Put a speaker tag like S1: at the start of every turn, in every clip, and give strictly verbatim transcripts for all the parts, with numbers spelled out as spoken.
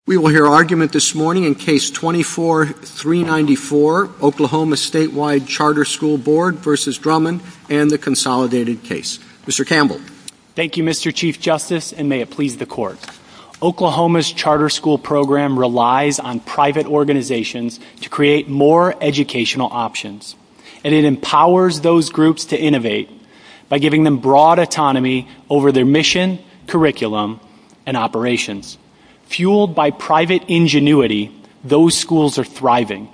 S1: We will hear argument this morning in Case twenty-four three ninety-four, Oklahoma Statewide Charter School Board versus Drummond, and the consolidated case. Mister Campbell.
S2: Thank you, Mister Chief Justice, and may it please the Court. Oklahoma's charter school program relies on private organizations to create more educational options, and it empowers those groups to innovate by giving them broad autonomy over their mission, curriculum, and operations. Fueled by private ingenuity, those schools are thriving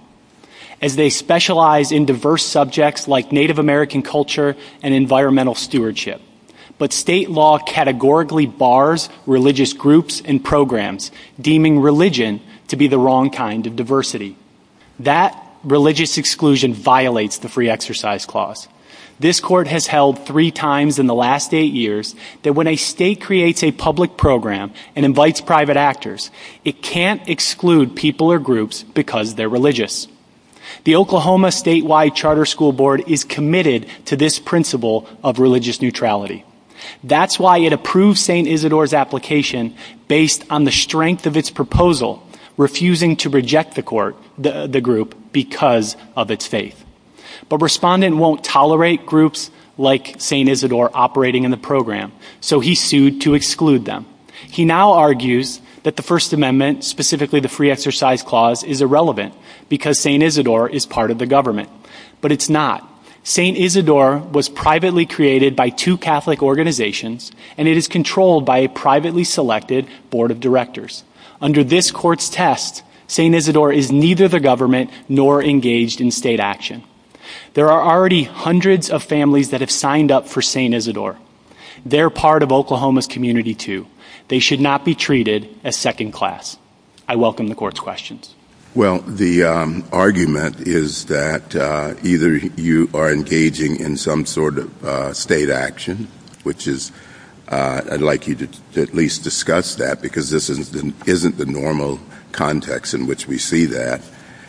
S2: as they specialize in diverse subjects like Native American culture and environmental stewardship. But state law categorically bars religious groups and programs, deeming religion to be the wrong kind of diversity. That religious exclusion violates the Free Exercise Clause. This court has held three times in the last eight years that when a state creates a public program and invites private actors, it can't exclude people or groups because they're religious. The Oklahoma Statewide Charter School Board is committed to this principle of religious neutrality. That's why it approves Saint Isidore's application based on the strength of its proposal, refusing to reject the court, the, the group, because of its faith. But respondent won't tolerate groups like Saint Isidore operating in the program, so he sued to exclude them. He now argues that the First Amendment, specifically the Free Exercise Clause, is irrelevant because Saint Isidore is part of the government. But it's not. Saint Isidore was privately created by two Catholic organizations, and it is controlled by a privately selected board of directors. Under this court's test, Saint Isidore is neither the government nor engaged in state action. There are already hundreds of families that have signed up for Saint Isidore. They're part of Oklahoma's community too. They should not be treated as second class. I welcome the court's questions.
S3: Well, the um, argument is that uh, either you are engaging in some sort of uh, state action, which is, uh, I'd like you to, to at least discuss that because this isn't the, isn't the normal context in which we see that,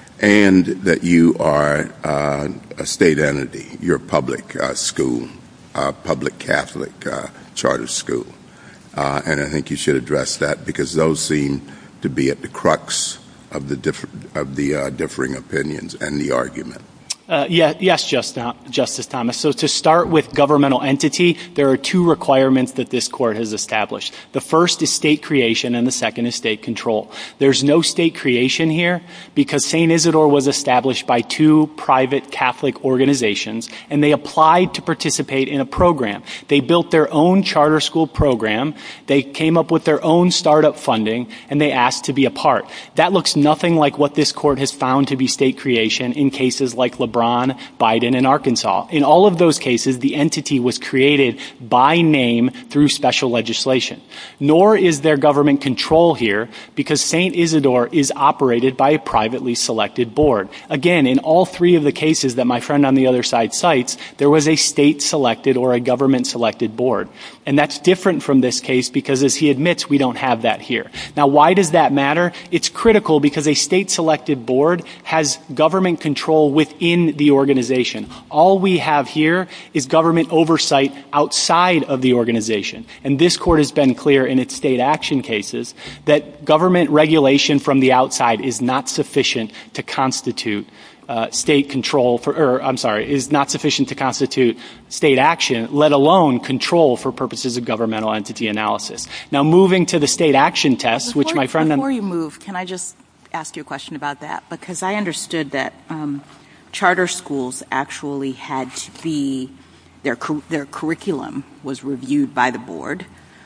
S3: and that you are uh, a state entity, you're a public uh, school, uh, public Catholic uh, charter school. Uh, and I think you should address that because those seem to be at the crux of the differ- of the uh, differing opinions and the argument.
S2: Uh, yeah, yes, Just, uh, Justice Thomas. So to start with governmental entity, there are two requirements that this court has established. The first is state creation and the second is state control. There's no state creation here because Saint Isidore was established by two private Catholic organizations and they applied to participate in a program. They built their own charter school program. They came up with their own startup funding and they asked to be a part. That looks nothing like what this court has found to be state creation in cases like LeBron, Biden, and Arkansas. In all of those cases, the entity was created by name through special legislation. Nor is there government control here because Saint Isidore is operated by a privately selected board. Again, in all three of the cases that my friend on the other side cites, there was a state-selected or a government-selected board. And that's different from this case because, as he admits, we don't have that here. Now, why does that matter? It's critical because a state-selected board has government control within the organization. All we have here is government oversight outside of the organization. And this court has been clear in its state action cases that government regulation from the outside is not sufficient to constitute uh, state control for, or I'm sorry, is not sufficient to constitute state action, let alone control for purposes of governmental entity analysis. Now, moving to the state action test,
S4: before,
S2: which my friend...
S4: Before you move, can I just ask you a question about that? Because I understood that um, charter schools actually had to be, their their curriculum was reviewed by the board,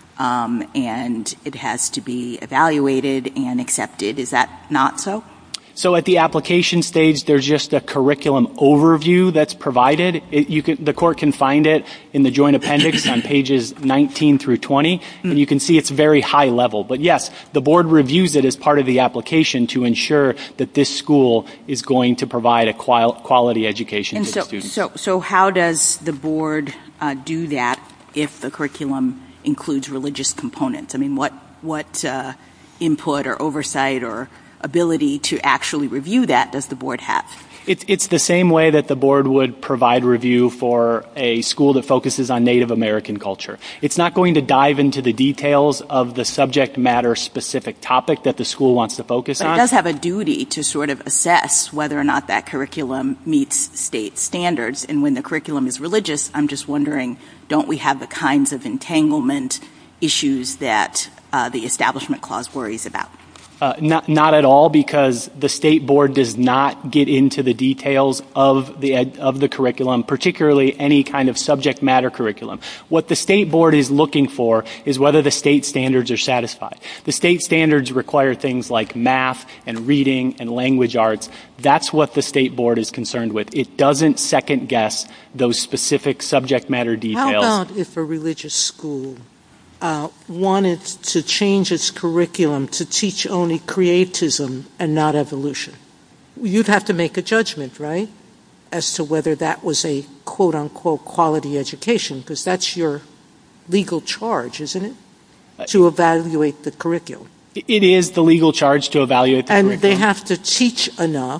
S4: um, and it has to be evaluated and accepted. Is that not so?
S2: So at the application stage, there's just a curriculum overview that's provided. It, you can, the court can find it in the joint appendix on pages nineteen through twenty, and you can see it's very high level. But yes, the board reviews it as part of the application to ensure that this school is going to provide a qual- quality education
S4: and
S2: to
S4: so,
S2: the students.
S4: So, so how does the board uh, do that if the curriculum includes religious components? I mean, what what uh, input or oversight or ability to actually review that does the board have?
S2: It's, it's the same way that the board would provide review for a school that focuses on Native American culture. It's not going to dive into the details of the subject matter specific topic that the school wants to focus
S4: but
S2: on.
S4: It does have a duty to sort of assess whether or not that curriculum meets state standards. And when the curriculum is religious, I'm just wondering, don't we have the kinds of entanglement issues that uh, the Establishment Clause worries about?
S2: Uh, not, not at all, because the state board does not get into the details of the ed, of the curriculum, particularly any kind of subject matter curriculum. What the state board is looking for is whether the state standards are satisfied. The state standards require things like math and reading and language arts. That's what the state board is concerned with. It doesn't second guess those specific subject matter details.
S5: How about if a religious school Uh, wanted to change its curriculum to teach only creatism and not evolution? You'd have to make a judgment, right, as to whether that was a quote-unquote quality education, because that's your legal charge, isn't it, to evaluate the curriculum?
S2: It is the legal charge to evaluate the
S5: and
S2: curriculum.
S5: They have to teach enough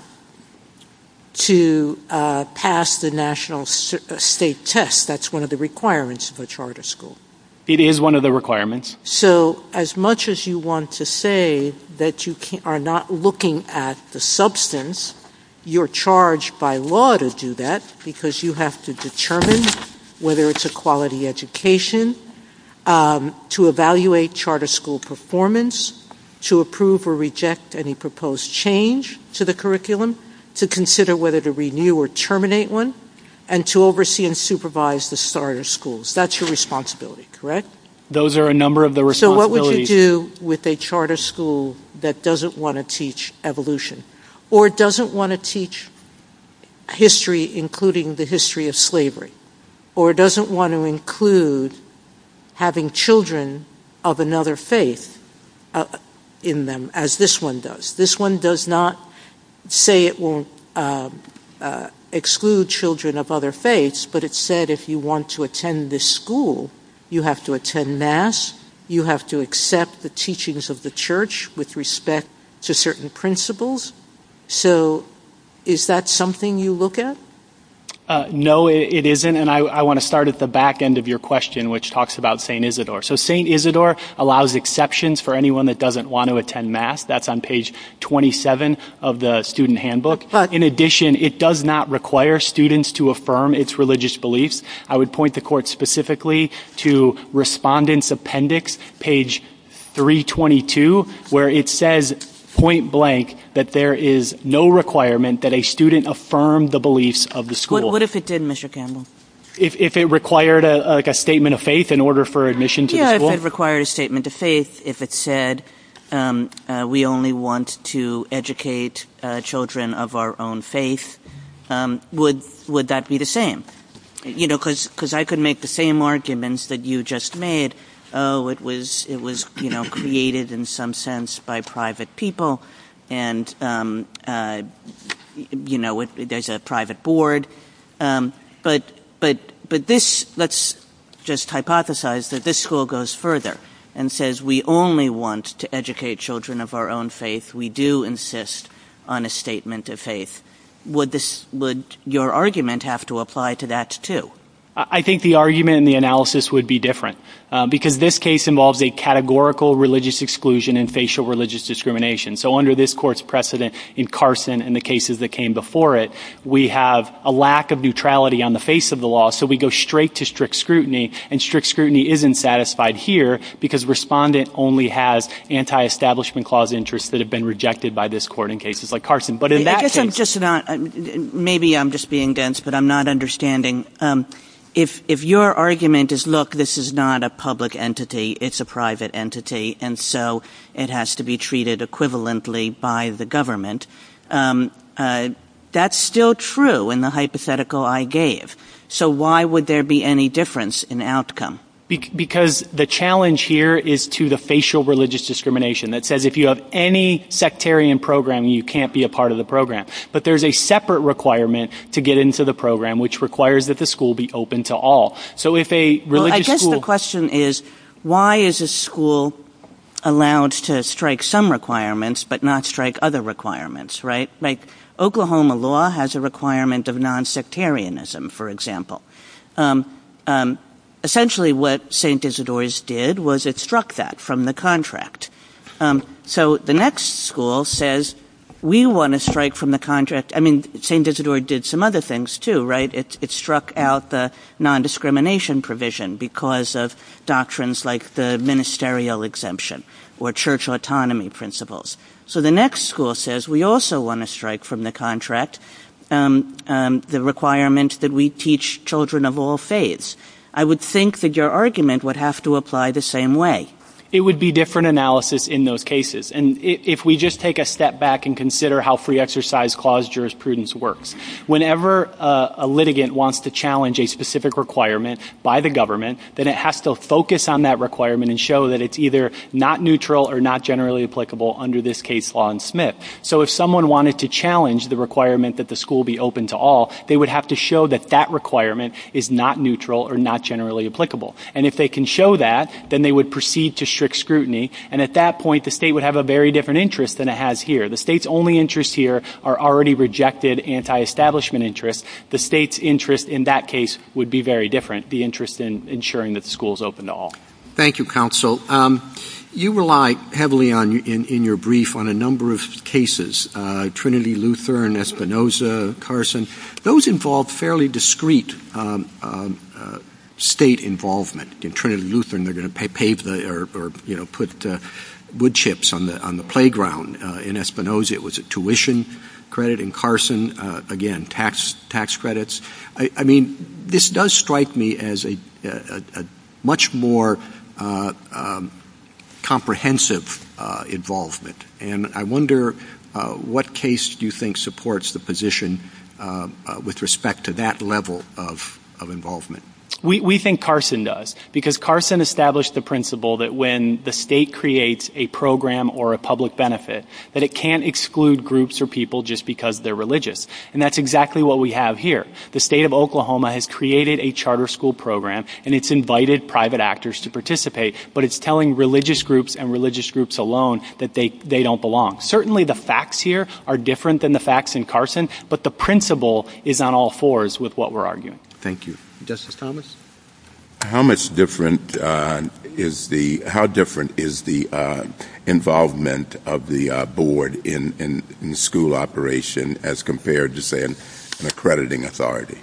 S5: to uh, pass the national state test. That's one of the requirements of a charter school.
S2: It is one of the requirements.
S5: So as much as you want to say that you can, are not looking at the substance, you're charged by law to do that because you have to determine whether it's a quality education, um, to evaluate charter school performance, to approve or reject any proposed change to the curriculum, to consider whether to renew or terminate one, and to oversee and supervise the charter schools. That's your responsibility, correct?
S2: Those are a number of the responsibilities.
S5: So what would you do with a charter school that doesn't want to teach evolution or doesn't want to teach history, including the history of slavery, or doesn't want to include having children of another faith uh, in them, as this one does? This one does not say it won't uh, uh, exclude children of other faiths, but it said if you want to attend this school, you have to attend Mass, you have to accept the teachings of the church with respect to certain principles. So is that something you look at?
S2: Uh, no, it, it isn't, and I, I want to start at the back end of your question, which talks about Saint Isidore. So Saint Isidore allows exceptions for anyone that doesn't want to attend Mass. That's on page twenty-seven of the student handbook.
S5: But,
S2: In addition, it does not require students to affirm its religious beliefs. I would point the court specifically to Respondent's Appendix, page three twenty-two, where it says point blank that there is no requirement that a student affirm the beliefs of the school.
S6: What, what if it did, Mister Campbell?
S2: If, if it required a, like a statement of faith in order for admission to
S6: yeah,
S2: the school?
S6: Yeah, if it required a statement of faith, if it said um, uh, we only want to educate uh, children of our own faith, um, would would that be the same? You know, because because I could make the same arguments that you just made. Oh, it was it was you know created in some sense by private people, and um, uh, you know it, there's a private board, um, but but but this let's just hypothesize that this school goes further and says we only want to educate children of our own faith. We do insist on a statement of faith. Would this would your argument have to apply to that too?
S2: I think the argument and the analysis would be different uh, because this case involves a categorical religious exclusion and facial religious discrimination. So under this court's precedent in Carson and the cases that came before it, we have a lack of neutrality on the face of the law, so we go straight to strict scrutiny, and strict scrutiny isn't satisfied here because respondent only has anti-establishment clause interests that have been rejected by this court in cases like Carson. But in
S6: I,
S2: that
S6: I guess
S2: case,
S6: I'm just not – maybe I'm just being dense, but I'm not understanding um, – If if your argument is, look, this is not a public entity, it's a private entity, and so it has to be treated equivalently by the government, um, uh, that's still true in the hypothetical I gave. So why would there be any difference in outcome?
S2: Be- because the challenge here is to the facial religious discrimination that says if you have any sectarian programming, you can't be a part of the program. But there's a separate requirement to get into the program, which requires that the school be open to all. So if a religious school...
S6: Well, I guess
S2: school-
S6: the question is, why is a school allowed to strike some requirements but not strike other requirements, right? Like Oklahoma law has a requirement of non-sectarianism, for example. Um, um, essentially what Saint Isidore's did was it struck that from the contract. Um, so the next school says, we want to strike from the contract. I mean, Saint Isidore did some other things too, right? It, it struck out the non-discrimination provision because of doctrines like the ministerial exemption or church autonomy principles. So the next school says, we also want to strike from the contract um, um, the requirement that we teach children of all faiths. I would think that your argument would have to apply the same way.
S2: It would be different analysis in those cases. And if we just take a step back and consider how free exercise clause jurisprudence works, whenever a, a litigant wants to challenge a specific requirement by the government, then it has to focus on that requirement and show that it's either not neutral or not generally applicable under this case law in Smith. So if someone wanted to challenge the requirement that the school be open to all, they would have to show that that requirement is not neutral or not generally applicable. And if they can show that, then they would proceed to strict scrutiny, and at that point the state would have a very different interest than it has here. The state's only interests here are already rejected anti-establishment interests. The state's interest in that case would be very different, the interest in ensuring that the school is open to all.
S1: Thank you, counsel. Um, you rely heavily on in, in your brief on a number of cases, uh, Trinity Lutheran, Espinoza, Carson. Those involve fairly discrete um, um, uh, state involvement. In Trinity Lutheran, they're going to pay, pave the or, or you know put uh, wood chips on the on the playground. Uh, in Espinoza, it was a tuition credit. In Carson, uh, again, tax tax credits. I, I mean, this does strike me as a, a, a much more uh, um, comprehensive uh, involvement, and I wonder uh, what case do you think supports the position uh, uh, with respect to that level of of involvement?
S2: We, we think Carson does, because Carson established the principle that when the state creates a program or a public benefit, that it can't exclude groups or people just because they're religious. And that's exactly what we have here. The state of Oklahoma has created a charter school program, and it's invited private actors to participate, but it's telling religious groups and religious groups alone that they, they don't belong. Certainly the facts here are different than the facts in Carson, but the principle is on all fours with what we're arguing.
S1: Thank you. Justice Thomas?
S3: How much different uh, is the how different is the uh, involvement of the uh, board in, in, in school operation as compared to, say, an, an accrediting authority?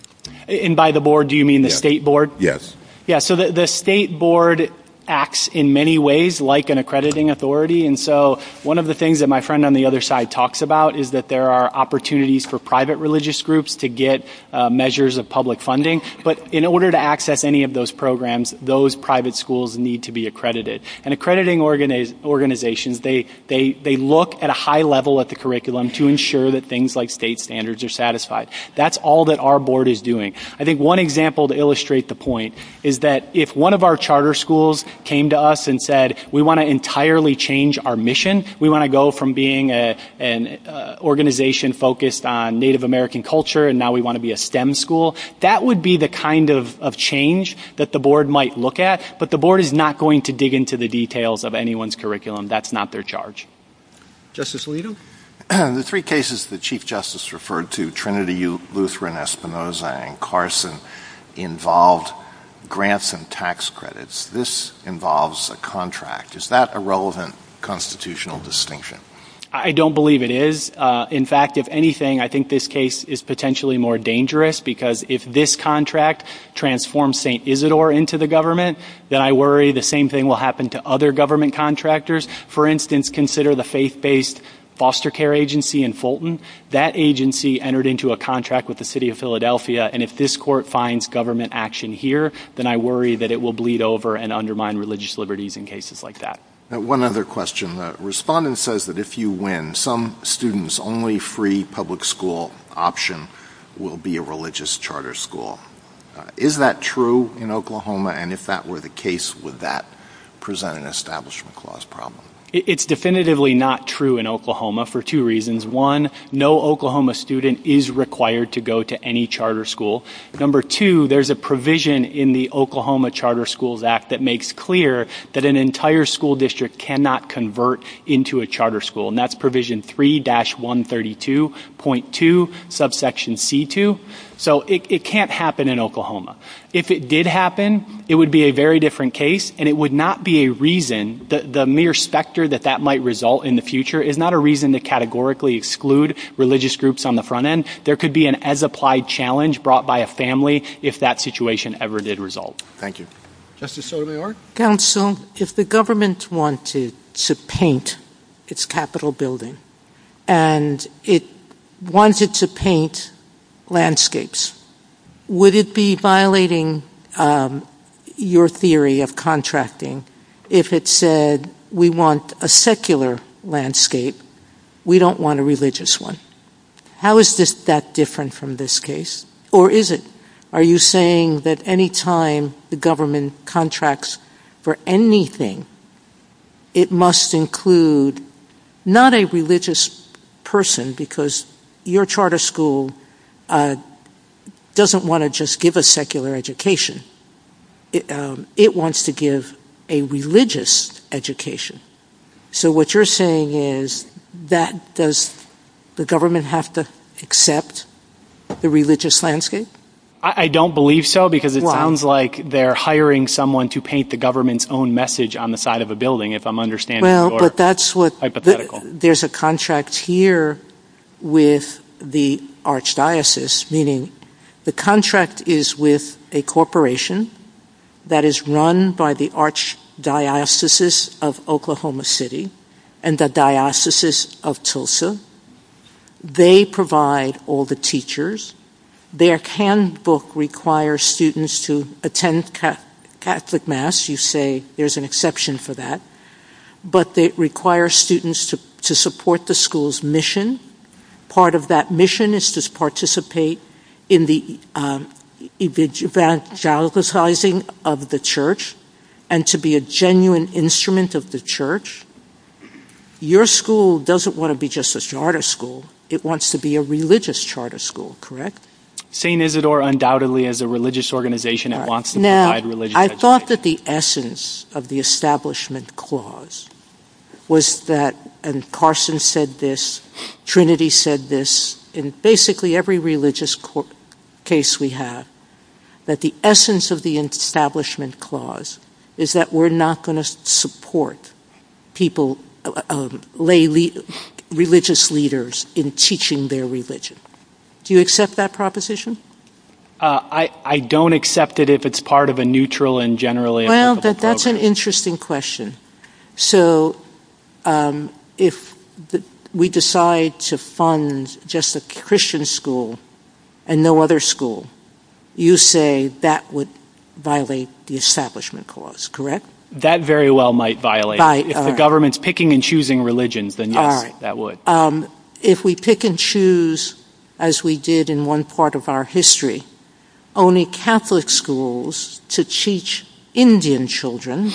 S2: And by the board, do you mean the
S3: yes.
S2: state board?
S3: Yes.
S2: Yeah, so the, the state board acts in many ways like an accrediting authority. And so one of the things that my friend on the other side talks about is that there are opportunities for private religious groups to get uh, measures of public funding. But in order to access any of those programs, those private schools need to be accredited. And accrediting organiz- organizations, they, they, they look at a high level at the curriculum to ensure that things like state standards are satisfied. That's all that our board is doing. I think one example to illustrate the point is that if one of our charter schools came to us and said, we want to entirely change our mission. We want to go from being a, an uh, organization focused on Native American culture, and now we want to be a STEM school. That would be the kind of, of change that the board might look at, but the board is not going to dig into the details of anyone's curriculum. That's not their charge.
S1: Justice Alito?
S7: The three cases the Chief Justice referred to, Trinity Lutheran, Espinoza, and Carson, involved grants and tax credits. This involves a contract. Is that a relevant constitutional distinction?
S2: I don't believe it is. Uh, in fact, if anything, I think this case is potentially more dangerous, because if this contract transforms Saint Isidore into the government, then I worry the same thing will happen to other government contractors. For instance, consider the faith-based foster care agency in Fulton. That agency entered into a contract with the city of Philadelphia, and if this court finds government action here, then I worry that it will bleed over and undermine religious liberties in cases like that.
S7: Now, one other question. The respondent says that if you win, some students' only free public school option will be a religious charter school. Uh, is that true in Oklahoma? And if that were the case, would that present an Establishment Clause problem?
S2: It's definitively not true in Oklahoma for two reasons. One, no Oklahoma student is required to go to any charter school. Number two, there's a provision in the Oklahoma Charter Schools Act that makes clear that an entire school district cannot convert into a charter school, and that's provision three dash one thirty-two point two, subsection C two. So it, it can't happen in Oklahoma. If it did happen, it would be a very different case, and it would not be a reason, the, the mere specter that that might result in the future is not a reason to categorically exclude religious groups on the front end. There could be an as-applied challenge brought by a family if that situation ever did result.
S7: Thank you.
S1: Justice Sotomayor?
S5: Counsel, if the government wanted to paint its Capitol building and it wanted to paint landscapes, would it be violating um, your theory of contracting if it said we want a secular landscape, we don't want a religious one? How is this that different from this case? Or is it? Are you saying that any time the government contracts for anything, it must include not a religious person, because your charter school Uh, doesn't want to just give a secular education. It, um, it wants to give a religious education. So what you're saying is that does the government have to accept the religious landscape?
S2: I, I don't believe so, because it
S5: Why?
S2: sounds like they're hiring someone to paint the government's own message on the side of a building, if I'm understanding
S5: well,
S2: your
S5: but that's what
S2: hypothetical.
S5: The, there's a contract here with the archdiocese, meaning the contract is with a corporation that is run by the Archdiocese of Oklahoma City and the Diocese of Tulsa. They provide all the teachers. Their handbook requires students to attend Catholic Mass. You say there's an exception for that. But they require students to, to support the school's mission. Part of that mission is to participate in the um, evangelizing of the church and to be a genuine instrument of the church. Your school doesn't want to be just a charter school. It wants to be a religious charter school, correct?
S2: Saint Isidore undoubtedly is a religious organization. It
S5: Right.
S2: wants to
S5: now,
S2: provide religious
S5: I
S2: education.
S5: thought that the essence of the Establishment Clause was that, and Carson said this, Trinity said this, in basically every religious co- case we have, that the essence of the Establishment Clause is that we're not going to support people, uh, um, lay le- religious leaders in teaching their religion. Do you accept that proposition?
S2: Uh, I, I don't accept it if it's part of a neutral and generally
S5: Well,
S2: applicable
S5: that, that's an
S2: program.
S5: interesting question. So um, if the, we decide to fund just a Christian school and no other school, you say that would violate the Establishment Clause, correct?
S2: That very well might violate
S5: By,
S2: it. If the
S5: right.
S2: government's picking and choosing religions, then yes,
S5: All right.
S2: that would.
S5: Um, if we pick and choose, as we did in one part of our history, only Catholic schools to teach Indian children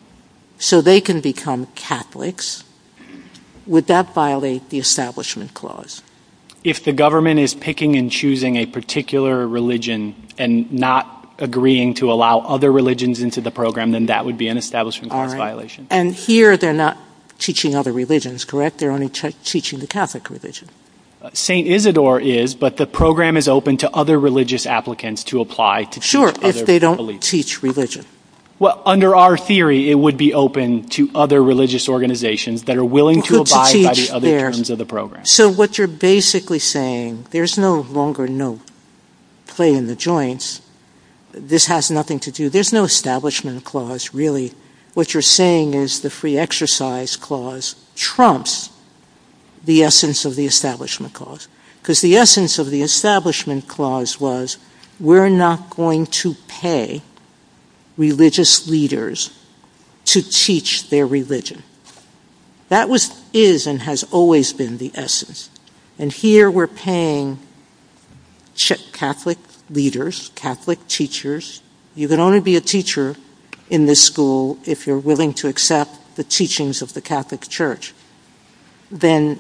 S5: so they can become Catholics, would that violate the Establishment Clause?
S2: If the government is picking and choosing a particular religion and not agreeing to allow other religions into the program, then that would be an Establishment Clause
S5: All right.
S2: violation.
S5: And here they're not teaching other religions, correct? They're only ch- teaching the Catholic religion.
S2: Uh, Saint Isidore is, but the program is open to other religious applicants to apply to
S5: Sure,
S2: teach
S5: if
S2: other
S5: they don't
S2: beliefs.
S5: teach religion.
S2: Well, under our theory, it would be open to other religious organizations that are willing to
S5: Who to
S2: abide by
S5: teach
S2: the other
S5: theirs.
S2: terms of the program.
S5: So what you're basically saying, there's no longer no play in the joints. This has nothing to do. There's no Establishment Clause, really. What you're saying is the Free Exercise Clause trumps the essence of the Establishment Clause. Because the essence of the Establishment Clause was we're not going to pay religious leaders to teach their religion. That was, is, and has always been the essence. And here we're paying Catholic leaders, Catholic teachers. You can only be a teacher in this school if you're willing to accept the teachings of the Catholic Church, then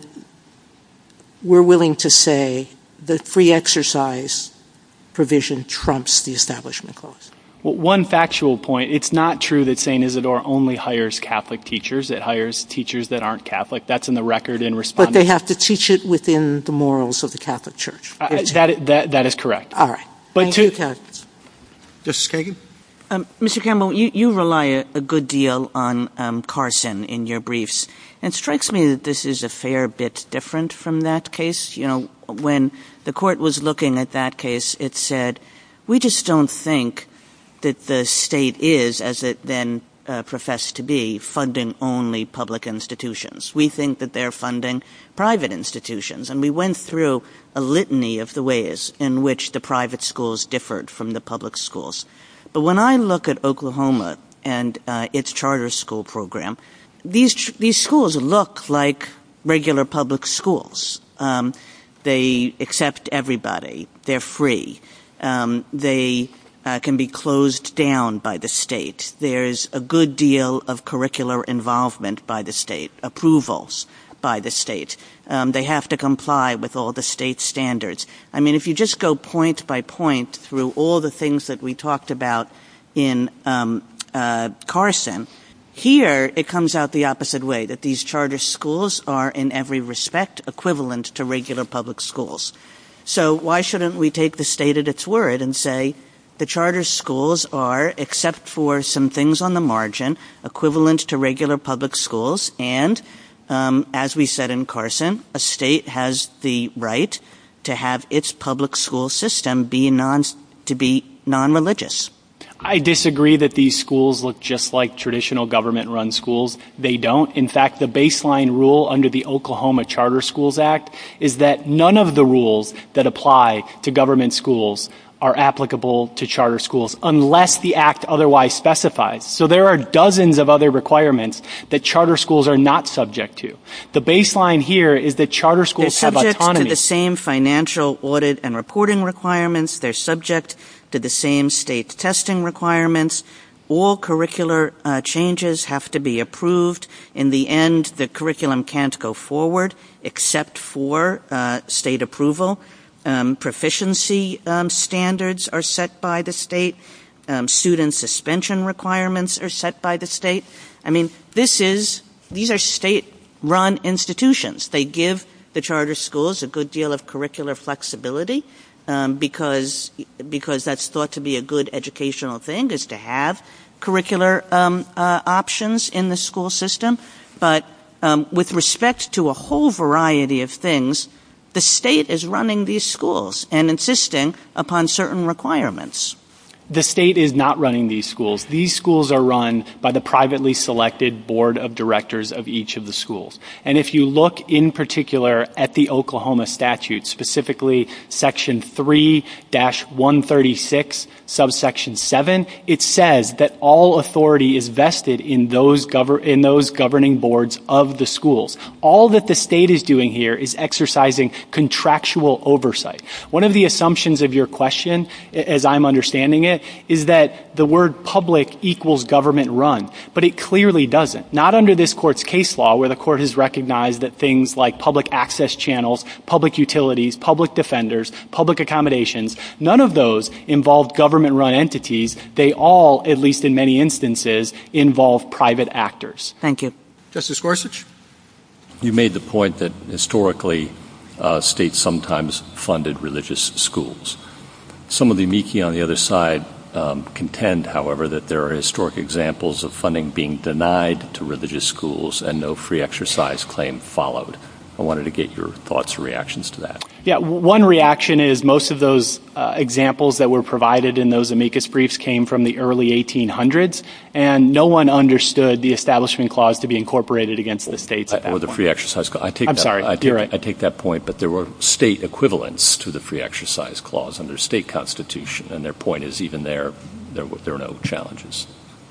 S5: we're willing to say the free exercise provision trumps the Establishment Clause.
S2: Well, one factual point, it's not true that Saint Isidore only hires Catholic teachers. It hires teachers that aren't Catholic. That's in the record in response.
S5: But they have to teach it within the morals of the Catholic Church.
S2: Uh, that, that, that is correct.
S5: All right.
S2: But
S5: Thank
S2: to,
S5: you, Captain.
S1: Justice Kagan?
S6: Um, Mister Campbell, you, you rely a, a good deal on um, Carson in your briefs. And it strikes me that this is a fair bit different from that case. You know, when the court was looking at that case, it said, we just don't think that the state is, as it then uh, professed to be, funding only public institutions. We think that they're funding private institutions. And we went through a litany of the ways in which the private schools differed from the public schools. But when I look at Oklahoma and uh, its charter school program, these tr- these schools look like regular public schools. Um, they accept everybody. They're free. Um, they uh, can be closed down by the state. There's a good deal of curricular involvement by the state, approvals by the state. Um, they have to comply with all the state standards. I mean, if you just go point by point through all the things that we talked about in um, uh, Carson, here it comes out the opposite way, that these charter schools are in every respect equivalent to regular public schools. So why shouldn't we take the state at its word and say the charter schools are, except for some things on the margin, equivalent to regular public schools, and Um, as we said in Carson, a state has the right to have its public school system be non to be non-religious.
S2: I disagree that these schools look just like traditional government-run schools. They don't. In fact, the baseline rule under the Oklahoma Charter Schools Act is that none of the rules that apply to government schools are applicable to charter schools unless the Act otherwise specifies. So there are dozens of other requirements that charter schools are not subject to. The baseline here is that charter schools
S6: They're
S2: have autonomy.
S6: They're subject to the same financial audit and reporting requirements. They're subject to the same state testing requirements. All curricular uh, changes have to be approved. In the end, the curriculum can't go forward except for uh, state approval. Um, proficiency um, standards are set by the state. Um, student suspension requirements are set by the state. I mean, this is these are state-run institutions. They give the charter schools a good deal of curricular flexibility um, because because that's thought to be a good educational thing, is to have curricular um, uh, options in the school system. But um, with respect to a whole variety of things, the state is running these schools and insisting upon certain requirements.
S2: The state is not running these schools. These schools are run by the privately selected board of directors of each of the schools. And if you look in particular at the Oklahoma statute, specifically Section three dash one thirty-six, subsection seven, it says that all authority is vested in those gover- in those governing boards of the schools. All that the state is doing here is exercising contractual oversight. One of the assumptions of your question, as I'm understanding it, is that the word public equals government run, but it clearly doesn't. Not under this court's case law, where the court has recognized that things like public access channels, public utilities, public defenders, public accommodations, none of those involved government run entities. They all, at least in many instances, involve private actors.
S6: Thank you.
S1: Justice Gorsuch?
S8: You made the point that historically uh, states sometimes funded religious schools. Some of the amici on the other side um, contend, however, that there are historic examples of funding being denied to religious schools and no free exercise claim followed. I wanted to get your thoughts or reactions to that.
S2: Yeah, one reaction is most of those uh, examples that were provided in those amicus briefs came from the early eighteen hundreds, and no one understood the Establishment Clause to be incorporated against the states at that
S8: Or the
S2: point.
S8: free exercise clause. I take
S2: I'm
S8: that,
S2: sorry,
S8: I take,
S2: you're right.
S8: I take that point, but there were state equivalents to the free exercise clause under state constitution, and their point is even there, there, there are no challenges.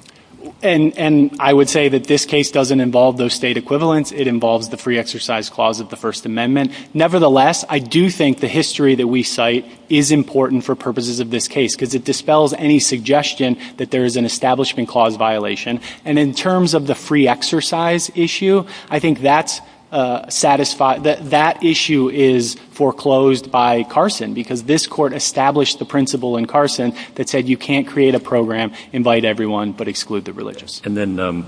S2: And and I would say that this case doesn't involve those state equivalents. It involves the free exercise clause of the First Amendment. Nevertheless, I do think the history that we cite is important for purposes of this case because it dispels any suggestion that there is an Establishment Clause violation. And in terms of the free exercise issue, I think that's Uh, satisfy that that issue is foreclosed by Carson because this court established the principle in Carson that said you can't create a program, invite everyone, but exclude the religious.
S8: And then um,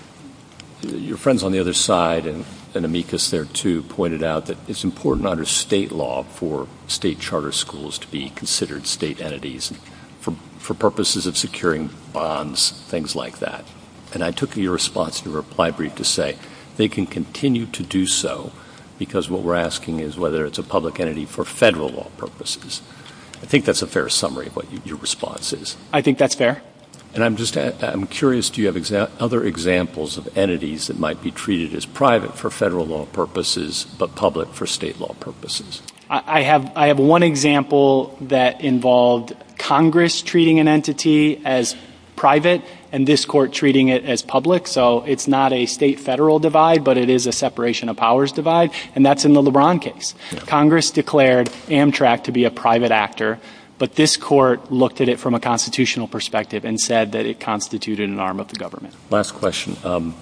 S8: your friends on the other side and, and amicus there too pointed out that it's important under state law for state charter schools to be considered state entities for, for purposes of securing bonds, things like that. And I took your response in your reply brief to say they can continue to do so because what we're asking is whether it's a public entity for federal law purposes. I think that's a fair summary of what you, your response is.
S2: I think that's fair.
S8: And I'm just I'm curious, do you have exa- other examples of entities that might be treated as private for federal law purposes but public for state law purposes?
S2: I, I have I have one example that involved Congress treating an entity as private and this court treating it as public. So it's not a state-federal divide, but it is a separation of powers divide, and that's in the LeBron case. Yeah. Congress declared Amtrak to be a private actor, but this court looked at it from a constitutional perspective and said that it constituted an arm of the government.
S8: Last question. Um,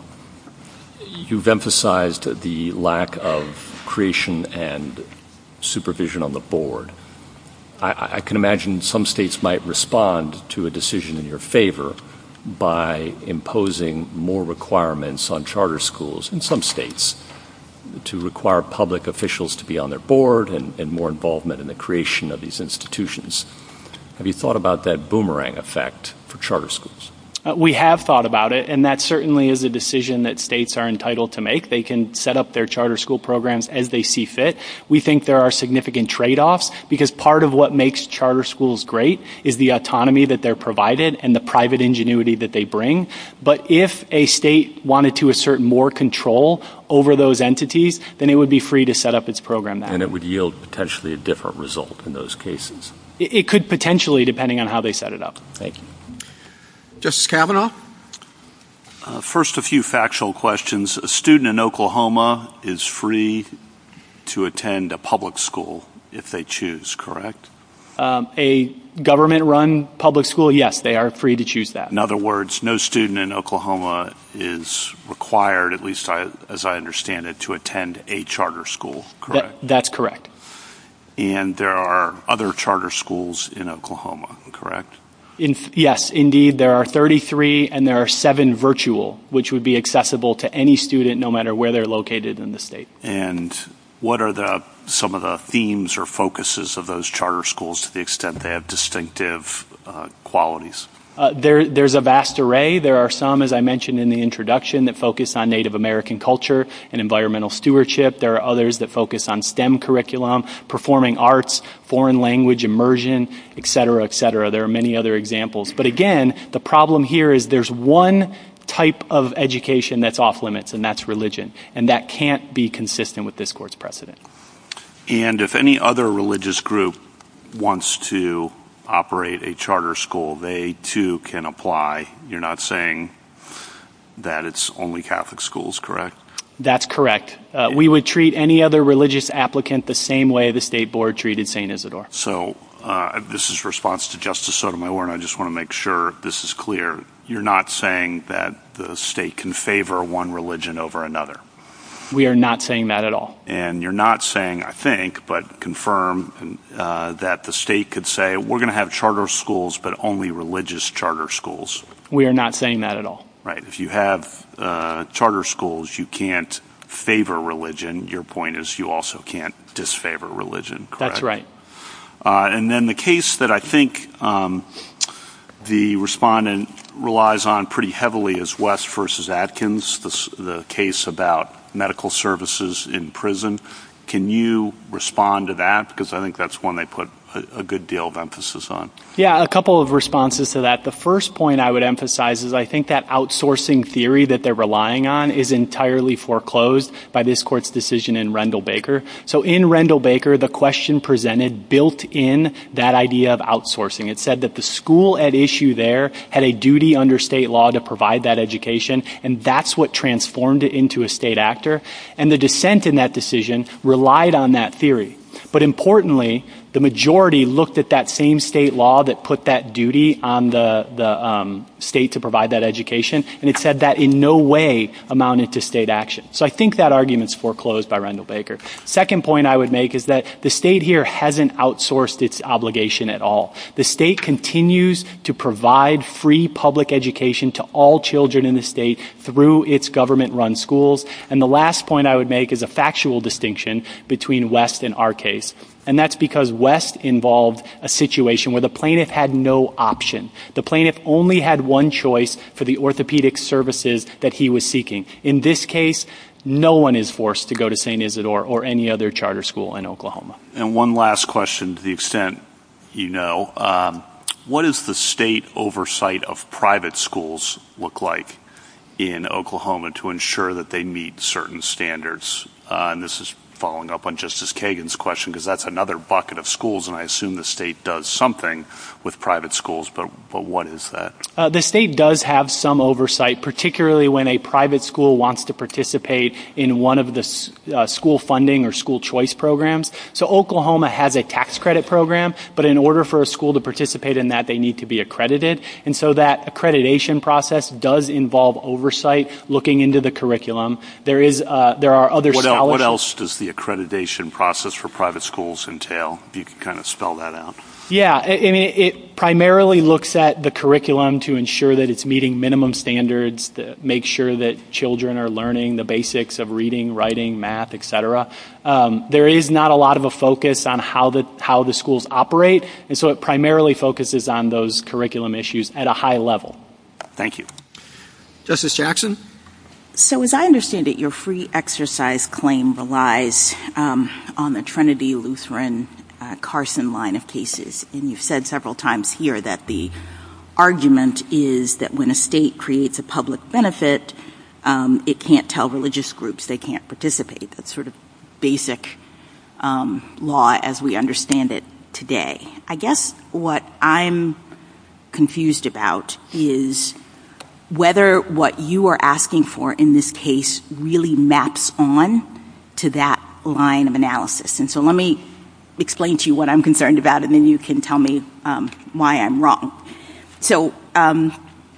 S8: you've emphasized the lack of creation and supervision on the board. I, I can imagine some states might respond to a decision in your favor by imposing more requirements on charter schools in some states to require public officials to be on their board and, and more involvement in the creation of these institutions. Have you thought about that boomerang effect for charter schools?
S2: Uh, we have thought about it, and that certainly is a decision that states are entitled to make. They can set up their charter school programs as they see fit. We think there are significant trade-offs because part of what makes charter schools great is the autonomy that they're provided and the private ingenuity that they bring. But if a state wanted to assert more control over those entities, then it would be free to set up its program that way.
S8: And it would yield potentially a different result in those cases.
S2: It, it could potentially, depending on how they set it up.
S8: Thank you.
S1: Justice Kavanaugh?
S9: Uh, first, a few factual questions. A student in Oklahoma is free to attend a public school if they choose, correct?
S2: Um, a government-run public school, yes, they are free to choose that.
S9: In other words, no student in Oklahoma is required, at least I, as I understand it, to attend a charter school, correct?
S2: That, that's correct.
S9: And there are other charter schools in Oklahoma, correct?
S2: In, yes, indeed. There are thirty-three, and there are seven virtual, which would be accessible to any student no matter where they're located in the state.
S9: And what are the some of the themes or focuses of those charter schools to the extent they have distinctive uh, qualities?
S2: Uh, there, there's a vast array. There are some, as I mentioned in the introduction, that focus on Native American culture and environmental stewardship. There are others that focus on STEM curriculum, performing arts, foreign language immersion, et cetera, et cetera. There are many other examples. But again, the problem here is there's one type of education that's off limits, and that's religion. And that can't be consistent with this court's precedent.
S9: And if any other religious group wants to operate a charter school, they too can apply. You're not saying that it's only Catholic schools, correct?
S2: That's correct. Uh, we would treat any other religious applicant the same way the state board treated Saint Isidore.
S9: So uh, this is response to Justice Sotomayor, and I just want to make sure this is clear. You're not saying that the state can favor one religion over another.
S2: We are not saying that at all.
S9: And you're not saying, I think, but confirm uh, that the state could say, we're going to have charter schools, but only religious charter schools.
S2: We are not saying that at all.
S9: Right. If you have uh, charter schools, you can't favor religion. Your point is you also can't disfavor religion, correct?
S2: That's right.
S9: Uh, and then the case that I think um, the respondent relies on pretty heavily is West versus Atkins, the, the case about medical services in prison. Can you respond to that? Because I think that's one they put a, a good deal of emphasis on.
S2: Yeah, a couple of responses to that. The first point I would emphasize is I think that outsourcing theory that they're relying on is entirely foreclosed by this court's decision in Rendell-Baker. So in Rendell-Baker, the question presented built in that idea of outsourcing. It said that the school at issue there had a duty under state law to provide that education, and that's what transformed it into a state actor. And the dissent in that decision relied on that theory. But importantly, the majority looked at that same state law that put that duty on the, the um, state to provide that education, and it said that in no way amounted to state action. So I think that argument's foreclosed by Rendell-Baker. Second point I would make is that the state here hasn't outsourced its obligation at all. The state continues to provide free public education to all children in the state through its government-run schools. And the last point I would make is a factual distinction between West and our case. And that's because West involved a situation where the plaintiff had no option. The plaintiff only had one choice for the orthopedic services that he was seeking. In this case, no one is forced to go to Saint Isidore or any other charter school in Oklahoma.
S9: And one last question, to the extent you know. Um, what does the state oversight of private schools look like in Oklahoma to ensure that they meet certain standards? Uh, and this is following up on Justice Kagan's question, because that's another bucket of schools, and I assume the state does something with private schools, but, but what is that?
S2: Uh, the state does have some oversight, particularly when a private school wants to participate in one of the uh, school funding or school choice programs. So Oklahoma has a tax credit program, but in order for a school to participate in that, they need to be accredited. And so that accreditation process does involve oversight, looking into the curriculum. There is, uh, there are other
S9: what
S2: scholarships.
S9: El- what else does the accreditation process for private schools entail? If you could kind of spell that out.
S2: Yeah, I mean, it primarily looks at the curriculum to ensure that it's meeting minimum standards, to make sure that children are learning the basics of reading, writing, math, et cetera. Um, there is not a lot of a focus on how the how the schools operate, and so it primarily focuses on those curriculum issues at a high level.
S9: Thank you.
S1: Justice Jackson?
S4: So as I understand it, your free exercise claim relies um, on the Trinity Lutheran uh, Carson line of cases. And you've said several times here that the argument is that when a state creates a public benefit, um, it can't tell religious groups they can't participate. That's sort of basic um, law as we understand it today. I guess what I'm confused about is whether what you are asking for in this case really maps on to that line of analysis. And so let me explain to you what I'm concerned about, and then you can tell me um, why I'm wrong. So um,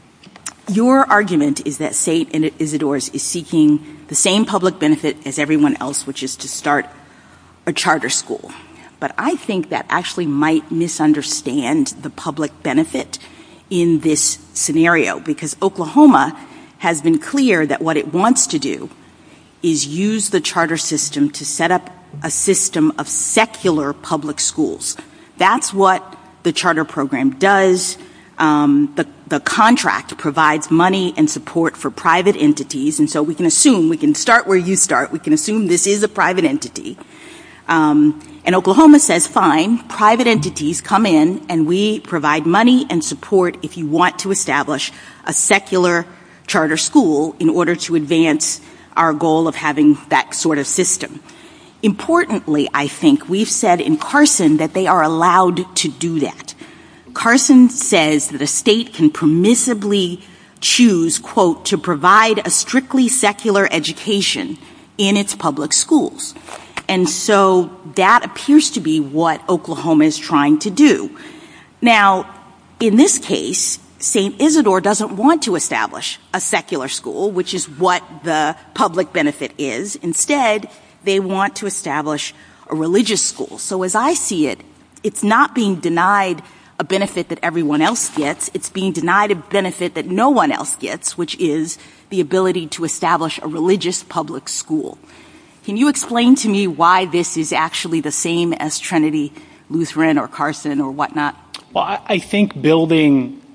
S4: your argument is that Saint Isidore's is seeking the same public benefit as everyone else, which is to start a charter school. But I think that actually might misunderstand the public benefit in this scenario, because Oklahoma has been clear that what it wants to do is use the charter system to set up a system of secular public schools. That's what the charter program does. Um, the, the contract provides money and support for private entities, and so we can assume, we can start where you start, we can assume this is a private entity. Um, And Oklahoma says, fine, private entities come in and we provide money and support if you want to establish a secular charter school in order to advance our goal of having that sort of system. Importantly, I think we've said in Carson that they are allowed to do that. Carson says that a state can permissibly choose, quote, to provide a strictly secular education in its public schools. And so that appears to be what Oklahoma is trying to do. Now, in this case, Saint Isidore doesn't want to establish a secular school, which is what the public benefit is. Instead, they want to establish a religious school. So as I see it, it's not being denied a benefit that everyone else gets. It's being denied a benefit that no one else gets, which is the ability to establish a religious public school. Can you explain to me why this is actually the same as Trinity Lutheran or Carson or whatnot?
S2: Well, I think building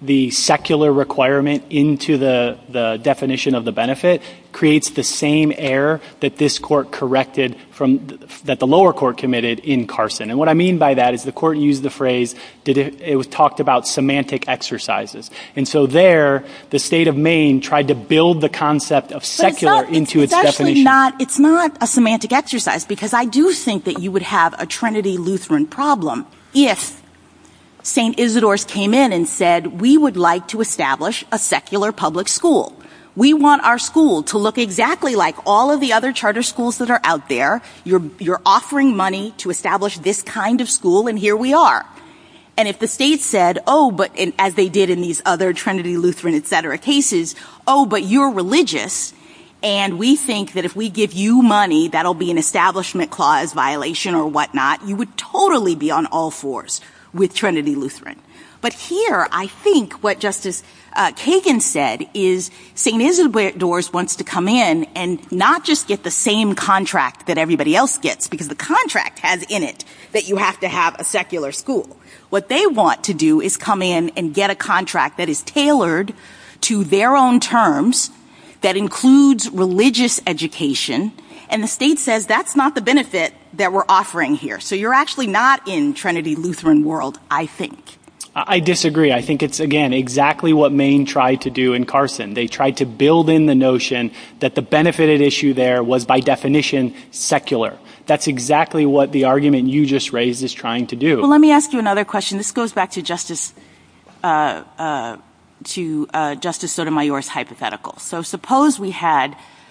S2: the secular requirement into the, the definition of the benefit creates the same error that this court corrected from th- that the lower court committed in Carson. And what I mean by that is the court used the phrase, did it, it was talked about semantic exercises. And so there, the state of Maine tried to build the concept of secular
S4: it's not,
S2: into
S4: it's,
S2: its,
S4: it's
S2: definition.
S4: Not, it's not a semantic exercise, because I do think that you would have a Trinity Lutheran problem if Saint Isidore's came in and said, we would like to establish a secular public school. We want our school to look exactly like all of the other charter schools that are out there. You're, you're offering money to establish this kind of school, and here we are. And if the state said, oh, but and as they did in these other Trinity Lutheran, et cetera, cases, oh, but you're religious, and we think that if we give you money, that'll be an establishment clause violation or whatnot, you would totally be on all fours with Trinity Lutheran. But here, I think what Justice uh, Kagan said is Saint Isidore's wants to come in and not just get the same contract that everybody else gets, because the contract has in it that you have to have a secular school. What they want to do is come in and get a contract that is tailored to their own terms, that includes religious education, and the state says that's not the benefit that we're offering here. So you're actually not in Trinity Lutheran world, I think.
S2: I disagree. I think it's, again, exactly what Maine tried to do in Carson. They tried to build in the notion that the benefited issue there was, by definition, secular. That's exactly what the argument you just raised is trying to do.
S4: Well, let me ask you another question. This goes back to Justice uh, uh, to uh, Justice Sotomayor's hypothetical. So suppose we had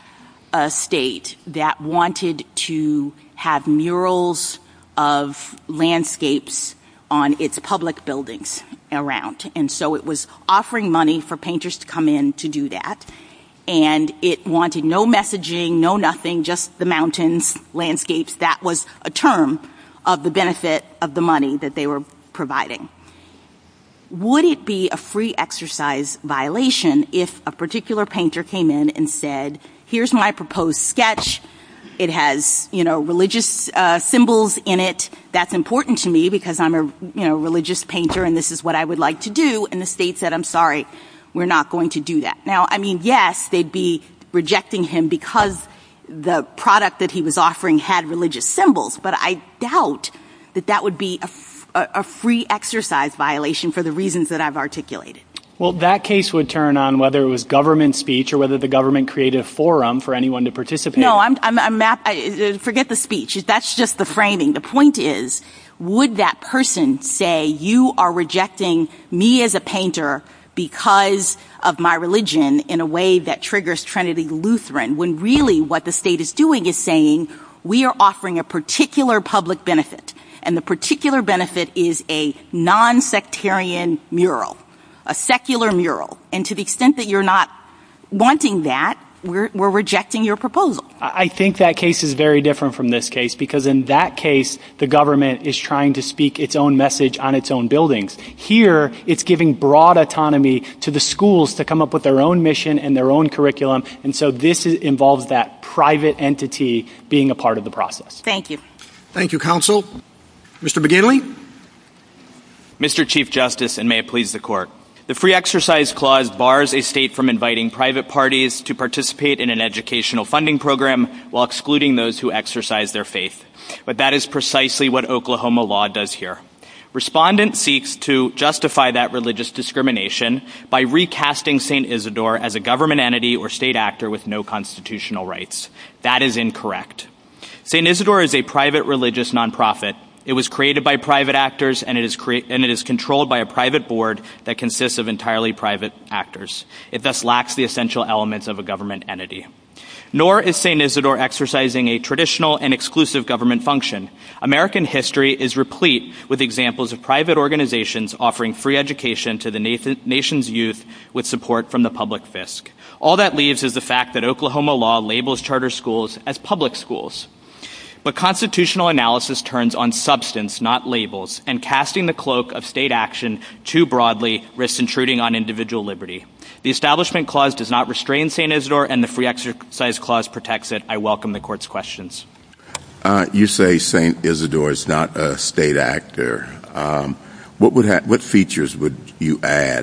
S4: a state that wanted to have murals of landscapes on its public buildings around. And so it was offering money for painters to come in to do that. And it wanted no messaging, no nothing, just the mountains, landscapes. That was a term of the benefit of the money that they were providing. Would it be a free exercise violation if a particular painter came in and said, here's my proposed sketch. It has, you know, religious uh, symbols in it. That's important to me because I'm a, you know, religious painter, and this is what I would like to do. And the state said, I'm sorry, we're not going to do that. Now, I mean, yes, they'd be rejecting him because the product that he was offering had religious symbols, but I doubt that that would be a, f- a free exercise violation for the reasons that I've articulated.
S2: Well, that case would turn on whether it was government speech or whether the government created a forum for anyone to participate.
S4: No, I'm, I'm, I'm map, I, forget the speech. That's just the framing. The point is, would that person say, you are rejecting me as a painter because of my religion in a way that triggers Trinity Lutheran, when really what the state is doing is saying, we are offering a particular public benefit, and the particular benefit is a non-sectarian mural. A secular mural. And to the extent that you're not wanting that, we're, we're rejecting your proposal.
S2: I think that case is very different from this case, because in that case, the government is trying to speak its own message on its own buildings. Here, it's giving broad autonomy to the schools to come up with their own mission and their own curriculum. And so this is, involves that private entity being a part of the process.
S4: Thank you.
S1: Thank you, counsel. Mister McGinley?
S10: Mister Chief Justice, and may it please the Court. The Free Exercise Clause bars a state from inviting private parties to participate in an educational funding program while excluding those who exercise their faith. But that is precisely what Oklahoma law does here. Respondent seeks to justify that religious discrimination by recasting Saint Isidore as a government entity or state actor with no constitutional rights. That is incorrect. Saint Isidore is a private religious nonprofit. It was created by private actors, and it is crea- and it is controlled by a private board that consists of entirely private actors. It thus lacks the essential elements of a government entity. Nor is Saint Isidore exercising a traditional and exclusive government function. American history is replete with examples of private organizations offering free education to the nation's youth with support from the public fisc. All that leaves is the fact that Oklahoma law labels charter schools as public schools. But constitutional analysis turns on substance, not labels, and casting the cloak of state action too broadly risks intruding on individual liberty. The Establishment Clause does not restrain Saint Isidore, and the Free Exercise Clause protects it. I welcome the Court's questions.
S3: Uh, you say Saint Isidore is not a state actor. Um, what would ha- what features would you add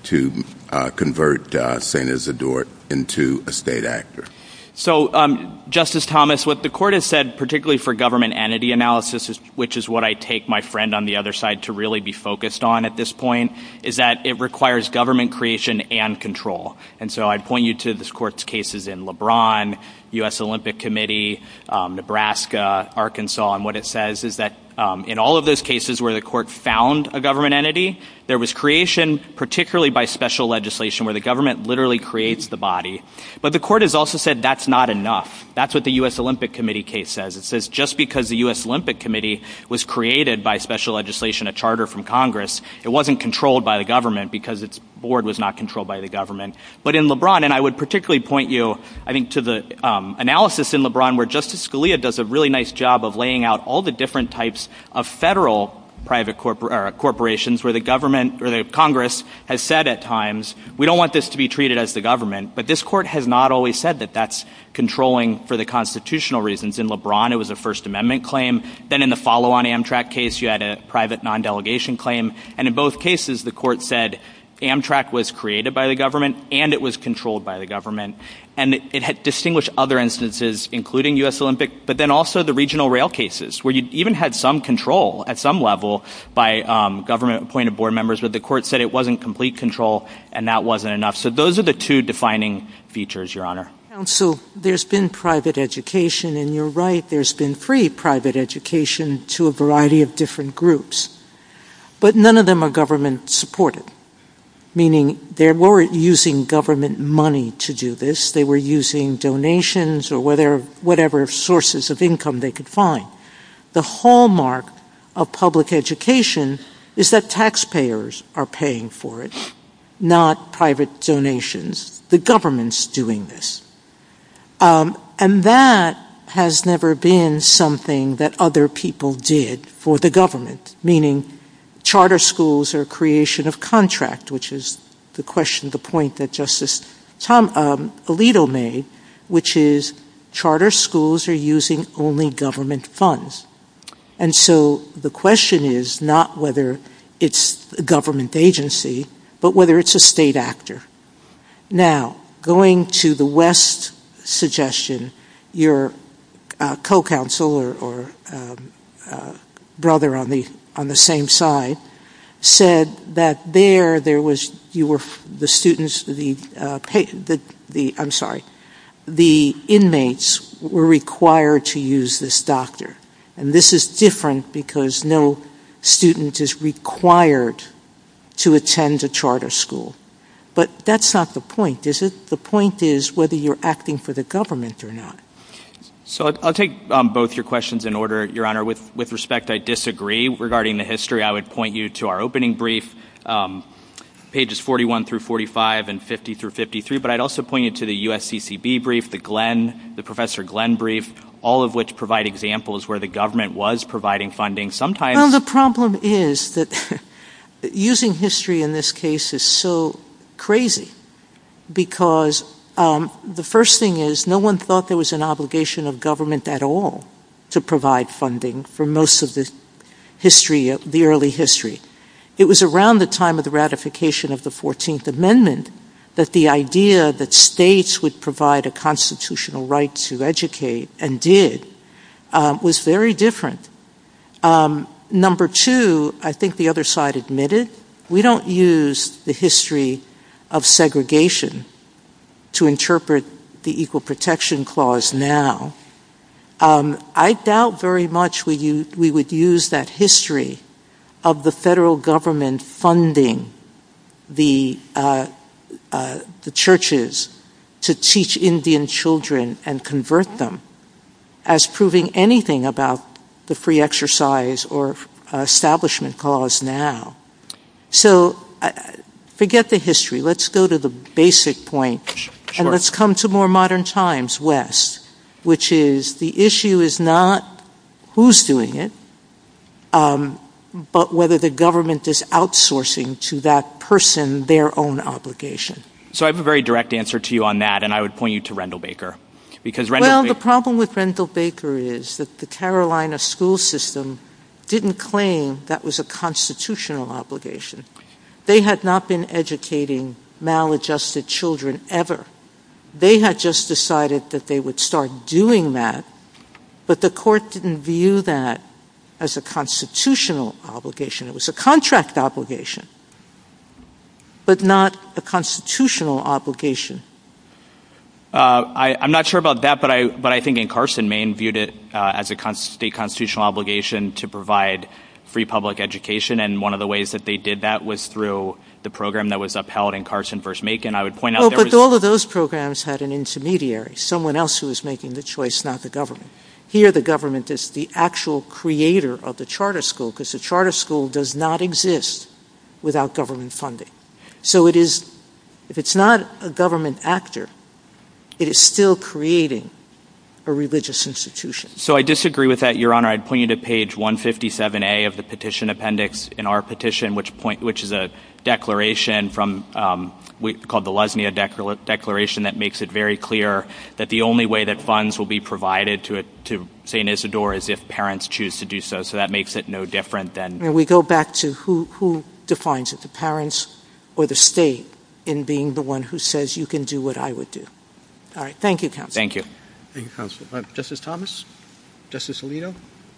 S3: to uh, convert uh, Saint Isidore into a state actor?
S10: So, um, Justice Thomas, what the court has said, particularly for government entity analysis, is, which is what I take my friend on the other side to really be focused on at this point, is that it requires government creation and control. And so I'd point you to this court's cases in LeBron, U S Olympic Committee, um, Nebraska, Arkansas, and what it says is that um, in all of those cases where the court found a government entity, there was creation, particularly by special legislation, where the government literally creates the body. But the court has also said that's not enough. That's what the U S Olympic Committee case says. It says just because the U S Olympic Committee was created by special legislation, a charter from Congress, it wasn't controlled by the government because its board was not controlled by the government. But in LeBron, and I would particularly point you, I think, to the um, analysis in LeBron where Justice Scalia does a really nice job of laying out all the different types of federal private corpor- or corporations where the government or the Congress has said at times, we don't want this to be treated as the government. But this court has not always said that that's controlling for the constitutional reasons. In LeBron, it was a First Amendment claim. Then in the follow-on Amtrak case, you had a private non-delegation claim. And in both cases, the court said Amtrak was created by the government and it was controlled by the government. And it, it had distinguished other instances, including U S Olympic, but then also the regional rail cases, where you even had some control at some level by um, government-appointed board members, but the court said it wasn't complete control, and that wasn't enough. So those are the two defining features, Your Honor.
S5: Counsel, there's been private education, and you're right, there's been free private education to a variety of different groups. But none of them are government-supported, meaning they weren't using government money to do this. They were using donations or whatever, whatever sources of income they could find. The hallmark of public education is that taxpayers are paying for it, not private donations. The government's doing this. Um, and that has never been something that other people did for the government, meaning charter schools are a creation of contract, which is the question, the point that Justice Tom um, Alito made, which is charter schools are using only government funds. And so the question is not whether it's a government agency, but whether it's a state actor. Now, going to the West suggestion, your uh, co-counsel or, or um, uh, brother on the on the same side said that there there was you were the students the uh, pay, the the I'm sorry the inmates were required to use this doctor, and this is different because no student is required to attend a charter school. But that's not the point, is it? The point is whether you're acting for the government or not.
S10: So I'll take um, both your questions in order, Your Honor. With, with respect, I disagree regarding the history. I would point you to our opening brief, um, pages forty-one through forty-five and fifty through fifty-three. But I'd also point you to the U S C C B brief, the Glenn, the Professor Glenn brief, all of which provide examples where the government was providing funding. Sometimes.
S5: Well, the problem is that using history in this case is so crazy because um, the first thing is no one thought there was an obligation of government at all to provide funding for most of the history, of the early history. It was around the time of the ratification of the fourteenth Amendment that the idea that states would provide a constitutional right to educate, and did, um, was very different. Um, number two, I think the other side admitted, we don't use the history of segregation to interpret the Equal Protection Clause now. Um, I doubt very much we, u- we would use that history of the federal government funding the uh, uh, the churches to teach Indian children and convert them as proving anything about the free exercise or uh, establishment clause now. So uh, forget the history. Let's go to the basic point, sure. And let's come to more modern times, West, which is the issue is not who's doing it, um, but whether the government is outsourcing to that person their own obligation.
S10: So I have a very direct answer to you on that, and I would point you to Rendell Baker. Because Rendell
S5: well,
S10: ba-
S5: the problem with Rendell Baker is that the Carolina school system didn't claim that was a constitutional obligation. they had not been educating maladjusted children ever. They had just decided that they would start doing that, but the court didn't view that as a constitutional obligation. It was a contract obligation, but not a constitutional obligation.
S10: Uh, I, I'm not sure about that, but I but I think in Carson, Maine viewed it uh, as a con- state constitutional obligation to provide free public education, and one of the ways that they did that was through the program that was upheld in Carson versus Macon. I would point out
S5: well,
S10: there
S5: but
S10: was
S5: all of those programs had an intermediary, someone else who was making the choice, not the government. Here, the government is the actual creator of the charter school, because the charter school does not exist without government funding. So it is, if it's not a government actor, it is still creating a religious institution.
S10: So I disagree with that, Your Honor. I'd point you to page one fifty-seven A of the petition appendix in our petition, which point, which is a declaration from um, we, called the Lesnia Decla- Declaration that makes it very clear that the only way that funds will be provided to, a, to Saint Isidore is if parents choose to do so. So that makes it no different than...
S5: And we go back to who, who defines it, the parents or the state, in being the one who says you can do what I would do. All right. Thank you, counsel.
S10: Thank you.
S1: Thank you, counsel. Uh, Justice Thomas? Justice Alito?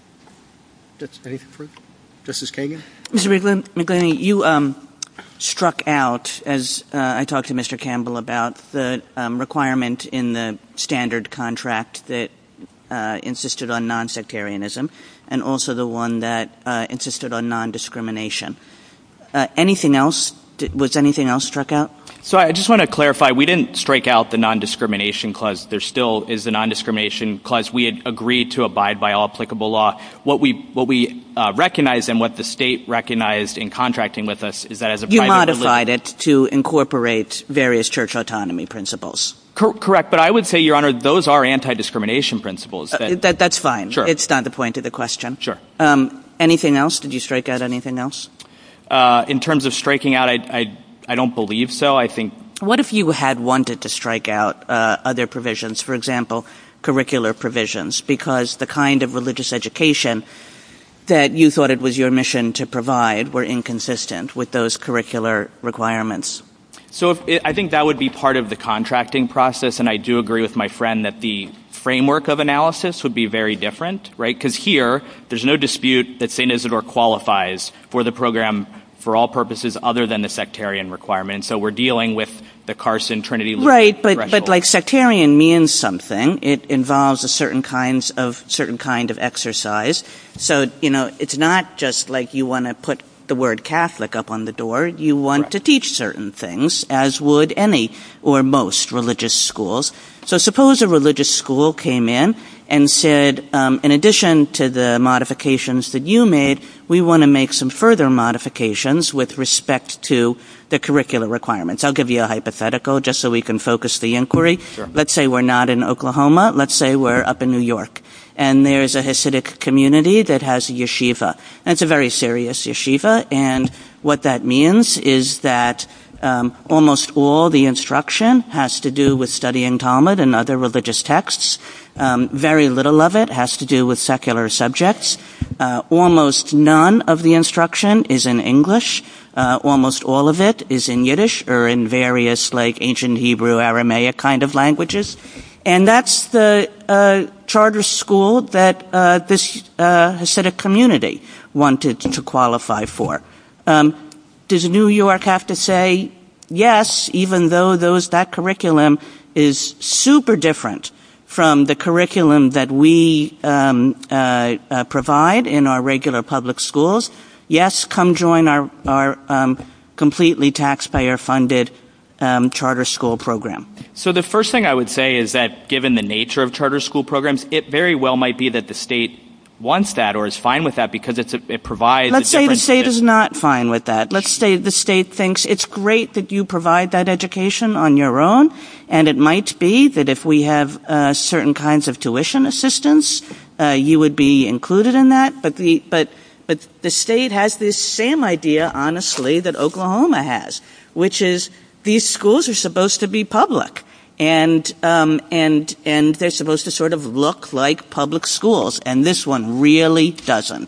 S1: Just anything further? Justice Kagan?
S6: Mister McGlynn, you um, struck out, as uh, I talked to Mister Campbell about, the um, requirement in the standard contract that uh, insisted on non-sectarianism, and also the one that uh, insisted on non-discrimination. Uh, anything else? Did, was anything else struck out?
S10: So I just want to clarify, we didn't strike out the non-discrimination clause. There still is the non-discrimination clause. We had agreed to abide by all applicable law. What we what we uh, recognized and what the state recognized in contracting with us is that as a
S6: you
S10: private
S6: modified
S10: religion,
S6: it to incorporate various church autonomy principles.
S10: Cor- correct, but I would say, Your Honor, those are anti-discrimination principles. That,
S6: uh, that that's fine.
S10: Sure.
S6: It's not the point of the question.
S10: Sure.
S6: Um, anything else? Did you strike out anything else?
S10: Uh, in terms of striking out, I. I I don't believe so. I think.
S6: What if you had wanted to strike out uh, other provisions, for example, curricular provisions, because the kind of religious education that you thought it was your mission to provide were inconsistent with those curricular requirements?
S10: So if it, I think that would be part of the contracting process, and I do agree with my friend that the framework of analysis would be very different, right? Because here, there's no dispute that Saint Isidore qualifies for the program for all purposes other than the sectarian requirement. And so we're dealing with the Carson Trinity Lutheran
S6: Right, but
S10: threshold.
S6: but like sectarian means something. It involves a certain kinds of certain kind of exercise. So, you know, it's not just like you want to put the word Catholic up on the door. You want
S10: Correct.
S6: to teach certain things, as would any or most religious schools. So suppose a religious school came in and said, um, in addition to the modifications that you made, we want to make some further modifications with respect to the curricular requirements. I'll give you a hypothetical just so we can focus the inquiry.
S10: Sure.
S6: Let's say we're not in Oklahoma. Let's say we're up in New York. And there's a Hasidic community that has a yeshiva. And it's a very serious yeshiva. And what that means is that um, almost all the instruction has to do with studying Talmud and other religious texts. Um, very little of it has to do with secular subjects. Uh, almost none of the instruction is in English. Uh, almost all of it is in Yiddish or in various, like, ancient Hebrew, Aramaic kind of languages. And that's the uh, charter school that uh, this uh, Hasidic community wanted to qualify for. Um, does New York have to say yes, even though those that curriculum is super different from the curriculum that we um, uh, uh, provide in our regular public schools? Yes, come join our, our um, completely taxpayer-funded um, charter school program.
S10: So the first thing I would say is that given the nature of charter school programs, it very well might be that the state wants that or is fine with that because it's a, it provides
S6: Let's
S10: a
S6: say the
S10: different
S6: state is not fine with that. Let's say the state thinks it's great that you provide that education on your own, and it might be that if we have uh, certain kinds of tuition assistance, uh, you would be included in that. But the but but the state has this same idea, honestly, that Oklahoma has, which is these schools are supposed to be public. And, um, and, and they're supposed to sort of look like public schools. And this one really doesn't.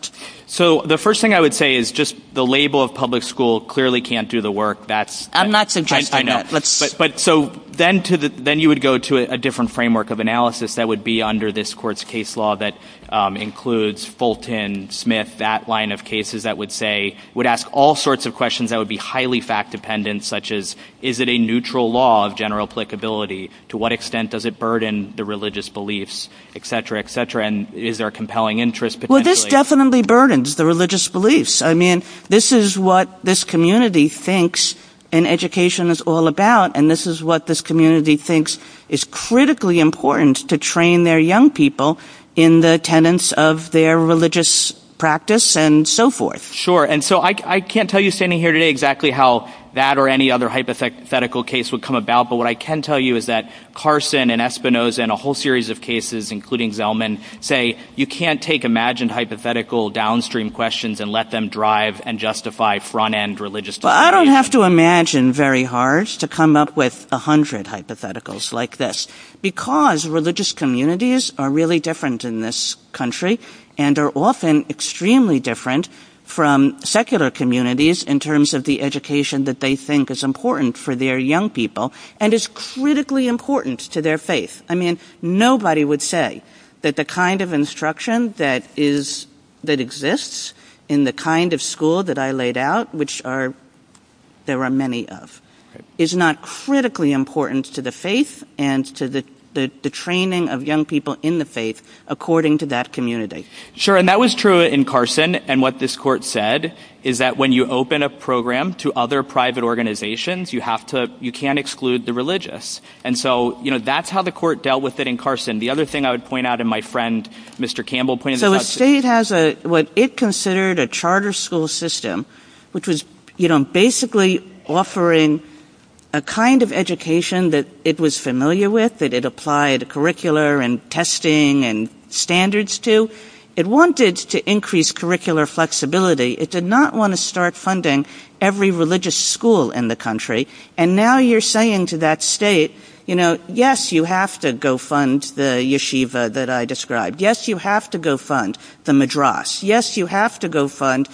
S10: So the first thing I would say is just the label of public school clearly can't do the work. That's
S6: I'm not suggesting
S10: I, I know.
S6: that. Let's
S10: but but so then to the then you would go to a, a different framework of analysis that would be under this court's case law that um, includes Fulton, Smith, that line of cases that would say would ask all sorts of questions that would be highly fact dependent, such as is it a neutral law of general applicability? To what extent does it burden the religious beliefs, et cetera, et cetera? And is there a compelling interest potentially?
S6: Well, this definitely burdens the religious beliefs. I mean, this is what this community thinks an education is all about, and this is what this community thinks is critically important to train their young people in the tenets of their religious practice and so forth.
S10: Sure. And so I, I can't tell you standing here today exactly how that or any other hypothetical case would come about, but what I can tell you is that Carson and Espinoza and a whole series of cases, including Zellman, say you can't take imagined hypothetical downstream questions and let them drive and justify front-end religious
S6: Well, I don't have to imagine very hard to come up with a hundred hypotheticals like this, because religious communities are really different in this country and are often extremely different from secular communities in terms of the education that they think is important for their young people and is critically important to their faith. I mean, nobody would say that the kind of instruction that is that exists in the kind of school that I laid out, which are there are many of, is not critically important to the faith and to the The, the training of young people in the faith according to that community.
S10: Sure, and that was true in Carson, and what this court said is that when you open a program to other private organizations, you have to, you can't exclude the religious. And so, you know, that's how the court dealt with it in Carson. The other thing I would point out, and my friend Mister Campbell pointed
S6: so
S10: this out.
S6: So a state has a, what it considered a charter school system, which was, you know, basically offering a kind of education that it was familiar with, that it applied curricular and testing and standards to. It wanted to increase curricular flexibility. It did not want to start funding every religious school in the country. And now you're saying to that state, you know, yes, you have to go fund the yeshiva that I described. Yes, you have to go fund the madras. Yes, you have to go fund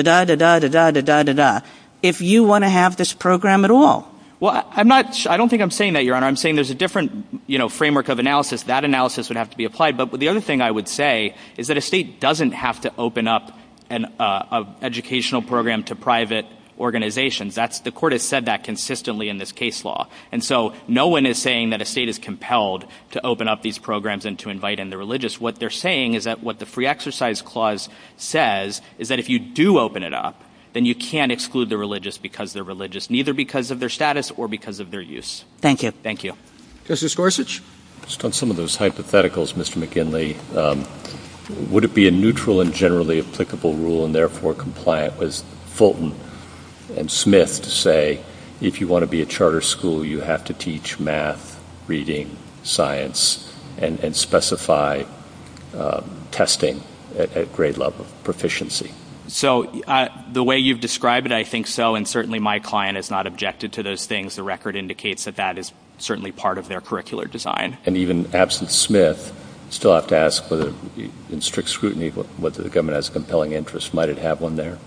S6: da-da-da-da-da-da-da-da-da if you want to have this program at all.
S10: Well, I'm not, I don't think I'm saying that, Your Honor. I'm saying there's a different, you know, framework of analysis. That analysis would have to be applied. But the other thing I would say is that a state doesn't have to open up an uh, a educational program to private organizations. That's, the court has said that consistently in this case law. And so no one is saying that a state is compelled to open up these programs and to invite in the religious. What they're saying is that what the Free Exercise Clause says is that if you do open it up, then you can't exclude the religious because they're religious, neither because of their status or because of their use.
S6: Thank you.
S10: Thank you.
S1: Justice Gorsuch?
S8: Just on some of those hypotheticals, Mister McGinley, um, would it be a neutral and generally applicable rule and therefore compliant with Fulton and Smith to say if you want to be a charter school, you have to teach math, reading, science, and, and specify uh, testing at, at grade level of proficiency?
S10: So uh, the way you've described it, I think so, and certainly my client has not objected to those things. The record indicates that that is certainly part of their curricular design.
S8: And even absent Smith, still have to ask whether, in strict scrutiny, whether the government has a compelling interest. Might it have one there?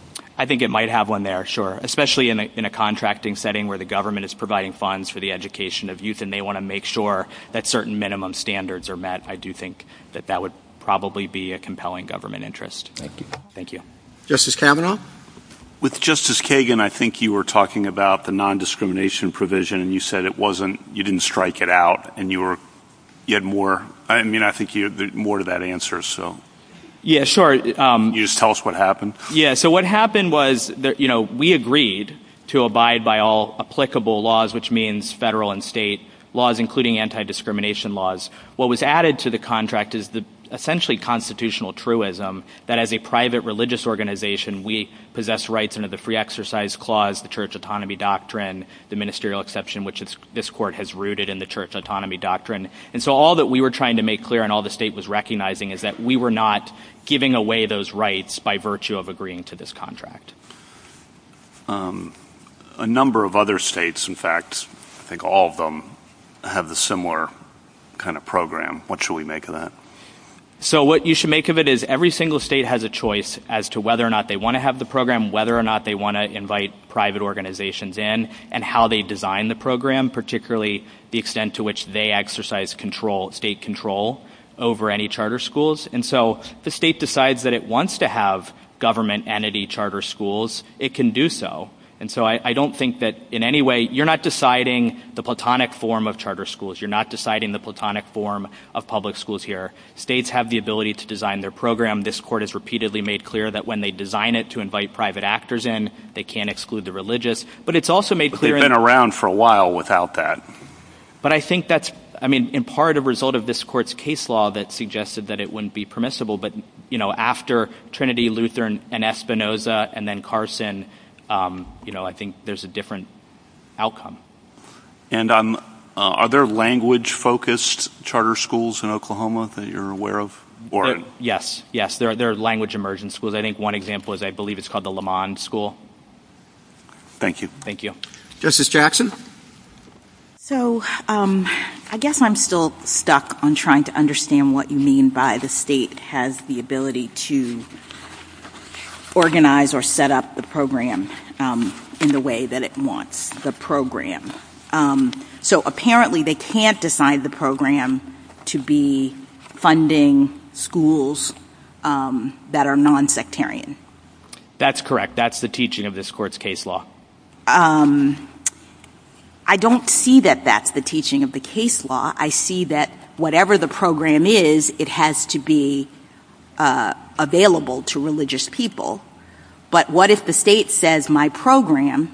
S10: I think it might have one there, sure, especially in a, in a contracting setting where the government is providing funds for the education of youth and they want to make sure that certain minimum standards are met. I do think that that would probably be a compelling government interest.
S8: Thank you.
S10: Thank you.
S1: Justice Kavanaugh?
S9: With Justice Kagan, I think you were talking about the non-discrimination provision, and you said it wasn't, you didn't strike it out, and you were, you had more, I mean, I think you had more to that answer, so.
S10: Yeah, sure. Um,
S9: you just tell us what happened?
S10: Yeah, so what happened was, that, you know, we agreed to abide by all applicable laws, which means federal and state laws, including anti-discrimination laws. What was added to the contract is the essentially constitutional truism that as a private religious organization, we possess rights under the Free Exercise Clause, the Church Autonomy Doctrine, the ministerial exception, which is, this court has rooted in the Church Autonomy Doctrine. And so all that we were trying to make clear and all the state was recognizing is that we were not giving away those rights by virtue of agreeing to this contract.
S9: Um, a number of other states, in fact, I think all of them, have the similar kind of program. What should we make of that?
S10: So what you should make of it is every single state has a choice as to whether or not they want to have the program, whether or not they want to invite private organizations in, and how they design the program, particularly the extent to which they exercise control, state control over any charter schools. And so if the state decides that it wants to have government entity charter schools, it can do so. And so I, I don't think that in any way you're not deciding the platonic form of charter schools. You're not deciding the platonic form of public schools here. States have the ability to design their program. This court has repeatedly made clear that when they design it to invite private actors in, they can't exclude the religious. But it's also made
S9: but
S10: clear—
S9: they've been around for a while without that.
S10: But I think that's, I mean, in part a result of this court's case law that suggested that it wouldn't be permissible. But, you know, after Trinity Lutheran and Espinoza and then Carson, Um, you know, I think there's a different outcome.
S9: And um, uh, are there language-focused charter schools in Oklahoma that you're aware of? Or
S10: there, yes, yes. There are, there are language immersion schools. I think one example is, I believe it's called the Lamond School.
S9: Thank you.
S10: Thank you.
S1: Justice Jackson?
S4: So um, I guess I'm still stuck on trying to understand what you mean by the state has the ability to organize or set up the program um, in the way that it wants the program. Um, so apparently they can't decide the program to be funding schools um, that are non-sectarian.
S10: That's correct. That's the teaching of this court's case law.
S4: Um, I don't see that that's the teaching of the case law. I see that whatever the program is, it has to be uh, available to religious people. But what if the state says my program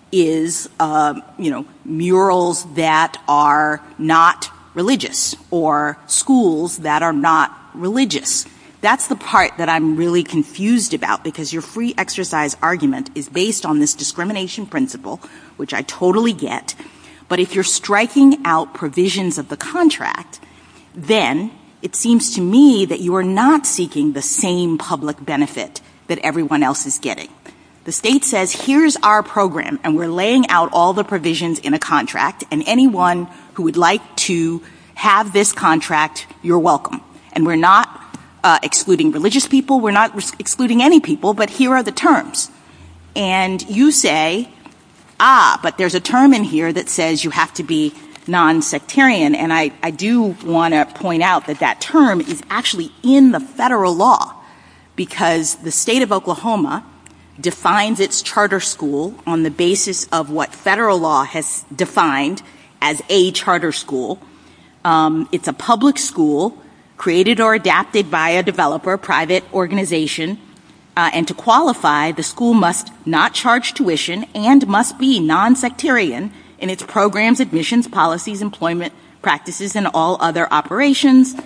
S4: is, uh, you know, murals that are not religious or schools that are not religious? That's the part that I'm really confused about, because your free exercise argument is based on this discrimination principle, which I totally get. But if you're striking out provisions of the contract, then it seems to me that you are not seeking the same public benefit that everyone else is getting. The state says, here's our program, and we're laying out all the provisions in a contract, and anyone who would like to have this contract, you're welcome. And we're not uh, excluding religious people, we're not res- excluding any people, but here are the terms. And you say, ah, but there's a term in here that says you have to be non-sectarian, and I, I do want to point out that that term is actually in the federal law, because the state of Oklahoma defines its charter school on the basis of what federal law has defined as a charter school. Um, it's a public school created or adapted by a developer, private organization, uh, and to qualify, the school must not charge tuition and must be non-sectarian in its programs, admissions, policies, employment practices, and all other operations.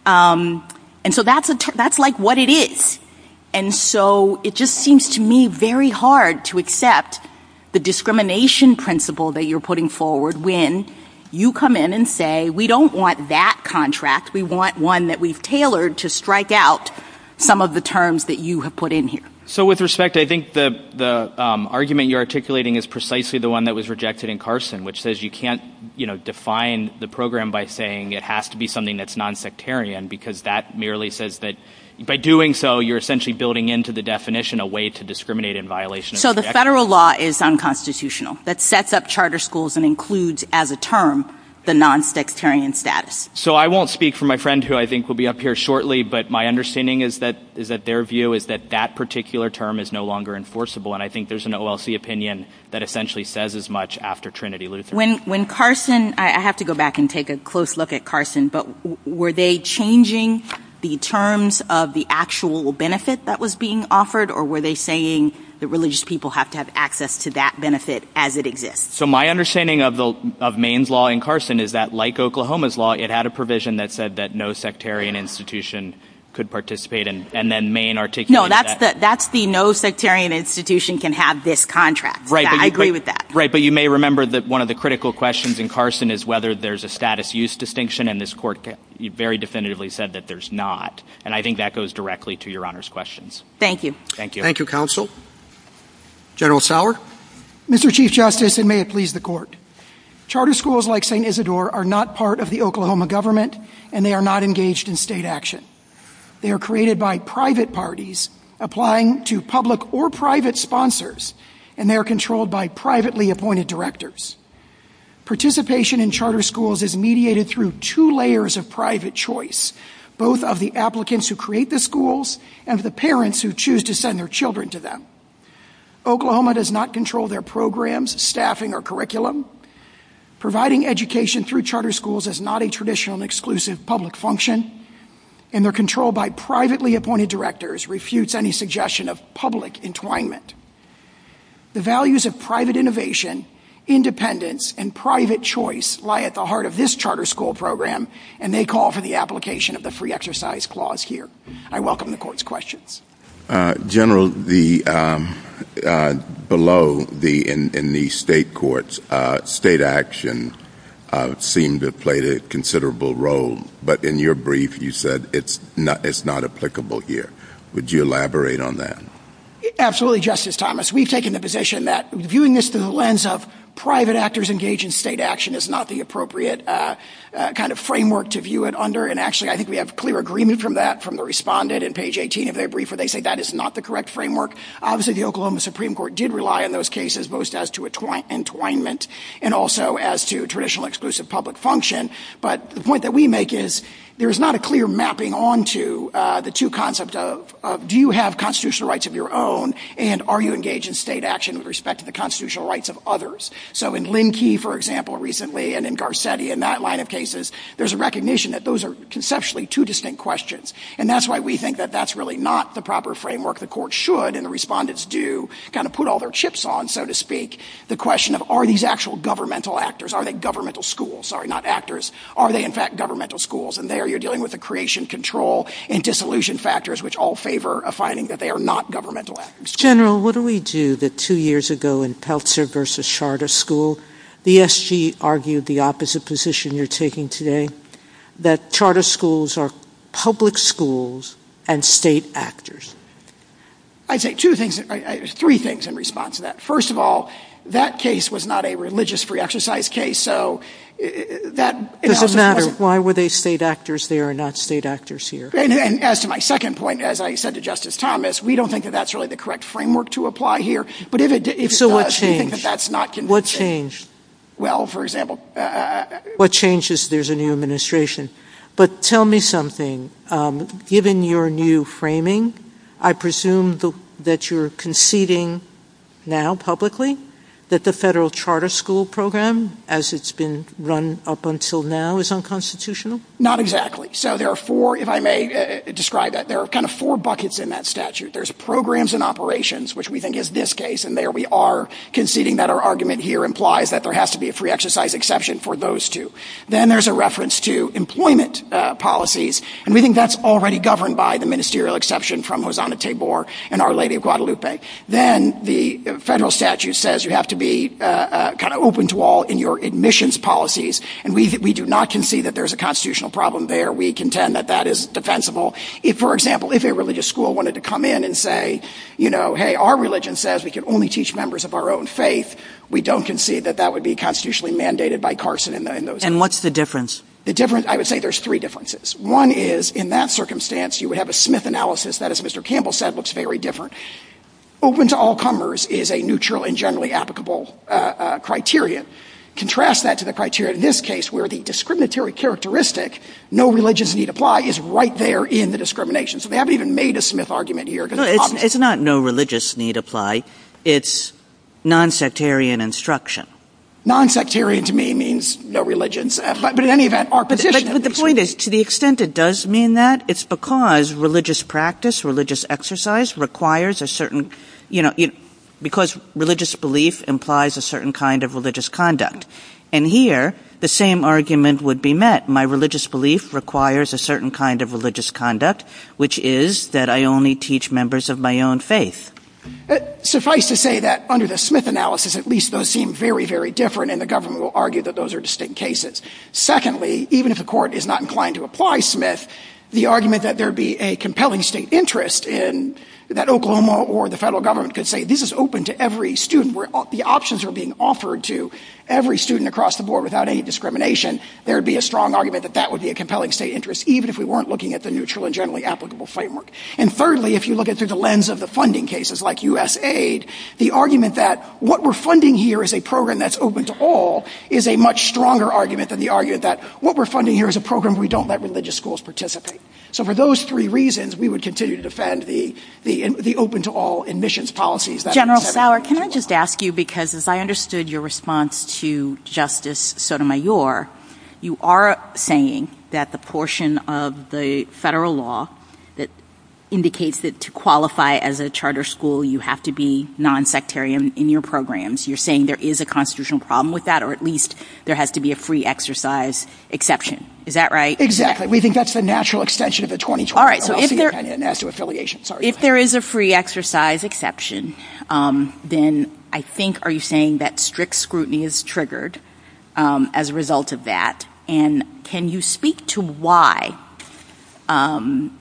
S4: Um, and so that's a ter- that's like what it is. And so it just seems to me very hard to accept the discrimination principle that you're putting forward when you come in and say, we don't want that contract, we want one that we've tailored to strike out some of the terms that you have put in here.
S10: So with respect, I think the, the um, argument you're articulating is precisely the one that was rejected in Carson, which says you can't, you know, define the program by saying it has to be something that's non-sectarian, because that merely says that by doing so, you're essentially building into the definition a way to discriminate in violation of
S4: So the federal law is unconstitutional. That sets up charter schools and includes as a term the non-sectarian status.
S10: So I won't speak for my friend, who I think will be up here shortly, but my understanding is that is that their view is that that particular term is no longer enforceable, and I think there's an O L C opinion that essentially says as much after Trinity Lutheran.
S4: When when Carson, I, I have to go back and take a close look at Carson, but w- were they changing the terms of the actual benefit that was being offered, or were they saying that religious people have to have access to that benefit as it exists?
S10: So my understanding of the of Maine's law in Carson is that, like Oklahoma's law, it had a provision that said that no sectarian institution could participate, in, and then Maine articulated
S4: No, that's
S10: that.
S4: the that's the no sectarian institution can have this contract.
S10: Right,
S4: that,
S10: but you,
S4: I agree
S10: but,
S4: with that.
S10: Right, but you may remember that one of the critical questions in Carson is whether there's a status use distinction, and this court very definitively said that there's not. And I think that goes directly to Your Honor's questions.
S4: Thank you.
S10: Thank you.
S1: Thank you, counsel. General Sauer.
S11: Mister Chief Justice, and may it please the Court. Charter schools like Saint Isidore are not part of the Oklahoma government, and they are not engaged in state action. They are created by private parties applying to public or private sponsors, and they are controlled by privately appointed directors. Participation in charter schools is mediated through two layers of private choice, both of the applicants who create the schools and of the parents who choose to send their children to them. Oklahoma does not control their programs, staffing, or curriculum. Providing education through charter schools is not a traditional and exclusive public function, and they're controlled by privately appointed directors, refutes any suggestion of public entwinement. The values of private innovation, independence, and private choice lie at the heart of this charter school program, and they call for the application of the free exercise clause here. I welcome the court's questions.
S3: Uh, General, the um, uh, below the in, in the state courts, uh, state action uh, seemed to have played a considerable role. But in your brief, you said it's not it's not applicable here. Would you elaborate on that?
S11: Absolutely, Justice Thomas. We've taken the position that viewing this through the lens of private actors engaged in state action is not the appropriate uh, uh, kind of framework to view it under. And actually, I think we have clear agreement from that from the respondent in page eighteen of their brief where they say that is not the correct framework. Obviously, the Oklahoma Supreme Court did rely on those cases both as to entwine- entwinement and also as to traditional exclusive public function. But the point that we make is there is not a clear mapping onto uh, the two concepts of, of do you have constitutional rights of your own and are you engaged in state action with respect to the constitutional rights of others. So in Linkey, for example, recently, and in Garcetti, in that line of cases, there's a recognition that those are conceptually two distinct questions. And that's why we think that that's really not the proper framework. The court should, and the respondents do, kind of put all their chips on, so to speak, the question of are these actual governmental actors? Are they governmental schools? Sorry, not actors. Are they, in fact, governmental schools? And there you're dealing with the creation, control, and dissolution factors, which all favor a finding that they are not governmental actors.
S5: General, what do we do that two years ago in Peltzer versus Charter School, the S G argued the opposite position you're taking today, that charter schools are public schools and state actors?
S11: I'd say two things, three things in response to that. First of all, that case was not a religious free exercise case, so that
S5: does it matter? Why were they state actors there and not state actors here?
S11: And, and as to my second point, as I said to Justice Thomas, we don't think that that's really the correct framework to apply here. But if it, if
S5: so
S11: it
S5: what
S11: does,
S5: changed?
S11: we think that that's not convincing.
S5: What changed?
S11: Well, for example, uh,
S5: what changed is there's a new administration. But tell me something. Um, given your new framing, I presume the, that you're conceding now publicly that the federal charter school program, as it's been run up until now, is unconstitutional?
S11: Not exactly. So there are four, if I may uh, describe that, there are kind of four buckets in that statute. There's programs and operations, which we think is this case, and there we are conceding that our argument here implies that there has to be a free exercise exception for those two. Then there's a reference to employment uh, policies, and we think that's already governed by the ministerial exception from Hosanna Tabor and Our Lady of Guadalupe. Then the federal statute says you have to be uh, uh, kind of open to all in your admissions policies, and we th- we do not concede that there's a constitutional problem there. We contend that that is defensible. If, for example, if a religious school wanted to come in and say, you know, hey, our religion says we can only teach members of our own faith, we don't concede that that would be constitutionally mandated by Carson in, the, in those.
S6: And
S11: areas.
S6: What's the difference?
S11: The difference, I would say there's three differences. One is, in that circumstance, you would have a Smith analysis that, as Mister Campbell said, looks very different. Open to all comers is a neutral and generally applicable uh, uh, criterion. Contrast that to the criteria in this case where the discriminatory characteristic, no religions need apply, is right there in the discrimination. So they haven't even made a Smith argument here.
S6: No, it's, it's not no religious need apply. It's non-sectarian instruction.
S11: Non-sectarian to me means no religions. Uh, but, but in any event, our position...
S6: But, but, but the point is, to the extent it does mean that, it's because religious practice, religious exercise requires a certain, you know, you know because religious belief implies a certain kind of religious conduct. And here, the same argument would be met. My religious belief requires a certain kind of religious conduct, which is that I only teach members of my own faith.
S11: Uh, suffice to say that under the Smith analysis, at least those seem very, very different, and the government will argue that those are distinct cases. Secondly, even if the court is not inclined to apply Smith, the argument that there be a compelling state interest in that Oklahoma or the federal government could say this is open to every student, where the options are being offered to every student across the board without any discrimination, there would be a strong argument that that would be a compelling state interest, even if we weren't looking at the neutral and generally applicable framework. And thirdly, if you look at it through the lens of the funding cases like U S aid, the argument that what we're funding here is a program that's open to all is a much stronger argument than the argument that what we're funding here is a program where we don't let religious schools participate. So for those three reasons, we would continue to defend the the, the open to all admissions policies. That
S4: General Sauer, can I just ask you, because as I understood your response to Justice Sotomayor, you are saying that the portion of the federal law that indicates that to qualify as a charter school, you have to be non-sectarian in your programs. You're saying there is a constitutional problem with that, or at least there has to be a free exercise exception. Is that right?
S11: Exactly. We think that's the natural extension of the twenty twenty
S4: All right. So if there,
S11: opinion as to affiliation. Sorry.
S4: If there is a free exercise exception, um, then I think, are you saying that strict scrutiny is triggered um, as a result of that? And can you speak to why um,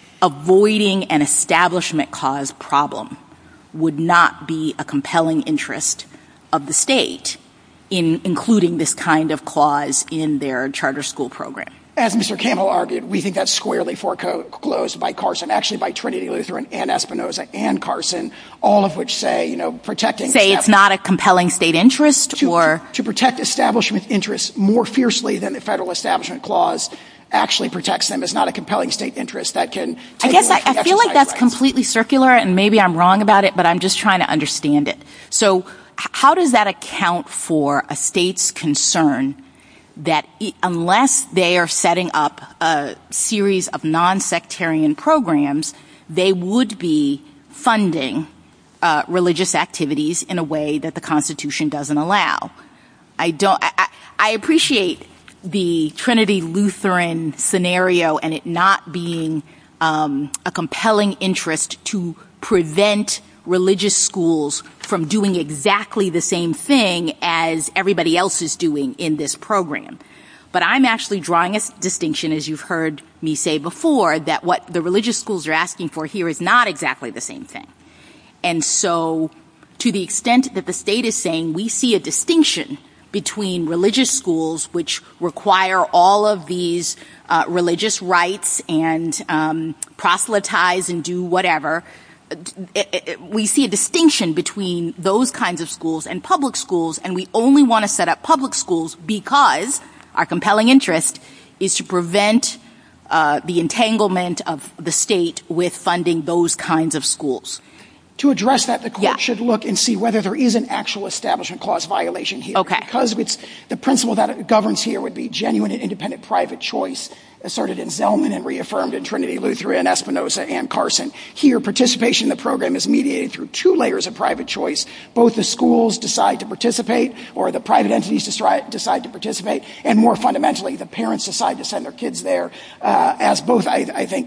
S4: avoiding an establishment clause problem would not be a compelling interest of the state in including this kind of clause in their charter school program?
S11: As Mister Campbell argued, we think that's squarely foreclosed by Carson, actually by Trinity Lutheran and Espinoza and Carson, all of which say, you know, protecting...
S4: Say it's not a compelling state interest
S11: to,
S4: or...
S11: To, to protect establishment interests more fiercely than the federal establishment clause actually protects them is not a compelling state interest that can take
S4: I guess
S11: away
S4: I, I feel like that's
S11: rights.
S4: completely circular, and maybe I'm wrong about it, but I'm just trying to understand it. So how does that account for a state's concern that it, unless they are setting up a series of non-sectarian programs, they would be funding uh, religious activities in a way that the Constitution doesn't allow? I don't. I, I appreciate the Trinity Lutheran scenario and it not being um, a compelling interest to prevent religious schools from doing exactly the same thing as everybody else is doing in this program. But I'm actually drawing a distinction, as you've heard me say before, that what the religious schools are asking for here is not exactly the same thing. And so to the extent that the state is saying we see a distinction between religious schools, which require all of these uh, religious rites and um, proselytize and do whatever, It, it, we see a distinction between those kinds of schools and public schools, and we only want to set up public schools because our compelling interest is to prevent uh, the entanglement of the state with funding those kinds of schools.
S11: To address that, the court
S4: yeah.
S11: should look and see whether there is an actual establishment clause violation here.
S4: Okay.
S11: Because it's the principle that governs here would be genuine and independent private choice, asserted in Zellman and reaffirmed in Trinity Lutheran, Espinoza, and Carson. Here, participation in the program is mediated through two layers of private choice. Both the schools decide to participate, or the private entities decide to participate, and more fundamentally, the parents decide to send their kids there. Uh, as both, I, I think,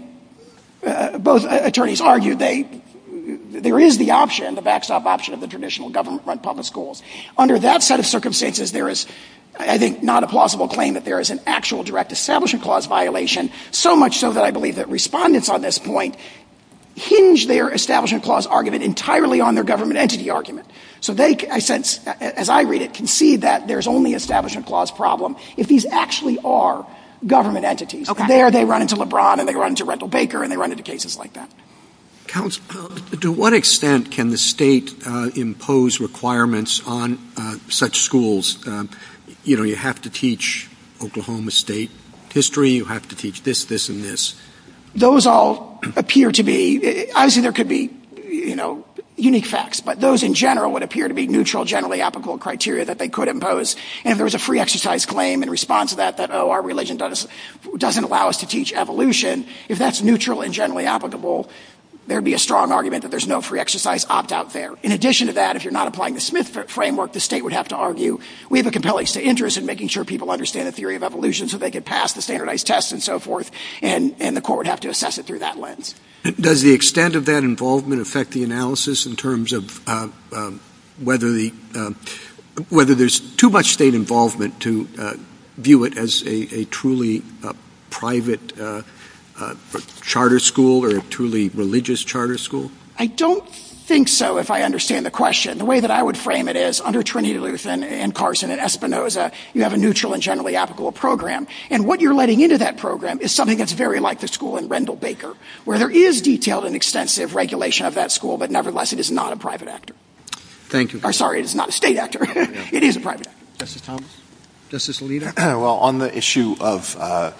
S11: uh, both attorneys argued, they there is the option, the backstop option of the traditional government-run public schools. Under that set of circumstances, there is, I think, not a plausible claim that there is an actual direct establishment clause violation, so much so that I believe that respondents on this point hinge their establishment clause argument entirely on their government entity argument. So they, I sense, as I read it, concede that there's only establishment clause problem if these actually are government entities.
S4: Okay.
S11: There they run into LeBron and they run into Rental Baker and they run into cases like that.
S1: Counsel, to what extent can the state uh, impose requirements on uh, such schools? Um, you know, you have to teach Oklahoma State history, you have to teach this, this, and this.
S11: Those all appear to be, obviously there could be, you know, unique facts, but those in general would appear to be neutral, generally applicable criteria that they could impose. And if there was a free exercise claim in response to that, that, oh, our religion does, doesn't allow us to teach evolution, if that's neutral and generally applicable, there'd be a strong argument that there's no free exercise opt-out there. In addition to that, if you're not applying the Smith framework, the state would have to argue we have a compelling state interest in making sure people understand the theory of evolution so they could pass the standardized tests and so forth, and, and the court would have to assess it through that lens.
S1: Does the extent of that involvement affect the analysis in terms of uh, uh, whether the uh, whether there's too much state involvement to uh, view it as a, a truly uh, private uh, a charter school or a truly religious charter school?
S11: I don't think so, if I understand the question. The way that I would frame it is, under Trinity Lutheran and Carson and Espinoza, you have a neutral and generally applicable program. And what you're letting into that program is something that's very like the school in Rendell Baker, where there is detailed and extensive regulation of that school, but nevertheless it is not a private actor.
S1: Thank you.
S11: Or sorry, it is not a state actor. Yeah. It is a private actor.
S1: Justice Thomas? Justice Alito?
S7: Well, on the issue of uh,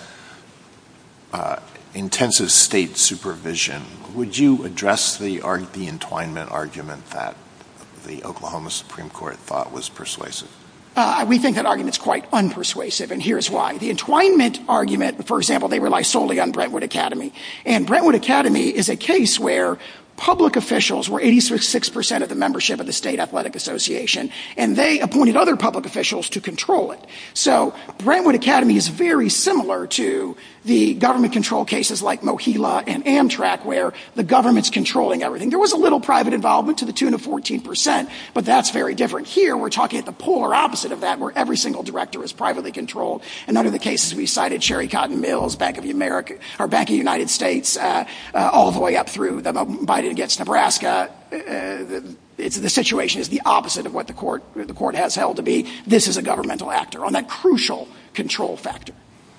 S7: uh, intensive state supervision, would you address the arg- the entwinement argument that the Oklahoma Supreme Court thought was persuasive?
S11: Uh, we think that argument's quite unpersuasive, and here's why. The entwinement argument, for example, they rely solely on Brentwood Academy. And Brentwood Academy is a case where public officials were eighty-six percent of the membership of the State Athletic Association, and they appointed other public officials to control it. So Brentwood Academy is very similar to the government control cases like Mohila and Amtrak, where the government's controlling everything. There was a little private involvement to the tune of fourteen percent, but that's very different. Here, we're talking at the polar opposite of that, where every single director is privately controlled. And under the cases we cited, Cherry Cotton Mills, Bank of America, or Bank of the United States, uh, uh, all the way up through the Biden against Nebraska, uh, the, it's, the situation is the opposite of what the court, the court has held to be. This is a governmental actor on that crucial control factor.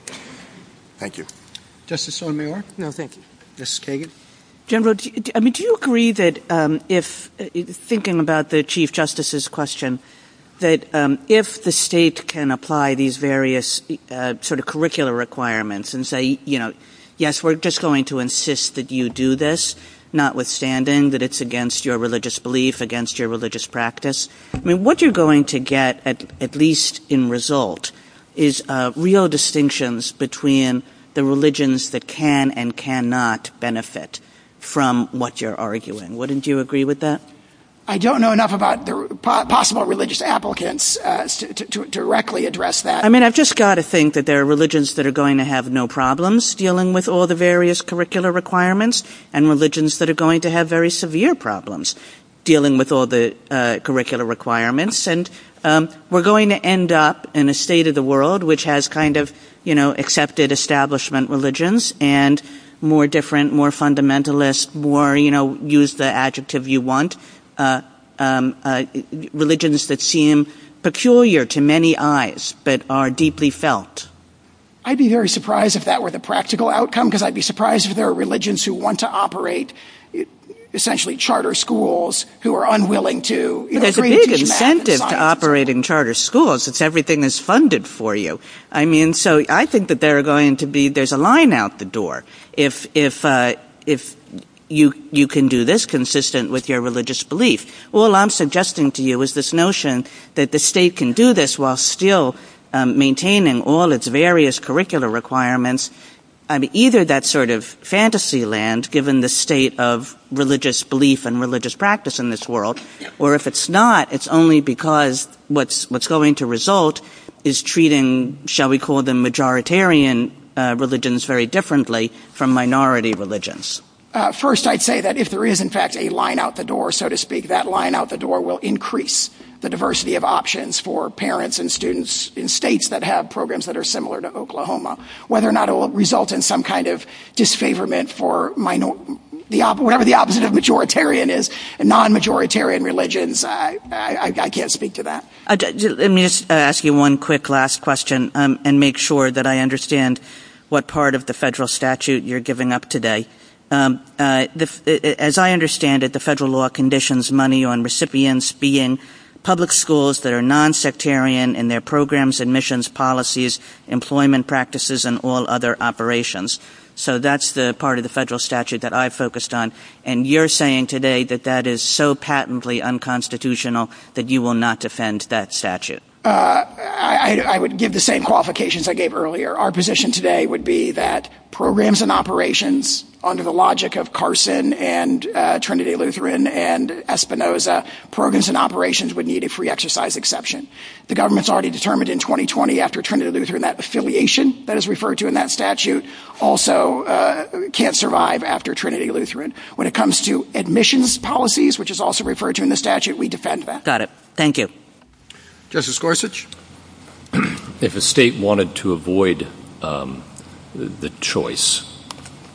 S7: Thank you.
S1: Justice Sotomayor?
S5: No, thank you.
S1: Justice Kagan?
S6: General, do you, I mean, do you agree that um, if, uh, thinking about the Chief Justice's question, that um, if the state can apply these various uh, sort of curricular requirements and say, you know, yes, we're just going to insist that you do this, notwithstanding that it's against your religious belief, against your religious practice, I mean, what you're going to get, at, at least in result, is uh, real distinctions between the religions that can and cannot benefit from what you're arguing. Wouldn't you agree with that?
S11: I don't know enough about the po- possible religious applicants uh, to, to, to directly address that.
S6: I mean, I've just got to think that there are religions that are going to have no problems dealing with all the various curricular requirements, and religions that are going to have very severe problems dealing with all the uh, curricular requirements. And um, we're going to end up in a state of the world which has kind of, you know, accepted establishment religions and more different, more fundamentalist, more, you know, use the adjective you want, uh, um, uh, religions that seem peculiar to many eyes but are deeply felt.
S11: I'd be very surprised if that were the practical outcome, because I'd be surprised if there are religions who want to operate essentially charter schools who are unwilling to, you know,
S6: there's a big incentive to operating charter schools. It's everything is funded for you. I mean, so I think that there are going to be, there's a line out the door. If, if, uh, if you, you can do this consistent with your religious belief. All I'm suggesting to you is this notion that the state can do this while still um, maintaining all its various curricular requirements. I mean, either that's sort of fantasy land, given the state of religious belief and religious practice in this world, or if it's not, it's only because what's what's going to result is treating, shall we call them, majoritarian uh, religions very differently from minority religions.
S11: Uh, first, I'd say that if there is, in fact, a line out the door, so to speak, that line out the door will increase the diversity of options for parents and students in states that have programs that are similar to Oklahoma. Whether or not it will result in some kind of disfavorment for minor, the op- whatever the opposite of majoritarian is, non-majoritarian religions, I, I, I can't speak to that.
S6: Uh, let me just uh, ask you one quick last question um, and make sure that I understand what part of the federal statute you're giving up today. Um, uh, the, as I understand it, the federal law conditions money on recipients being public schools that are non-sectarian in their programs, admissions, policies, employment practices, and all other operations. So that's the part of the federal statute that I focused on. And you're saying today that that is so patently unconstitutional that you will not defend that statute.
S11: Uh, I, I would give the same qualifications I gave earlier. Our position today would be that programs and operations, under the logic of Carson and uh, Trinity Lutheran and Espinoza, programs and operations would need a free exercise exception. The government's already determined in twenty twenty, after Trinity Lutheran, that affiliation that is referred to in that statute also uh, can't survive after Trinity Lutheran. When it comes to admissions policies, which is also referred to in the statute, we defend that.
S6: Got it. Thank you.
S1: Justice Gorsuch?
S8: If a state wanted to avoid um, the choice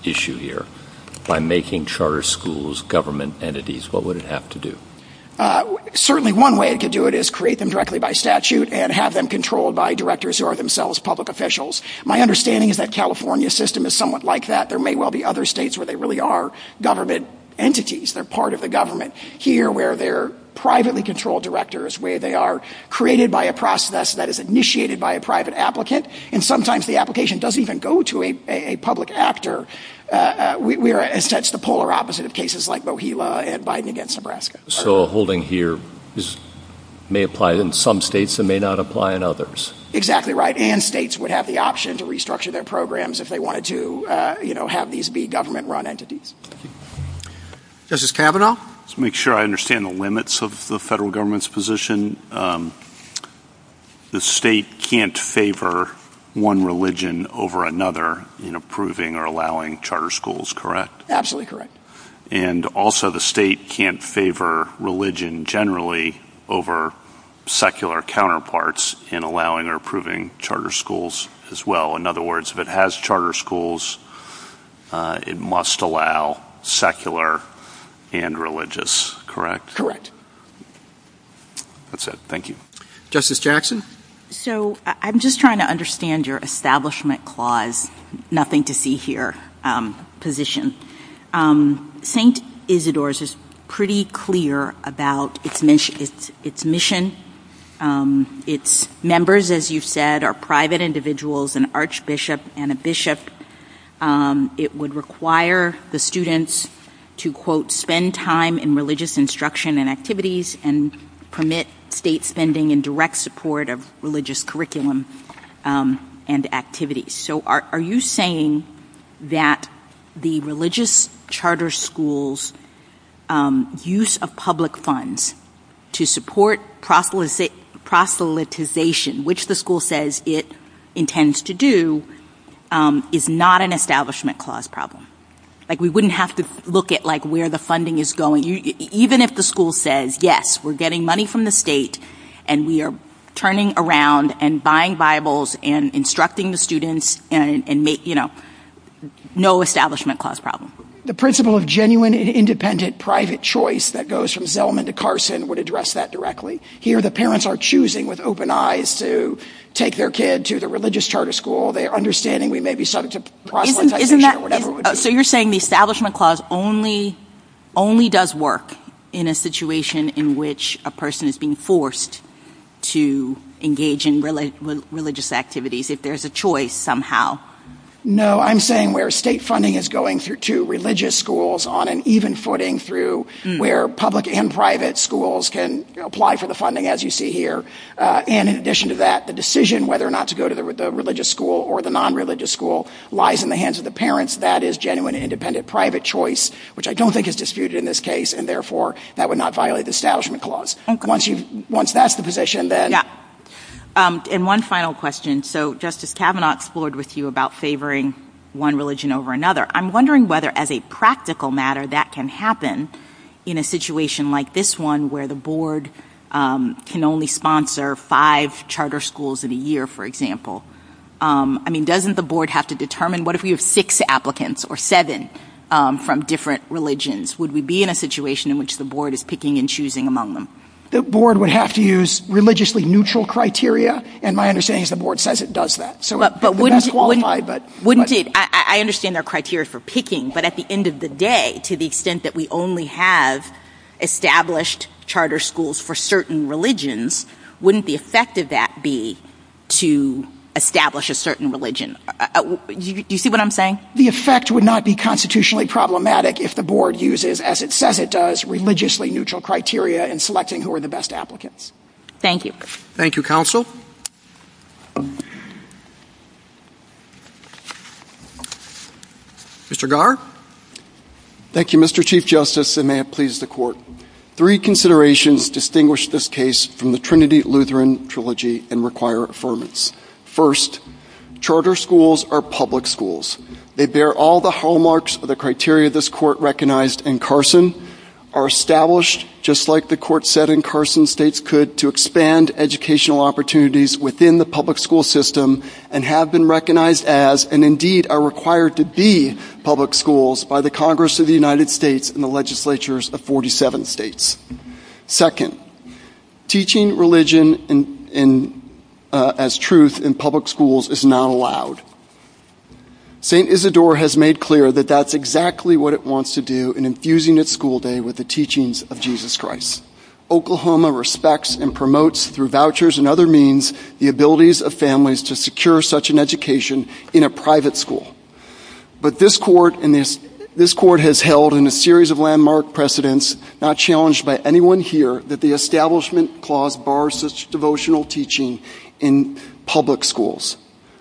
S8: issue here by making charter schools government entities? What would it have to do?
S11: Uh, certainly one way it could do it is create them directly by statute and have them controlled by directors who are themselves public officials. My understanding is that California's system is somewhat like that. There may well be other states where they really are government entities. They're part of the government. Here, where they're privately controlled directors, where they are created by a process that is initiated by a private applicant, and sometimes the application doesn't even go to a, a, a public actor. Uh, uh, we, we are, as such, the polar opposite of cases like Mohila and Biden against Nebraska.
S8: So a holding here is, may apply in some states and may not apply in others.
S11: Exactly right. And states would have the option to restructure their programs if they wanted to, uh, you know, have these be government-run entities.
S1: Justice Kavanaugh?
S9: To make sure I understand the limits of the federal government's position, um, the state can't favor one religion over another in approving or allowing charter schools, correct?
S11: Absolutely correct.
S9: And also the state can't favor religion generally over secular counterparts in allowing or approving charter schools as well. In other words, if it has charter schools, uh, it must allow secular and religious, correct?
S11: Correct.
S9: That's it. Thank you.
S1: Justice Jackson?
S4: So I'm just trying to understand your Establishment Clause, nothing to see here, um, position. Um, Saint Isidore's is pretty clear about its mission. Its, its mission. Um, its members, as you've said, are private individuals, an archbishop and a bishop. Um, it would require the students to, quote, spend time in religious instruction and activities and permit state spending in direct support of religious curriculum um, and activities. So are, are you saying that the religious charter schools' um, use of public funds to support proselyti- proselytization, which the school says it intends to do, um, is not an Establishment Clause problem? Like, we wouldn't have to look at, like, where the funding is going. You, even if the school says, yes, we're getting money from the state and we are turning around and buying Bibles and instructing the students and, and make, you know, no Establishment Clause problem.
S11: The principle of genuine and independent private choice that goes from Zellman to Carson would address that directly. Here, the parents are choosing with open eyes to take their kid to the religious charter school. They are understanding we may be subject to proselytization
S4: isn't, isn't that,
S11: or whatever
S4: is,
S11: it would be.
S4: Uh, so you're saying the Establishment Clause only only does work in a situation in which a person is being forced to engage in relig- religious activities if there's a choice somehow?
S11: No, I'm saying where state funding is going through to religious schools on an even footing through mm. where public and private schools can apply for the funding, as you see here. Uh, and in addition to that, the decision whether or not to go to the, the religious school or the non-religious school lies in the hands of the parents. That is genuine and independent private choice, which I don't think is disputed in this case, and therefore that would not violate the Establishment Clause. Okay. Once you once that's the position, then
S4: yeah. Um, and one final question. So Justice Kavanaugh explored with you about favoring one religion over another. I'm wondering whether, as a practical matter, that can happen in a situation like this one where the board um, can only sponsor five charter schools in a year, for example. Um, I mean, doesn't the board have to determine, what if we have six applicants or seven um, from different religions? Would we be in a situation in which the board is picking and choosing among them?
S11: The board would have to use religiously neutral criteria, and my understanding is the board says it does that. So
S4: but,
S11: it,
S4: but
S11: the
S4: wouldn't,
S11: best qualified,
S4: wouldn't,
S11: but
S4: wouldn't
S11: but,
S4: it? I, I understand their criteria for picking, but at the end of the day, to the extent that we only have established charter schools for certain religions, wouldn't the effect of that be to establish a certain religion? Uh, uh, do, you, do you see what I'm saying?
S11: The effect would not be constitutionally problematic if the board uses, as it says it does, religiously neutral criteria in selecting who are the best applicants.
S4: Thank you.
S1: Thank you, counsel. Mister Garre?
S12: Thank you, Mister Chief Justice, and may it please the Court. Three considerations distinguish this case from the Trinity Lutheran Trilogy and require affirmance. First, charter schools are public schools. They bear all the hallmarks of the criteria this Court recognized in Carson, are established, just like the court said in Carson, states could, to expand educational opportunities within the public school system and have been recognized as, and indeed are required to be, public schools by the Congress of the United States and the legislatures of forty-seven states. Second, teaching religion in, in, uh, as truth in public schools is not allowed. Saint Isidore has made clear that that's exactly what it wants to do in infusing its school day with the teachings of Jesus Christ. Oklahoma respects and promotes through vouchers and other means the abilities of families to secure such an education in a private school. But this court and this, this court has held in a series of landmark precedents, not challenged by anyone here, that the Establishment Clause bars such devotional teaching in public schools.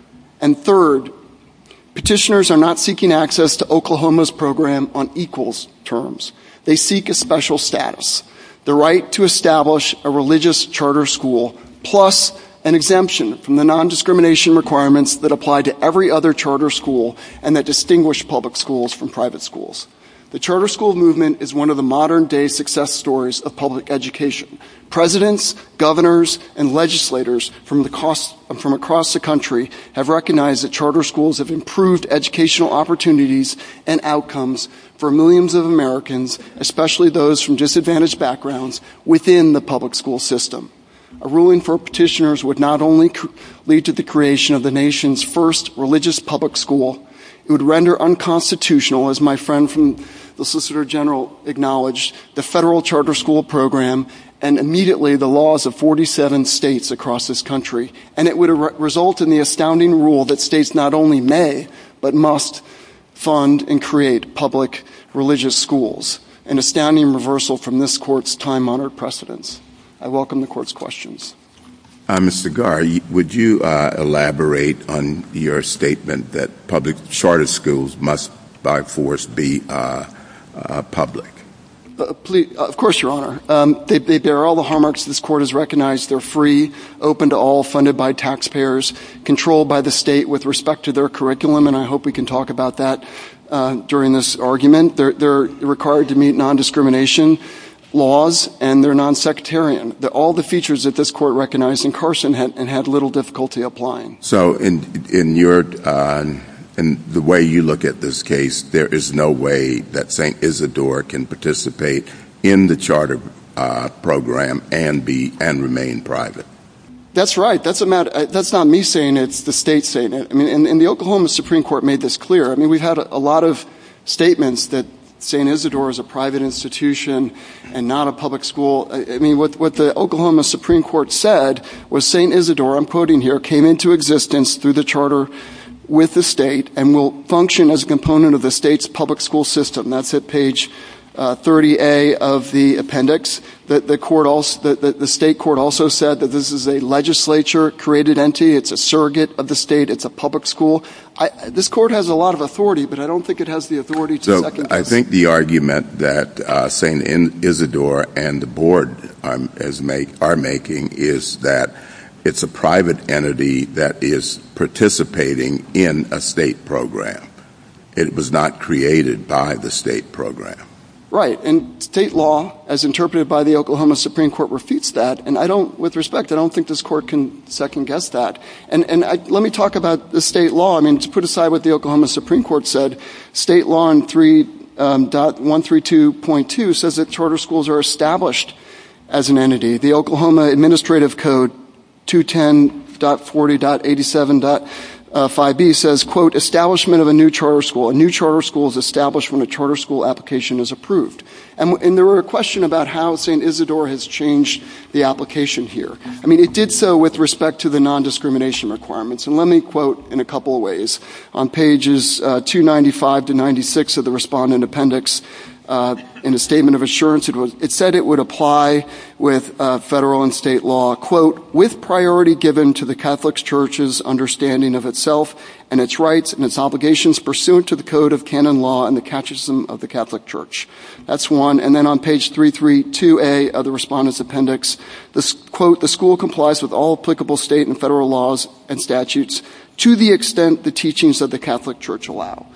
S12: And third, petitioners are not seeking access to Oklahoma's program on equals terms. They seek a special status, the right to establish a religious charter school, plus an exemption from the non-discrimination requirements that apply to every other charter school and that distinguish public schools from private schools. The charter school movement is one of the modern-day success stories of public education. Presidents, governors, and legislators from, the cost, from across the country have recognized that charter schools have improved educational opportunities and outcomes for millions of Americans, especially those from disadvantaged backgrounds, within the public school system. A ruling for petitioners would not only cr- lead to the creation of the nation's first religious public school, it would render unconstitutional, as my friend from the Solicitor General acknowledged, the federal charter school program and immediately the laws of forty-seven states across this country. And it would re- result in the astounding rule that states not only may, but must fund and create public religious schools, an astounding reversal from this court's time-honored precedents. I welcome the court's questions.
S3: Uh, Mister Garr, would you uh, elaborate on your statement that public charter schools must by force be uh, uh, public?
S12: Uh, please, uh, of course, Your Honor. Um, they, they bear all the hallmarks this court has recognized. They're free, open to all, funded by taxpayers, controlled by the state with respect to their curriculum, and I hope we can talk about that uh, during this argument. They're, they're required to meet non-discrimination laws, and they're non-sectarian. The, all the features that this court recognized in Carson had, and had little difficulty applying.
S3: So in, in your uh, in the way you look at this case, there is no way that Saint Isidore can participate in the charter uh, program and be and remain private.
S12: That's right. That's a matter. That's not me saying it. It's the state saying it. I mean, and, and the Oklahoma Supreme Court made this clear. I mean, we've had a, a lot of statements that Saint Isidore is a private institution and not a public school. I, I mean, what, what the Oklahoma Supreme Court said was Saint Isidore, I'm quoting here, came into existence through the charter with the state and will function as a component of the state's public school system. That's at page uh, thirty A of the appendix. The, the court also, the, the, the state court also said that this is a legislature-created entity. It's a surrogate of the state. It's a public school. I, this court has a lot of authority, but I don't think it has the authority to
S3: so
S12: second guess.
S3: I think the argument that uh, Saint Isidore and the board are, is make, are making is that it's a private entity that is participating in a state program. It was not created by the state program.
S12: Right, and state law, as interpreted by the Oklahoma Supreme Court, refutes that. And I don't, with respect, I don't think this court can second-guess that. And, and I, let me talk about the state law. I mean, to put aside what the Oklahoma Supreme Court said, state law in three point one thirty-two point two says that charter schools are established as an entity. The Oklahoma Administrative Code two ten point forty point eighty-seven point five B says, quote, establishment of a new charter school. A new charter school is established when a charter school application is approved. And, and there were a question about how Saint Isidore has changed the application here. I mean, it did so with respect to the non-discrimination requirements. And let me quote in a couple of ways. On pages uh, two ninety-five to ninety-six of the respondent appendix, Uh, in a statement of assurance, it, was, it said it would apply with uh, federal and state law, quote, with priority given to the Catholic Church's understanding of itself and its rights and its obligations pursuant to the Code of Canon Law and the Catechism of the Catholic Church. That's one. And then on page three thirty-two A of the respondent's appendix, this, quote, the school complies with all applicable state and federal laws and statutes to the extent the teachings of the Catholic Church allow.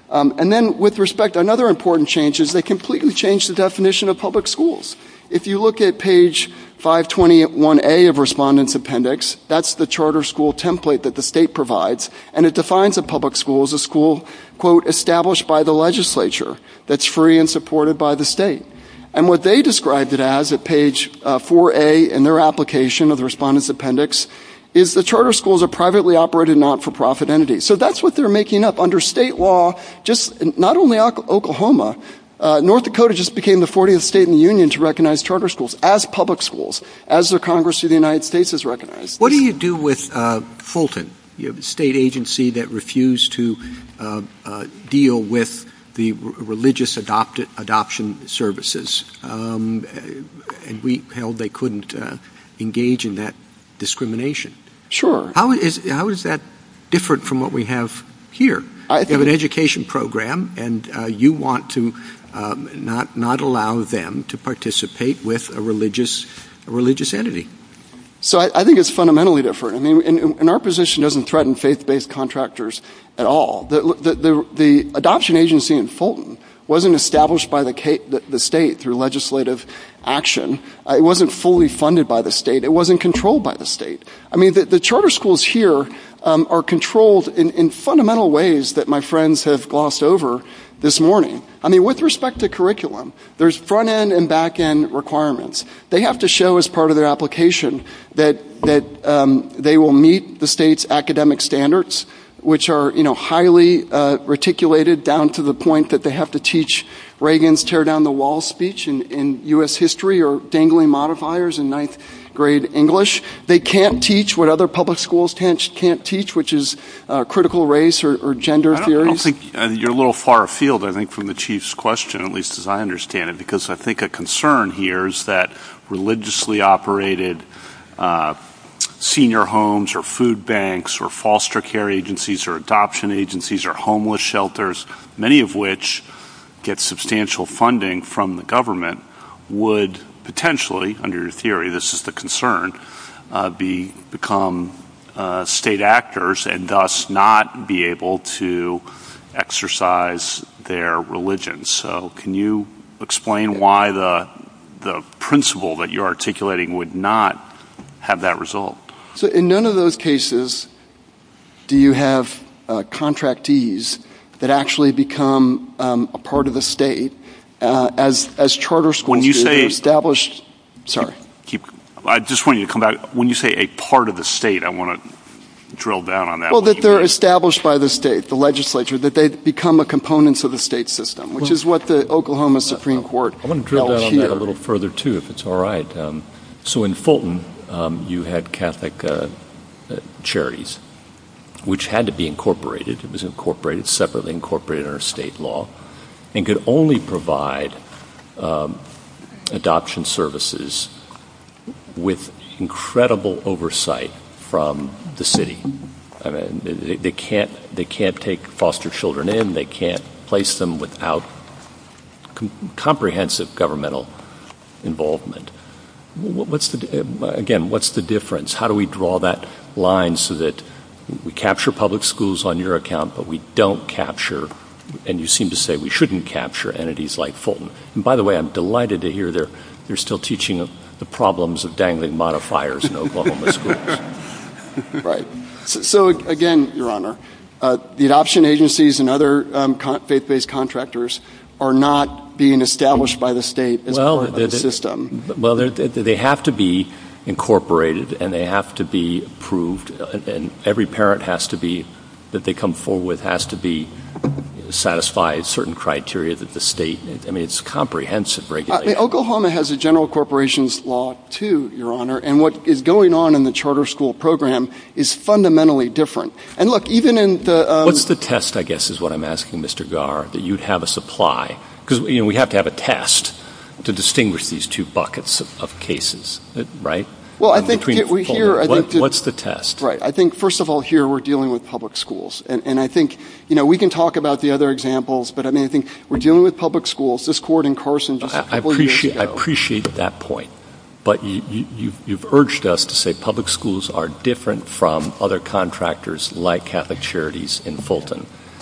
S12: Um, and then with respect, another important change is they completely changed the definition of public schools. If you look at page five twenty-one A of Respondent's Appendix, that's the charter school template that the state provides, and it defines a public school as a school, quote, established by the legislature that's free and supported by the state. And what they described it as at page uh, four A in their application of the Respondent's Appendix is the charter school is a privately operated not-for-profit entity. So that's what they're making up. Under state law, just not only Oklahoma, uh, North Dakota just became the fortieth state in the union to recognize charter schools as public schools, as the Congress of the United States has recognized.
S1: What do you do with uh, Fulton, you have a state agency that refused to uh, uh, deal with the r- religious adopted, adoption services, um, and we held they couldn't uh, engage in that discrimination?
S12: Sure.
S1: How is how is that different from what we have here?
S12: I
S1: you have an education program, and uh, you want to um, not not allow them to participate with a religious a religious entity.
S12: So I, I think it's fundamentally different. I mean, in, in our position doesn't threaten faith-based contractors at all. The, the, the, the adoption agency in Fulton wasn't established by the, the, the state through legislative action. Uh, it wasn't fully funded by the state. It wasn't controlled by the state. I mean, the, the charter schools here um, are controlled in, in fundamental ways that my friends have glossed over this morning. I mean, with respect to curriculum, there's front-end and back-end requirements. They have to show as part of their application that that um, they will meet the state's academic standards, which are, you know, highly uh, reticulated down to the point that they have to teach Reagan's tear down the wall speech in, in U S history or dangling modifiers in ninth grade English. They can't teach what other public schools can't, can't teach, which is uh, critical race or, or gender
S9: I
S12: theories.
S9: I don't think uh, you're a little far afield, I think, from the Chief's question, at least as I understand it, because I think a concern here is that religiously operated uh, senior homes or food banks or foster care agencies or adoption agencies or homeless shelters, many of which get substantial funding from the government, would potentially, under your theory, this is the concern, uh, be become uh, state actors and thus not be able to exercise their religion. So can you explain why the the principle that you're articulating would not have that result?
S12: So in none of those cases do you have uh, contractees that actually become um, a part of the state uh, as as charter schools
S9: when you
S12: do.
S9: say
S12: They're established. Sorry,
S9: keep, keep. I just want you to come back. When you say a part of the state, I want to drill down on that.
S12: Well, that they're
S9: mean.
S12: established by the state, the legislature, that they become a components of the state system, which well, is what the Oklahoma Supreme Court
S8: I want to drill down on
S12: here.
S8: that a little further too, if it's all right. Um, so in Fulton, um, you had Catholic uh, uh, charities, which had to be incorporated. It was incorporated, separately incorporated under state law, and could only provide um, adoption services with incredible oversight from the city. I mean, they, they can't they can't take foster children in. They can't place them without com- comprehensive governmental involvement. What's the again? What's the difference? How do we draw that line so that we capture public schools on your account, but we don't capture, and you seem to say we shouldn't capture entities like Fulton? And by the way, I'm delighted to hear they're they're still teaching the problems of dangling modifiers in Oklahoma schools.
S12: Right. So, so again, Your Honor, uh, the adoption agencies and other um, con- faith-based contractors are not being established by the state as
S8: well,
S12: part of the system.
S8: Well, they have to be incorporated and they have to be approved, and every parent has to be, that they come forward with, has to be satisfy certain criteria that the state, I mean, it's comprehensive regulation.
S12: I mean, Oklahoma has a general corporations law, too, Your Honor, and what is going on in the charter school program is fundamentally different. And look, even in the... Um,
S8: What's the test, I guess, is what I'm asking Mister Garr, that you'd have a supply? Because, you know, we have to have a test to distinguish these two buckets of, of cases, right?
S12: Well, I think we here. I
S8: what,
S12: think to,
S8: what's the test?
S12: Right. I think first of all, here we're dealing with public schools, and, and I think you know we can talk about the other examples, but I mean I think we're dealing with public schools. This court in Carson just a couple
S8: I appreciate,
S12: years ago.
S8: I appreciate that point, but you, you, you've, you've urged us to say public schools are different from other contractors like Catholic Charities in Fulton,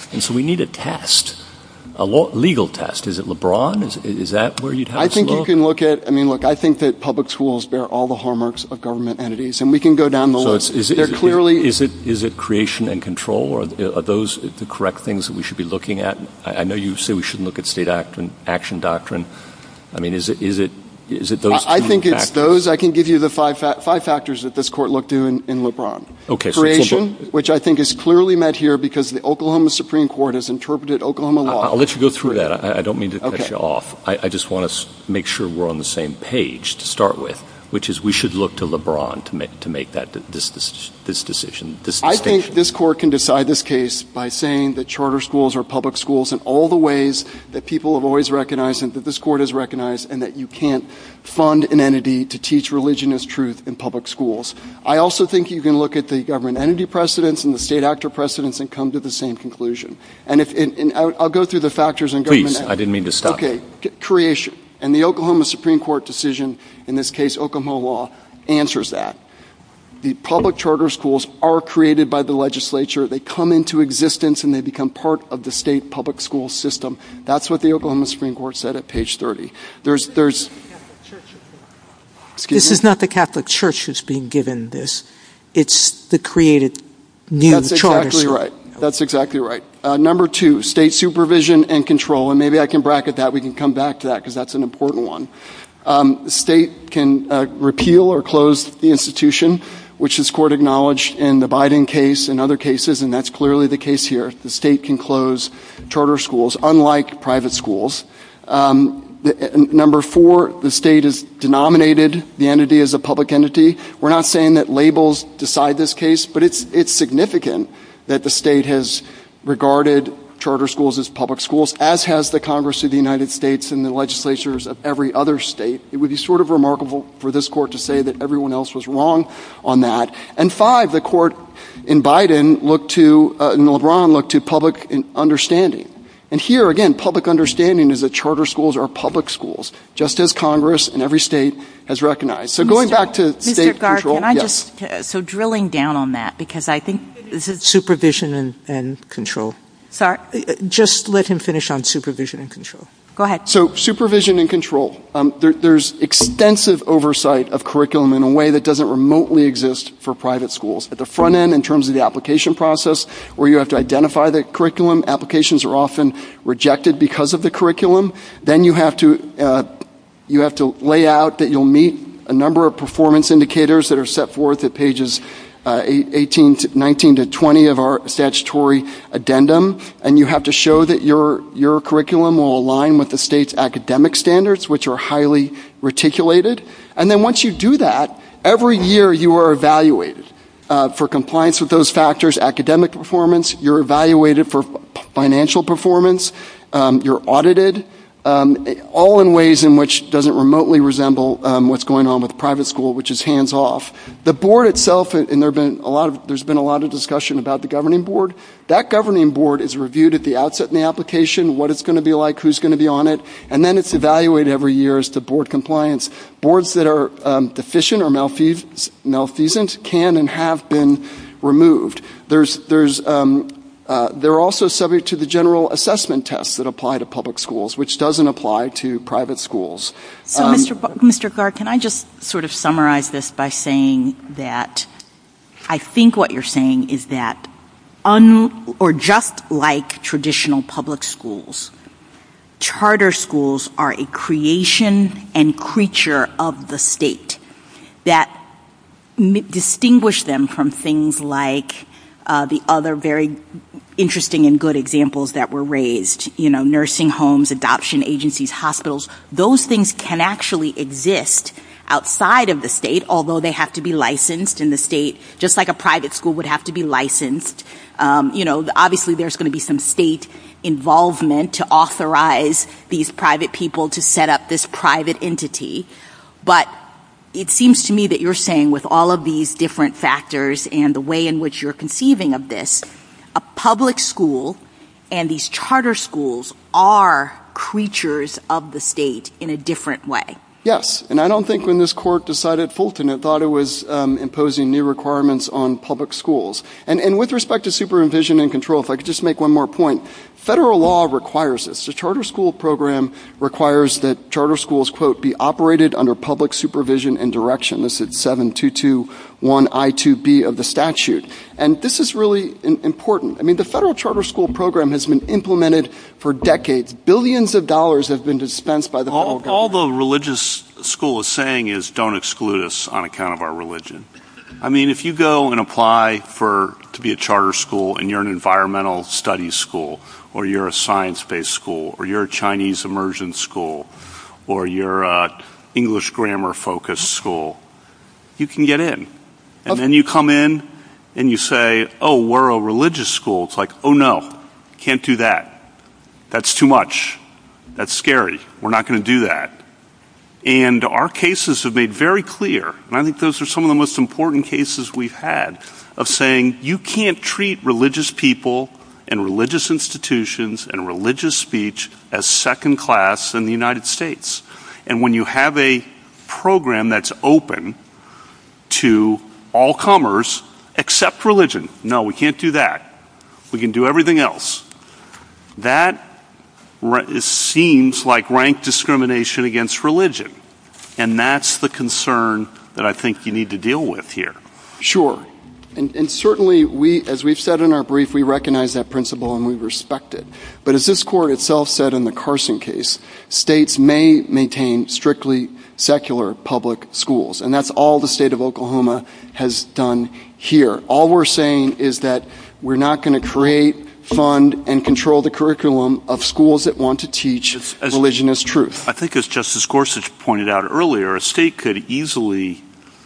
S8: And so we need a test. A law, legal test. Is it LeBron? Is, is that where you'd have
S12: I think
S8: look?
S12: you can look at, I mean, look, I think that public schools bear all the hallmarks of government entities, and we can go down the
S8: so
S12: list.
S8: Is it,
S12: They're
S8: is it,
S12: clearly.
S8: Is it, is it creation and control, or are those the correct things that we should be looking at? I, I know you say we shouldn't look at state action, action doctrine. I mean, is it, is it, is it those
S12: I, I
S8: two
S12: think
S8: factors?
S12: it's those. I can give you the five fa- five factors that this court looked to in, in LeBron.
S8: Okay,
S12: Creation,
S8: so
S12: which I think is clearly met here because the Oklahoma Supreme Court has interpreted Oklahoma law.
S8: I'll let you go through that. I, I don't mean to
S12: okay.
S8: cut you off. I, I just want to make sure we're on the same page to start with, which is we should look to LeBron to make to make that this this, this decision. This
S12: I think this court can decide this case by saying that charter schools are public schools in all the ways that people have always recognized and that this court has recognized, and that you can't fund an entity to teach religion as truth in public schools. I also think you can look at the government entity precedents and the state actor precedents and come to the same conclusion. And if and, and I'll go through the factors in government.
S8: Please, I didn't mean to stop.
S12: Okay, C- creation. And the Oklahoma Supreme Court decision, in this case Oklahoma law, answers that. The public charter schools are created by the legislature. They come into existence and they become part of the state public school system. That's what the Oklahoma Supreme Court said at page thirty. There's, there's,
S5: Excuse this me? Is not the Catholic Church who's being given this. It's the created new
S12: That's
S5: charter
S12: exactly
S5: school.
S12: right. That's exactly right. Uh, number two, state supervision and control. And maybe I can bracket that. We can come back to that because that's an important one. Um, the state can uh, repeal or close the institution, which this court acknowledged in the Biden case and other cases, and that's clearly the case here. The state can close charter schools, unlike private schools. Um, the, uh, number four, the state has denominated the entity as a public entity. We're not saying that labels decide this case, but it's it's significant that the state has regarded charter schools as public schools, as has the Congress of the United States and the legislatures of every other state. It would be sort of remarkable for this court to say that everyone else was wrong on that. And five, the court in Biden looked to, uh, in LeBron looked to public understanding. And here, again, public understanding is that charter schools are public schools, just as Congress and every state has recognized. So going
S4: Mister
S12: back to
S4: Mister
S12: state
S4: Garre,
S12: control.
S4: Can I
S12: yes.
S4: just, uh, so drilling down on that, because I think this is...
S5: Supervision and, and control.
S4: Sorry?
S5: Just let him finish on supervision and control.
S4: Go ahead.
S12: So supervision and control. Um, there, there's extensive oversight of curriculum in a way that doesn't remotely exist for private schools. At the front end, in terms of the application process, where you have to identify the curriculum, applications are often rejected because of the curriculum. Then you have to uh, you have to lay out that you'll meet a number of performance indicators that are set forth at pages Uh, eighteen to nineteen to twenty of our statutory addendum, and you have to show that your your curriculum will align with the state's academic standards, which are highly reticulated. And then once you do that, every year you are evaluated uh, for compliance with those factors, academic performance. You're evaluated for p- financial performance. Um, you're audited. Um, all in ways in which doesn't remotely resemble um, what's going on with private school, which is hands off. The board itself, and there have been a lot of, there's been a lot of discussion about the governing board. That governing board is reviewed at the outset in the application, what it's going to be like, who's going to be on it, and then it's evaluated every year as to board compliance. Boards that are um, deficient or malfeasant can and have been removed. There's, there's, um, Uh, they're also subject to the general assessment tests that apply to public schools, which doesn't apply to private schools.
S4: So,
S12: um,
S4: Mister B- Mister Garre, can I just sort of summarize this by saying that I think what you're saying is that, un- or just like traditional public schools, charter schools are a creation and creature of the state that m- distinguish them from things like Uh, the other very interesting and good examples that were raised, you know, nursing homes, adoption agencies, hospitals. Those things can actually exist outside of the state, although they have to be licensed in the state, just like a private school would have to be licensed. Um, you know, obviously there's going to be some state involvement to authorize these private people to set up this private entity. But it seems to me that you're saying with all of these different factors and the way in which you're conceiving of this, a public school and these charter schools are creatures of the state in a different way.
S12: Yes, and I don't think when this court decided Fulton, it thought it was um, imposing new requirements on public schools. And, and with respect to supervision and control, if I could just make one more point, federal law requires this. The charter school program requires that charter schools, quote, be operated under public supervision and direction. This is seven two two one I two B of the statute. And this is really in, important. I mean, the federal charter school program has been implemented for decades. Billions of dollars have been dispensed by the
S9: all,
S12: federal government.
S9: All the religious school is saying is don't exclude us on account of our religion. I mean, if you go and apply for to be a charter school and you're an environmental studies school, or you're a science-based school, or you're a Chinese immersion school, or you're a English grammar-focused school, you can get in. And okay. Then you come in and you say, oh, we're a religious school. It's like, oh, no, can't do that. That's too much. That's scary. We're not going to do that. And our cases have made very clear, and I think those are some of the most important cases we've had, of saying you can't treat religious people and religious institutions and religious speech as second class in the United States. And when you have a program that's open to all comers except religion, no, we can't do that. We can do everything else. That It seems like rank discrimination against religion. And that's the concern that I think you need to deal with here.
S12: Sure. And, and certainly, we, as we've said in our brief, we recognize that principle and we respect it. But as this court itself said in the Carson case, states may maintain strictly secular public schools. And that's all the state of Oklahoma has done here. All we're saying is that we're not going to create, fund, and control the curriculum of schools that want to teach as, as, religion as truth.
S9: I think as Justice Gorsuch pointed out earlier, a state could easily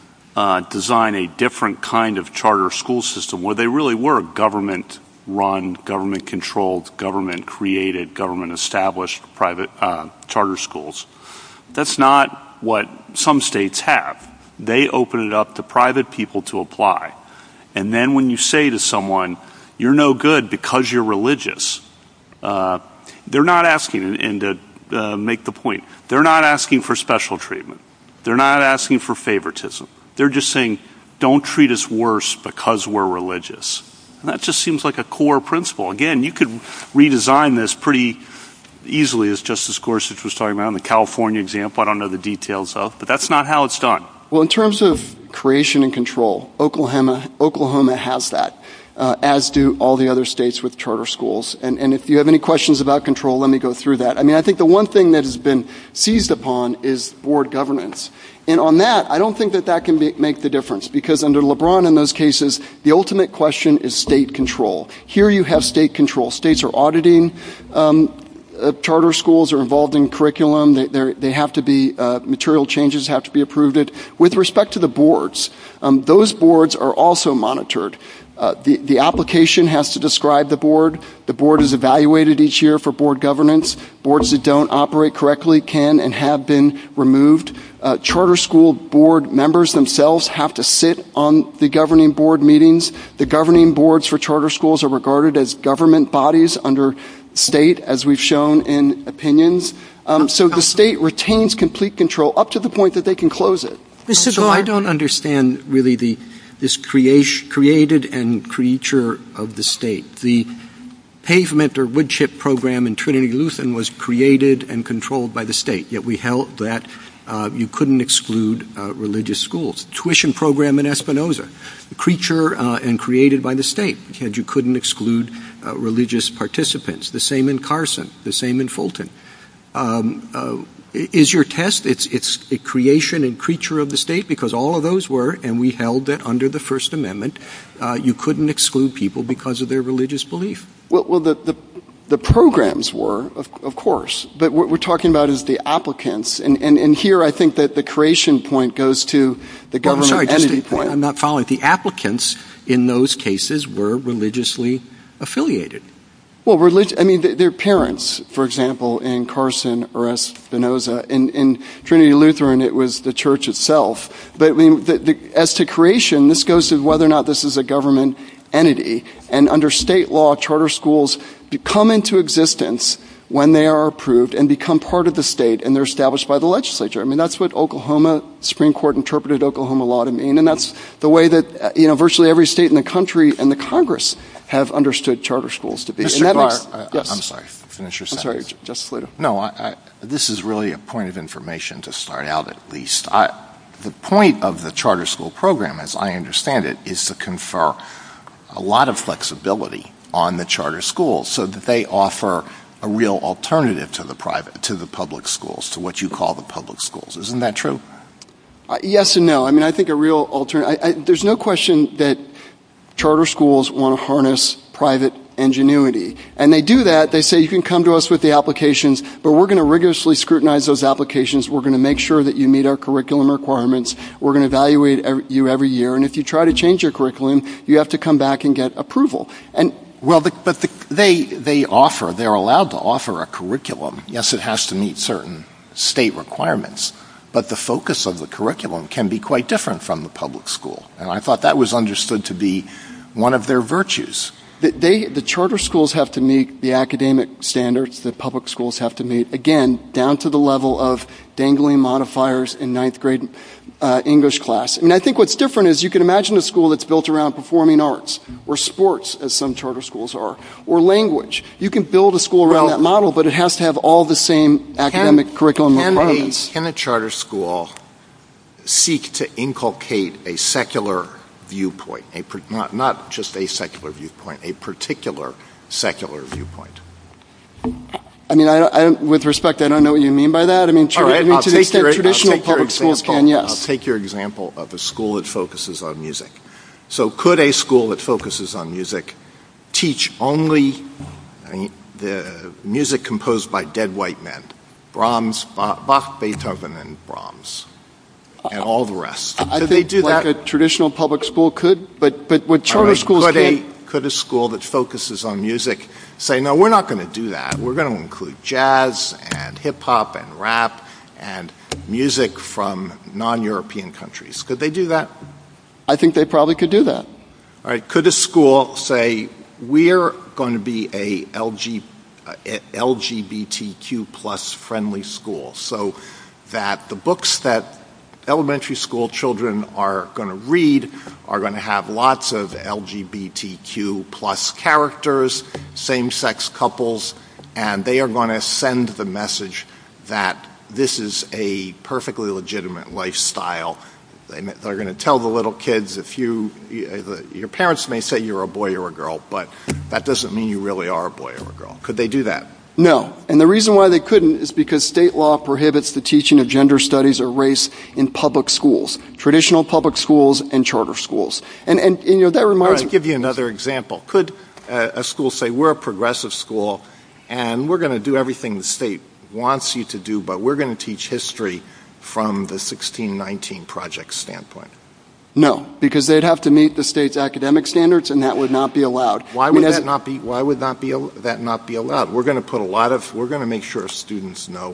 S9: uh, design a different kind of charter school system where they really were government-run, government-controlled, government-created, government-established private uh, charter schools. That's not what some states have. They open it up to private people to apply. And then when you say to someone, you're no good because you're religious, uh, they're not asking, and to uh, make the point, they're not asking for special treatment. They're not asking for favoritism. They're just saying, don't treat us worse because we're religious. And that just seems like a core principle. Again, you could redesign this pretty easily, as Justice Gorsuch was talking about in the California example. I don't know the details of, but that's not how it's done.
S12: Well, in terms of creation and control, Oklahoma, Oklahoma has that. Uh, as do all the other states with charter schools. And, and if you have any questions about control, let me go through that. I mean, I think the one thing that has been seized upon is board governance. And on that, I don't think that that can be, make the difference, because under LeBron in those cases, the ultimate question is state control. Here you have state control. States are auditing um, uh, charter schools, are involved in curriculum. They, they have to be, uh, material changes have to be approved. With respect to the boards, um, those boards are also monitored. Uh, the, the application has to describe the board. The board is evaluated each year for board governance. Boards that don't operate correctly can and have been removed. Uh, charter school board members themselves have to sit on the governing board meetings. The governing boards for charter schools are regarded as government bodies under state, as we've shown in opinions. Um, so the state retains complete control up to the point that they can close it.
S1: Mister So I don't understand really the this creation, created and creature of the state. The pavement or wood chip program in Trinity Lutheran was created and controlled by the state, yet we held that uh, you couldn't exclude uh, religious schools. The tuition program in Espinoza, the creature uh, and created by the state, yet you couldn't exclude uh, religious participants. The same in Carson, the same in Fulton. Um, uh, Is your test, it's, it's a creation and creature of the state? Because all of those were, and we held that under the First Amendment, uh, you couldn't exclude people because of their religious belief.
S12: Well, well the, the, the programs were, of, of course. But what we're talking about is the applicants. And, and, and here I think that the creation point goes to the government
S1: well, I'm sorry,
S12: entity
S1: just,
S12: point.
S1: I'm not following. The applicants in those cases were religiously affiliated.
S12: Well, relig- I mean, their parents, for example, in Carson or Espinoza. In, in Trinity Lutheran, it was the church itself. But I mean, the, the, as to creation, this goes to whether or not this is a government entity. And under state law, charter schools come into existence when they are approved and become part of the state, and they're established by the legislature. I mean, that's what Oklahoma Supreme Court interpreted Oklahoma law to mean, and that's the way that, uh, you know, virtually every state in the country and the Congress have understood charter schools to be.
S7: Mister
S12: And that
S7: Garr,
S12: makes,
S7: uh,
S12: yes.
S7: I'm sorry, finish your
S12: I'm
S7: sentence.
S12: sorry, Justice Alito.
S7: No, I, I, this is really a point of information to start out at least. I, the point of the charter school program, as I understand it, is to confer a lot of flexibility on the charter schools so that they offer a real alternative to the private, to the public schools, to what you call the public schools. Isn't that true?
S12: Uh, yes and no. I mean, I think a real alternative, there's no question that charter schools want to harness private ingenuity. And they do that. They say you can come to us with the applications, but we're going to rigorously scrutinize those applications. We're going to make sure that you meet our curriculum requirements. We're going to evaluate every, you every year. And if you try to change your curriculum, you have to come back and get approval. And
S7: Well, the, but the, they they offer, they're allowed to offer a curriculum. Yes, it has to meet certain state requirements, but the focus of the curriculum can be quite different from the public school. And I thought that was understood to be one of their virtues.
S12: The, they, the charter schools have to meet the academic standards that public schools have to meet, again, down to the level of dangling modifiers in ninth grade uh, English class. I mean, I think what's different is you can imagine a school that's built around performing arts or sports, as some charter schools are, or language. You can build a school around well, that model, but it has to have all the same academic
S7: can,
S12: curriculum
S7: can
S12: requirements.
S7: A, can a charter school seek to inculcate a secular viewpoint, a, not, not just a secular viewpoint, a particular secular viewpoint?
S12: I mean, I, I, with respect, I don't know what you mean by that. I mean, tra-
S7: right,
S12: I mean to the extent
S7: your,
S12: traditional public
S7: example,
S12: schools can, yes.
S7: I'll take your example of a school that focuses on music. So could a school that focuses on music teach only I mean, the music composed by dead white men, Brahms, Bach, Beethoven, and Brahms, and all the rest?
S12: I
S7: Could
S12: think
S7: they do
S12: like
S7: that?
S12: a traditional public school could, but but what charter
S7: right.
S12: schools
S7: could
S12: can't.
S7: A, could a school that focuses on music say, no, we're not going to do that. We're going to include jazz and hip-hop and rap and music from non-European countries. Could they do that?
S12: I think they probably could do that.
S7: All right. Could a school say, we're going to be a L G, uh, L G B T Q plus friendly school so that the books that elementary school children are going to read are going to have lots of L G B T Q plus characters, same-sex couples, and they are going to send the message that this is a perfectly legitimate lifestyle. They, they're going to tell the little kids, if you, your parents may say you're a boy or a girl, but that doesn't mean you really are a boy or a girl. Could they do that?
S12: No. And the reason why they couldn't is because state law prohibits the teaching of gender studies or race in public schools, traditional public schools and charter schools. And, and, and you know, that reminds me.
S7: I'll give you another example. Could uh, a school say, we're a progressive school and we're going to do everything the state wants you to do, but we're going to teach history from the sixteen nineteen Project standpoint?
S12: No, because they'd have to meet the state's academic standards, and that would not be allowed.
S7: Why
S12: I mean,
S7: would
S12: as
S7: that not be? Why would not be that not be allowed? We're going to put a lot of. We're going to make sure students know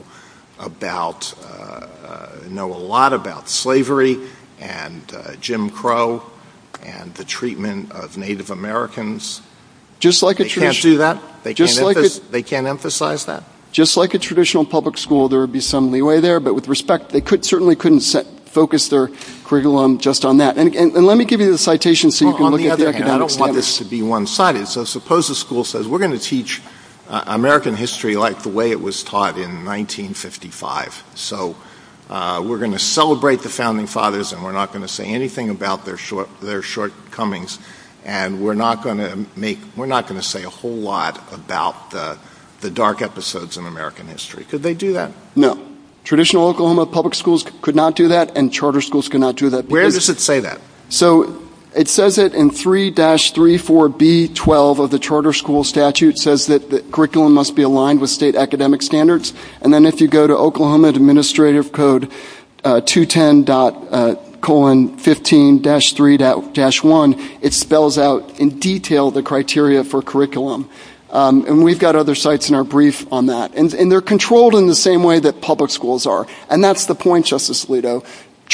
S7: about uh, uh, know a lot about slavery and uh, Jim Crow and the treatment of Native Americans.
S12: Just like a
S7: they
S12: tradition-
S7: can't do that. They
S12: just
S7: can't.
S12: like
S7: Emph-
S12: a-
S7: they can't emphasize that.
S12: Just like a traditional public school, there would be some leeway there, but with respect, they could certainly couldn't set, focus their curriculum just on that. And, and, and let me give you the citation so you
S7: well,
S12: can
S7: on
S12: look
S7: the
S12: at
S7: other
S12: the
S7: hand,
S12: academic
S7: I don't
S12: standards.
S7: want this to be one-sided. So suppose a school says, we're going to teach uh, American history like the way it was taught in nineteen fifty-five. So uh, we're going to celebrate the Founding Fathers, and we're not going to say anything about their short, their shortcomings, and we're not going to make we're not going to say a whole lot about the the dark episodes in American history. Could they do that?
S12: No. Traditional Oklahoma public schools c- could not do that, and charter schools could not do that.
S7: Where does it say that?
S12: So it says it in three dash thirty-four B twelve of the charter school statute. Says that the curriculum must be aligned with state academic standards. And then if you go to Oklahoma Administrative Code uh, two ten dot uh, colon fifteen dash three dash one, it spells out in detail the criteria for curriculum. Um, and we've got other sites in our brief on that. And, and they're controlled in the same way that public schools are. And that's the point, Justice Alito.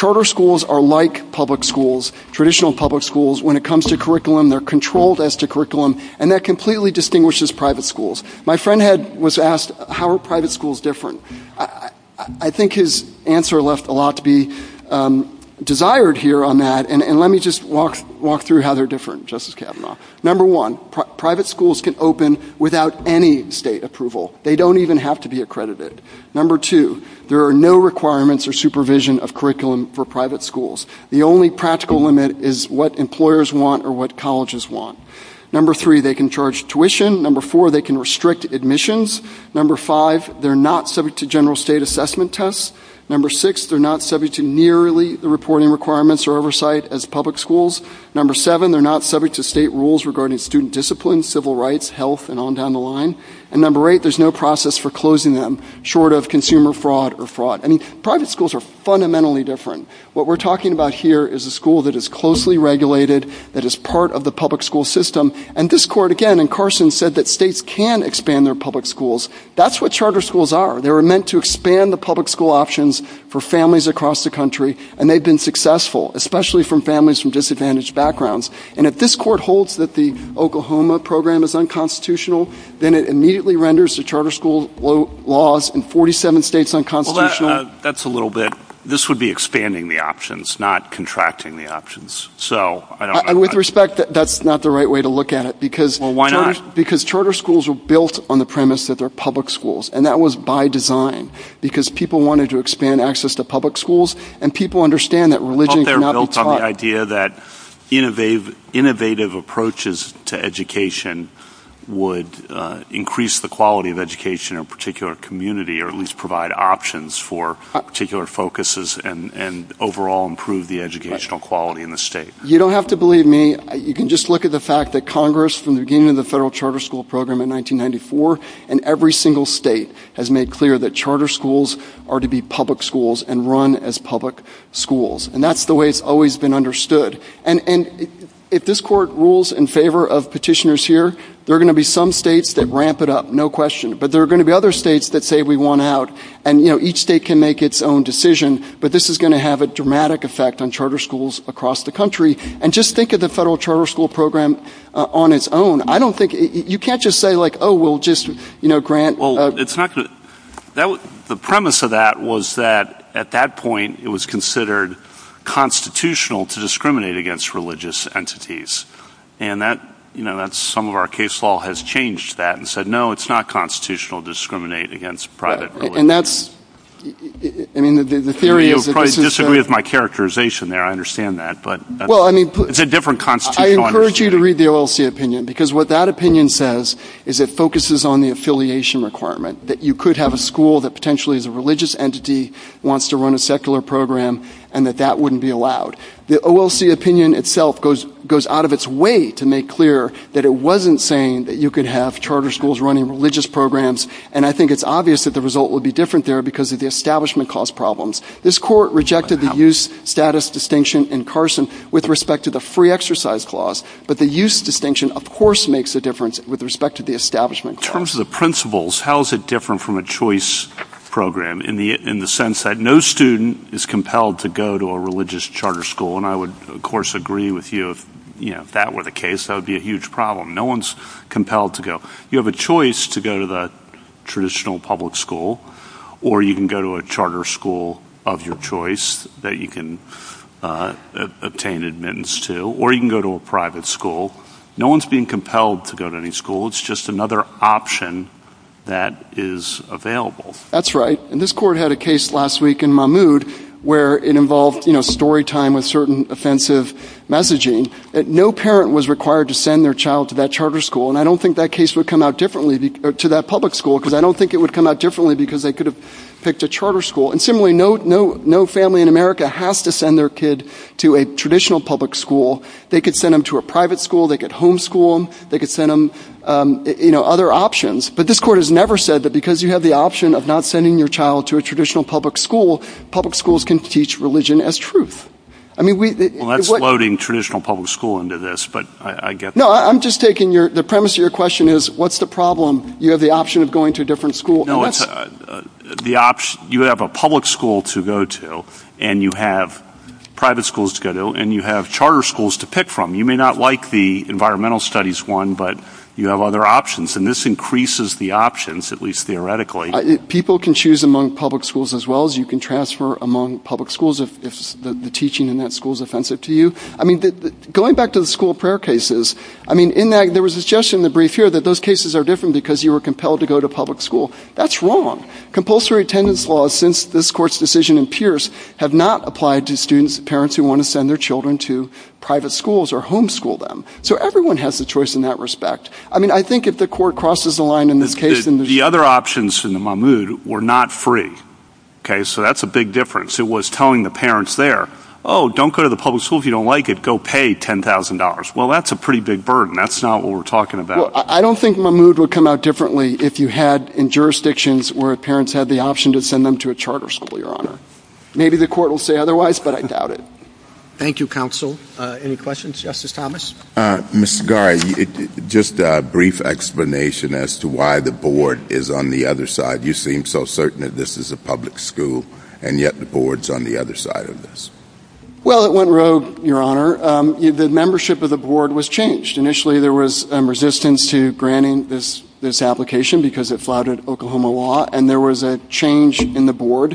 S12: Charter schools are like public schools, traditional public schools. When it comes to curriculum, they're controlled as to curriculum, and that completely distinguishes private schools. My friend had was asked, how are private schools different? I, I, I think his answer left a lot to be um, desired here on that, and, and let me just walk walk through how they're different, Justice Kavanaugh. Number one, pri- private schools can open without any state approval. They don't even have to be accredited. Number two, there are no requirements or supervision of curriculum for private schools. The only practical limit is what employers want or what colleges want. Number three, they can charge tuition. Number four, they can restrict admissions. Number five, they're not subject to general state assessment tests. Number six, they're not subject to nearly the reporting requirements or oversight as public schools. Number seven, they're not subject to state rules regarding student discipline, civil rights, health, and on down the line. And number eight, there's no process for closing them, short of consumer fraud or fraud. I mean, private schools are fundamentally different. What we're talking about here is a school that is closely regulated, that is part of the public school system. And this court, again, in Carson, said that states can expand their public schools. That's what charter schools are. They were meant to expand the public school options for families across the country, and they've been successful, especially from families from disadvantaged backgrounds. And if this court holds that the Oklahoma program is unconstitutional, then it immediately renders the charter school lo- laws in forty-seven states unconstitutional.
S9: Well, that, uh, that's a little bit. This would be expanding the options, not contracting the options. So I don't.
S12: I,
S9: know.
S12: With respect, that, that's not the right way to look at it because
S9: well, why
S12: charter,
S9: not?
S12: Because charter schools were built on the premise that they're public schools, and that was by design because people wanted to expand access to public schools, and people understand that religion
S9: they're
S12: cannot
S9: built
S12: be taught.
S9: on the idea that innovative innovative approaches to education would uh, increase the quality of education in a particular community, or at least provide options for particular focuses and, and overall improve the educational quality in the state.
S12: You don't have to believe me. You can just look at the fact that Congress, from the beginning of the federal charter school program in nineteen ninety-four, and every single state has made clear that charter schools are to be public schools and run as public schools. And that's the way it's always been understood. And, and if this court rules in favor of petitioners here, there are going to be some states that ramp it up, no question. But there are going to be other states that say we want out. And, you know, each state can make its own decision. But this is going to have a dramatic effect on charter schools across the country. And just think of the federal charter school program uh, on its own. I don't think – you can't just say, like, oh, we'll just, you know, grant
S9: Well,
S12: uh,
S9: it's not going to – that the premise of that was that at that point it was considered constitutional to discriminate against religious entities. And that – you know, that's some of our case law has changed that and said, no, it's not constitutional to discriminate against private
S12: right.
S9: religion.
S12: And that's – I mean, the, the theory
S9: you
S12: is that
S9: probably
S12: this is
S9: disagree
S12: uh,
S9: with my characterization there. I understand that, but that's,
S12: well, I mean,
S9: it's a different constitutional
S12: I encourage you to read the O L C opinion because what that opinion says is it focuses on the affiliation requirement, that you could have a school that potentially is a religious entity, wants to run a secular program, and that that wouldn't be allowed. The O L C opinion itself goes goes out of its way to make clear that it wasn't saying that you could have charter schools running religious programs, and I think it's obvious that the result would be different there because of the establishment clause problems. This court rejected the use status distinction in Carson with respect to the free exercise clause, but the use distinction, of course, makes a difference with respect to the establishment clause.
S9: In terms of the principles, how is it different from a choice program in the in the sense that no student is compelled to go to a religious charter school? And I would, of course, agree with you if you know if that were the case, that would be a huge problem. No one's compelled to go. You have a choice to go to the traditional public school, or you can go to a charter school of your choice that you can uh, obtain admittance to, or you can go to a private school. No one's being compelled to go to any school. It's just another option that is available.
S12: That's right. And this court had a case last week in Mahmoud where it involved, you know, story time with certain offensive messaging. That no parent was required to send their child to that charter school. And I don't think that case would come out differently be- or to that public school because I don't think it would come out differently because they could have picked a charter school. And similarly, no, no, no family in America has to send their kid to a traditional public school. They could send them to a private school. They could homeschool them. They could send them, um, you know, other options. But this court has never said that because you have the option of not sending your child to a traditional public school, public schools can teach religion as truth. I mean, we.
S9: Well, that's
S12: what,
S9: loading traditional public school into this, but I, I get.
S12: No, I'm just taking your. The premise of your question is, what's the problem? You have the option of going to a different school.
S9: No, it's uh, uh, the option. You have a public school to go to, and you have private schools to go to, and you have charter schools to pick from. You may not like the environmental studies one, but you have other options, and this increases the options, at least theoretically.
S12: I, it, people can choose among public schools as well as you can transfer among public schools if, if the, the teaching in that school is offensive to you. I mean, the, the, going back to the school prayer cases, I mean, in that there was a suggestion in the brief here that those cases are different because you were compelled to go to public school. That's wrong. Compulsory attendance laws since this Court's decision in Pierce have not applied to students, parents who want to send their children to private schools or homeschool them. So everyone has the choice in that respect. I mean, I think if the Court crosses the line in this
S9: the,
S12: case,
S9: the,
S12: then there's...
S9: The other options in the Mahmoud were not free. Okay, so that's a big difference. It was telling the parents there, oh, don't go to the public school if you don't like it, go pay ten thousand dollars. Well, that's a pretty big burden. That's not what we're talking about.
S12: Well, I don't think Mahmoud would come out differently if you had in jurisdictions where parents had the option to send them to a charter school, Your Honor. Maybe the Court will say otherwise, but I doubt it.
S1: Thank you, counsel. Uh, any questions, Justice Thomas?
S3: Uh, Mister Garre, it, it, just a brief explanation as to why the board is on the other side. You seem so certain that this is a public school, and yet the board's on the other side of this.
S12: Well, it went rogue, Your Honor. Um, the membership of the board was changed. Initially, there was um, resistance to granting this this application because it flouted Oklahoma law, and there was a change in the board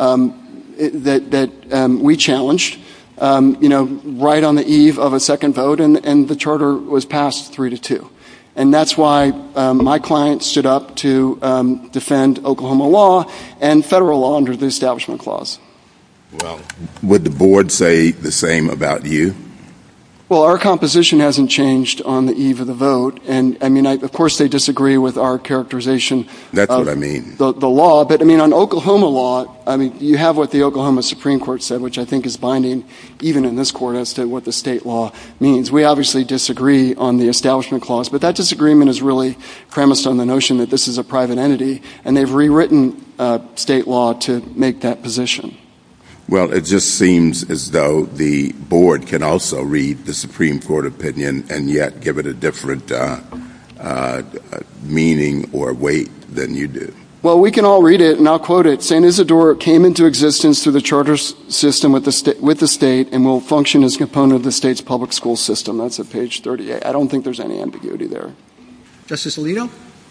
S12: um, it, that that um, we challenged. Um, you know, right on the eve of a second vote, and, and the charter was passed three to two. And that's why um, my client stood up to um, defend Oklahoma law and federal law under the Establishment Clause.
S3: Well, would the board say the same about you?
S12: Well, our composition hasn't changed on the eve of the vote, and I mean, I, of course, they disagree with our characterization.
S3: That's
S12: of
S3: what I mean.
S12: The, the law, but I mean, on Oklahoma law, I mean, you have what the Oklahoma Supreme Court said, which I think is binding, even in this court, as to what the state law means. We obviously disagree on the Establishment Clause, but that disagreement is really premised on the notion that this is a private entity, and they've rewritten uh, state law to make that position.
S3: Well, it just seems as though the board can also read the Supreme Court opinion and yet give it a different uh, uh, meaning or weight than you do.
S12: Well, we can all read it, and I'll quote it. Saint Isidore came into existence through the charter s- system with the, sta- with the state and will function as a component of the state's public school system. That's at page thirty-eight. I don't think there's any ambiguity there.
S1: Justice Alito?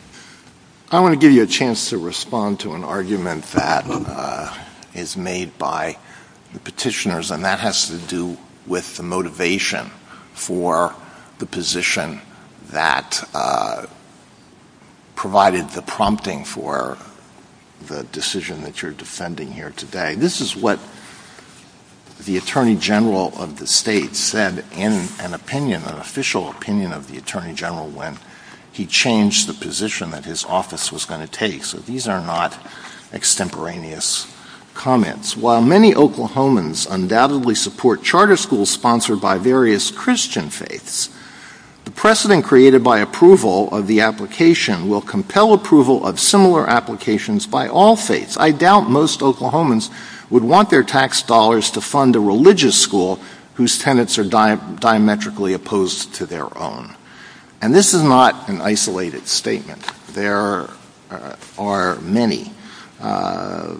S7: I want to give you a chance to respond to an argument that uh, is made by the petitioners, and that has to do with the motivation for the position that uh, provided the prompting for the decision that you're defending here today. This is what the Attorney General of the state said in an opinion, an official opinion of the Attorney General when he changed the position that his office was going to take. So these are not extemporaneous comments. While many Oklahomans undoubtedly support charter schools sponsored by various Christian faiths, the precedent created by approval of the application will compel approval of similar applications by all faiths. I doubt most Oklahomans would want their tax dollars to fund a religious school whose tenets are di- diametrically opposed to their own. And this is not an isolated statement. There uh, are many. Uh,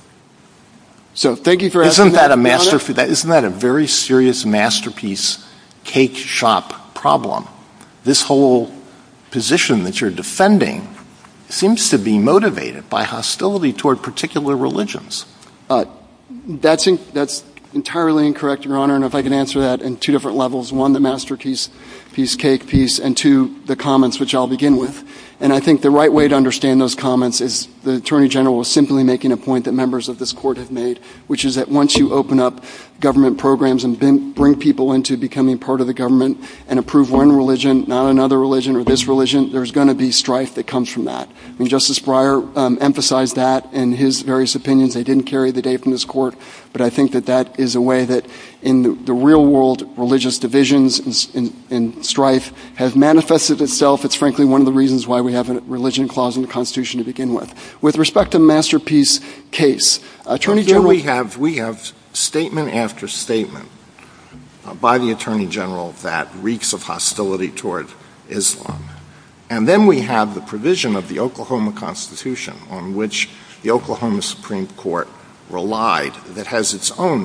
S12: So thank you for asking
S7: isn't that,
S12: that,
S7: a masterpiece? That, isn't that a very serious masterpiece cake shop problem? This whole position that you're defending seems to be motivated by hostility toward particular religions.
S12: Uh, that's in, that's entirely incorrect, Your Honor. And if I can answer that in two different levels: one, the masterpiece piece, cake piece, and two, the comments, which I'll begin with. And I think the right way to understand those comments is the Attorney General was simply making a point that members of this Court have made, which is that once you open up government programs and bring people into becoming part of the government and approve one religion, not another religion or this religion, there's going to be strife that comes from that. I mean, Justice Breyer um, emphasized that in his various opinions. They didn't carry the day from this Court, but I think that that is a way that in the, the real world, religious divisions and, and, and strife have manifested itself. It's frankly one of the reasons why we have a religion clause in the Constitution to begin with. With respect to masterpiece case, Attorney
S7: well,
S12: General...
S7: We have, we have statement after statement uh, by the Attorney General that reeks of hostility toward Islam. And then we have the provision of the Oklahoma Constitution on which the Oklahoma Supreme Court relied that has its own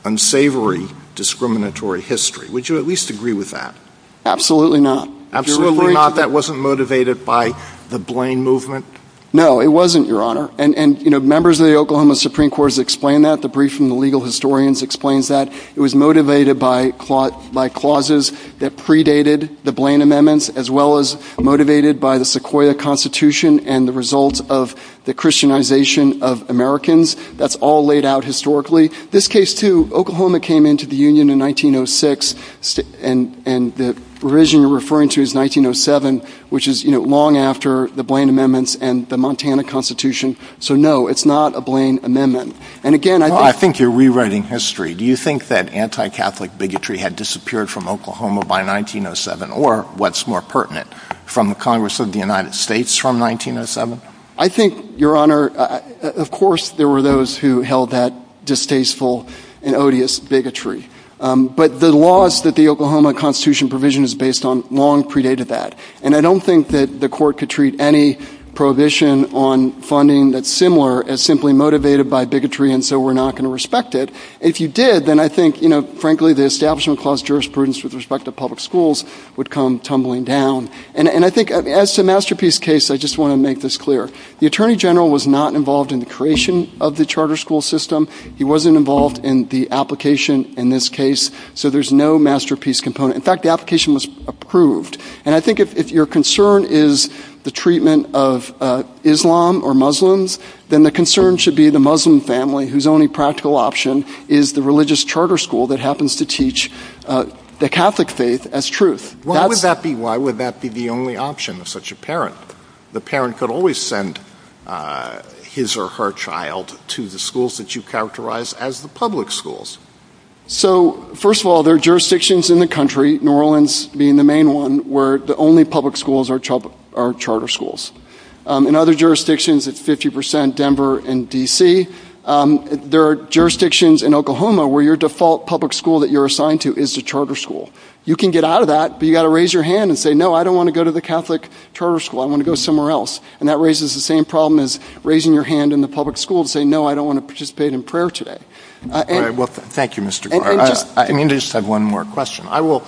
S7: unsavory discriminatory history. Would you at least agree with that?
S12: Absolutely not.
S7: Absolutely not. That wasn't motivated by the Blaine movement?
S12: No, it wasn't, Your Honor. And, and, you know, members of the Oklahoma Supreme Court has explained that. The brief from the legal historians explains that. It was motivated by, cla- by clauses that predated the Blaine amendments, as well as motivated by the Sequoia Constitution and the results of the Christianization of Americans. That's all laid out historically. This case, too, Oklahoma came into the Union in nineteen oh six, and, and the revision you're referring to is nineteen oh seven, which is, you know, long after the Blaine amendments and the Montana Constitution. So, no, it's not a Blaine amendment. And again, I
S7: well,
S12: think...
S7: I think you're rewriting history. Do you think that anti-Catholic bigotry had disappeared from Oklahoma by nineteen oh seven, or, what's more pertinent, from the Congress of the United States from nineteen oh seven?
S12: I think, Your Honor, uh, of course there were those who held that distasteful and odious bigotry. Um, but the laws that the Oklahoma Constitution provision is based on long predated that. And I don't think that the court could treat any prohibition on funding that's similar as simply motivated by bigotry, and so we're not going to respect it. If you did, then I think, you know, frankly, the Establishment Clause jurisprudence with respect to public schools would come tumbling down. And, and I think, as to Masterpiece case, I just want to make this clear. The Attorney General was not involved in the creation of the charter school system. He wasn't involved in the application in this case, so there's no Masterpiece component. In fact, the application was approved. And I think if, if your concern is the treatment of uh, Islam or Muslims, then the concern should be the Muslim family whose only practical option is the religious charter school that happens to teach uh, the Catholic faith as truth.
S7: Why
S12: That's,
S7: would that be? Why would that be the only option of such a parent? The parent could always send uh, his or her child to the schools that you characterize as the public schools.
S12: So, first of all, there are jurisdictions in the country, New Orleans being the main one, where the only public schools are, ch- are charter schools. Um, in other jurisdictions, it's fifty percent, Denver and D C. Um, there are jurisdictions in Oklahoma where your default public school that you're assigned to is the charter school. You can get out of that, but you got to raise your hand and say, no, I don't want to go to the Catholic charter school. I want to go somewhere else. And that raises the same problem as raising your hand in the public school to say, no, I don't want to participate in prayer today.
S7: Uh, and, All right. Well, th- thank you, Mister Garre. And, and just, I, I mean, I just have one more question. I will,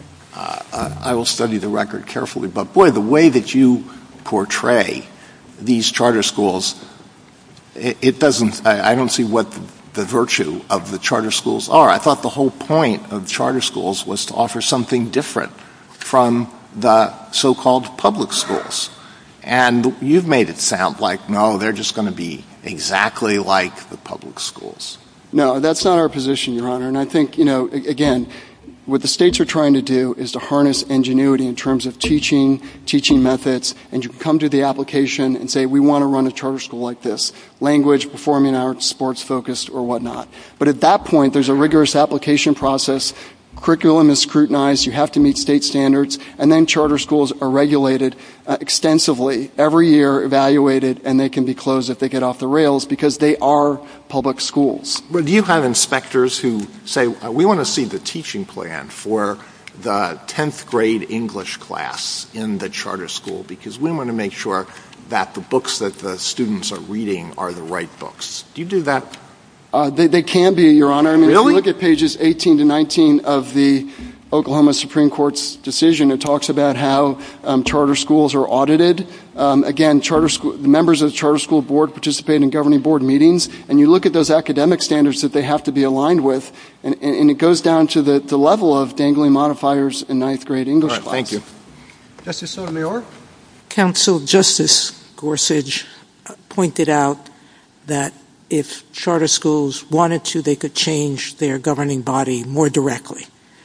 S7: uh, I will study the record carefully, but boy, the way that you portray these charter schools, it, it doesn't. I, I don't see what the, the virtue of the charter schools are. I thought the whole point of charter schools was to offer something different from the so-called public schools, and you've made it sound like no, they're just going to be exactly like the public schools.
S12: No, that's not our position, Your Honor. And I think, you know, again, what the states are trying to do is to harness ingenuity in terms of teaching, teaching methods, and you can come to the application and say, we want to run a charter school like this, language, performing arts, sports-focused, or whatnot. But at that point, there's a rigorous application process. Curriculum is scrutinized. You have to meet state standards. And then charter schools are regulated uh, extensively, every year evaluated, and they can be closed if they get off the rails because they are public schools.
S7: But do you have inspectors who say, we want to see the teaching plan for the tenth grade English class in the charter school because we want to make sure that the books that the students are reading are the right books? Do you do that?
S12: Uh, they, they can be, Your Honor. I mean,
S7: really?
S12: If you look at pages eighteen to nineteen of the Oklahoma Supreme Court's decision, it talks about how um, charter schools are audited. Um, again, charter school, the members of the charter school board participate in governing board meetings, and you look at those academic standards that they have to be aligned with, and, and, and it goes down to the, the level of dangling modifiers in ninth grade English
S7: All right,
S12: class.
S7: Thank you.
S1: Justice Sotomayor?
S5: Counsel, Justice Gorsuch pointed out that if charter schools wanted to, they could change their governing body more directly.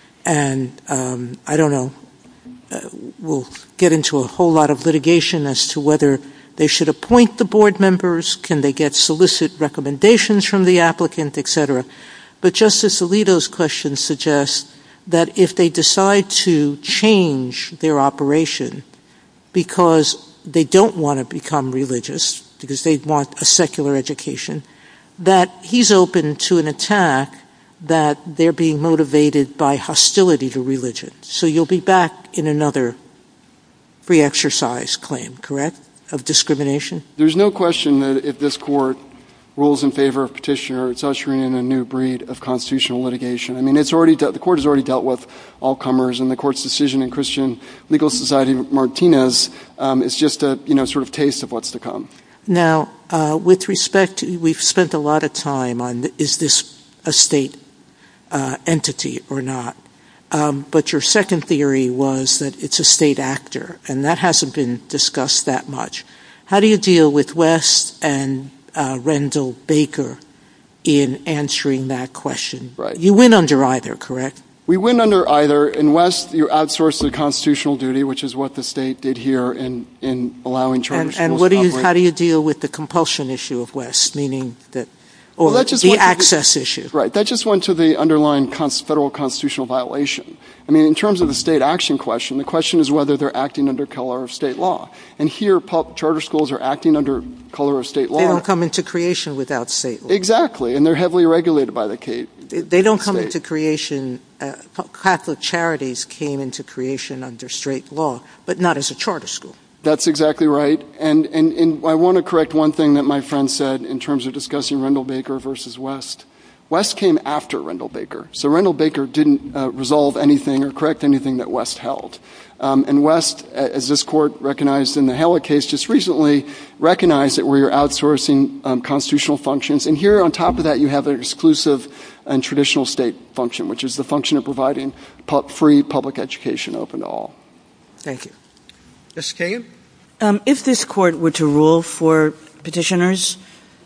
S5: And um, I don't know, uh, we'll get into a whole lot of litigation as to whether they should appoint the board members, can they get solicit recommendations from the applicant, et cetera. But Justice Alito's question suggests that if they decide to change their operation because they don't want to become religious, because they want a secular education, that he's open to an attack that they're being motivated by hostility to religion. So you'll be back in another free exercise claim, correct, of discrimination?
S12: There's no question that if this court rules in favor of petitioner. It's ushering in a new breed of constitutional litigation. I mean, it's already de- the court has already dealt with all comers, and the court's decision in Christian Legal Society Martinez um, is just a you know sort of taste of what's to come.
S5: Now, uh, with respect to, we've spent a lot of time on the, is this a state uh, entity or not? Um, but your second theory was that it's a state actor, and that hasn't been discussed that much. How do you deal with West and uh, Rendell Baker in answering that question?
S12: Right.
S5: You win under either, correct?
S12: We win under either. In West, you outsource the constitutional duty, which is what the state did here in, in allowing charter
S5: and,
S12: schools
S5: and what
S12: to
S5: do you,
S12: operate.
S5: how do you deal with the compulsion issue of West, meaning that, or
S12: well, that just
S5: the access
S12: the,
S5: issue?
S12: Right. That just went to the underlying cons- federal constitutional violation. I mean, in terms of the state action question, the question is whether they're acting under color of state law. And here, pub- charter schools are acting under color of state law.
S5: They don't come into creation without state law.
S12: Exactly. And they're heavily regulated by the K.
S5: They, they don't come
S12: state.
S5: into creation. Uh, Catholic Charities came into creation under state law, but not as a charter school.
S12: That's exactly right. And, and, and I want to correct one thing that my friend said in terms of discussing Rendell Baker versus West. West came after Rendell Baker. So Rendell Baker didn't uh, resolve anything or correct anything that West held. Um, and West, as this court recognized in the Hela case just recently, recognized that we're outsourcing um, constitutional functions. And here on top of that, you have an exclusive and traditional state function, which is the function of providing pu- free public education open to all.
S5: Thank you.
S1: Miz Kagan?
S6: Um, if this court were to rule for petitioners,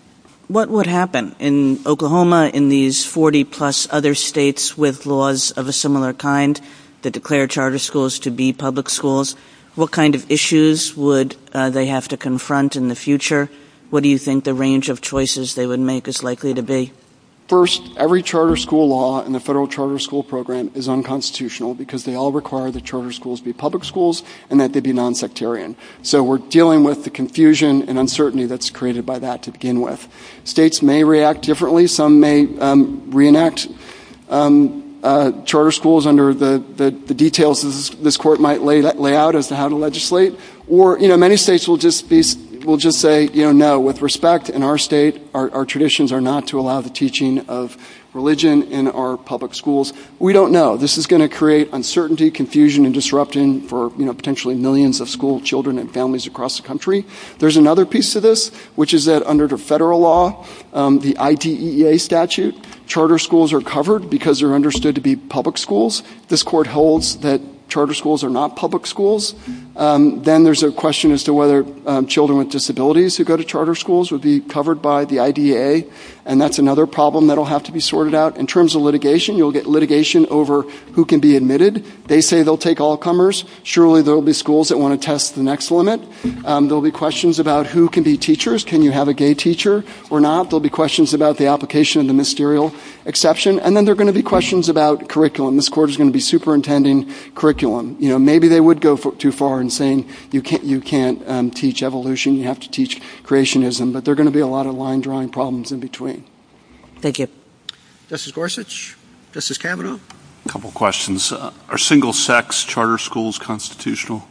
S6: what would happen in Oklahoma, in these forty plus other states with laws of a similar kind that declare charter schools to be public schools? What kind of issues would uh, they have to confront in the future? What do you think the range of choices they would make is likely to be?
S12: First, every charter school law in the federal charter school program is unconstitutional because they all require that charter schools be public schools and that they be non-sectarian. So we're dealing with the confusion and uncertainty that's created by that to begin with. States may react differently. Some may um, reenact um, uh, charter schools under the, the, the details this, this court might lay, lay out as to how to legislate. Or, you know, many states will just be will just say, you know, no, with respect, in our state, our, our traditions are not to allow the teaching of religion in our public schools. We don't know. This is going to create uncertainty, confusion, and disruption for, you know, potentially millions of school children and families across the country. There's another piece to this, which is that under the federal law, um, the I D E A statute, charter schools are covered because they're understood to be public schools. This court holds that charter schools are not public schools. Um, then there's a question as to whether um, children with disabilities who go to charter schools would be covered by the I D E A, and that's another problem that'll have to be sorted out. In terms of litigation, you'll get litigation over who can be admitted. They say they'll take all comers. Surely there will be schools that want to test the next limit. Um, there'll be questions about who can be teachers. Can you have a gay teacher or not? There'll be questions about the application of the ministerial exception. And then there are going to be questions about curriculum. This court is going to be superintending curriculum. You know, maybe they would go for, too far in saying you can't, you can't um, teach evolution. You have to teach creationism. But there are going to be a lot of line drawing problems in between.
S6: Thank you.
S1: Justice Gorsuch? Justice Kavanaugh?
S9: A couple questions. Uh, are single-sex charter schools constitutional?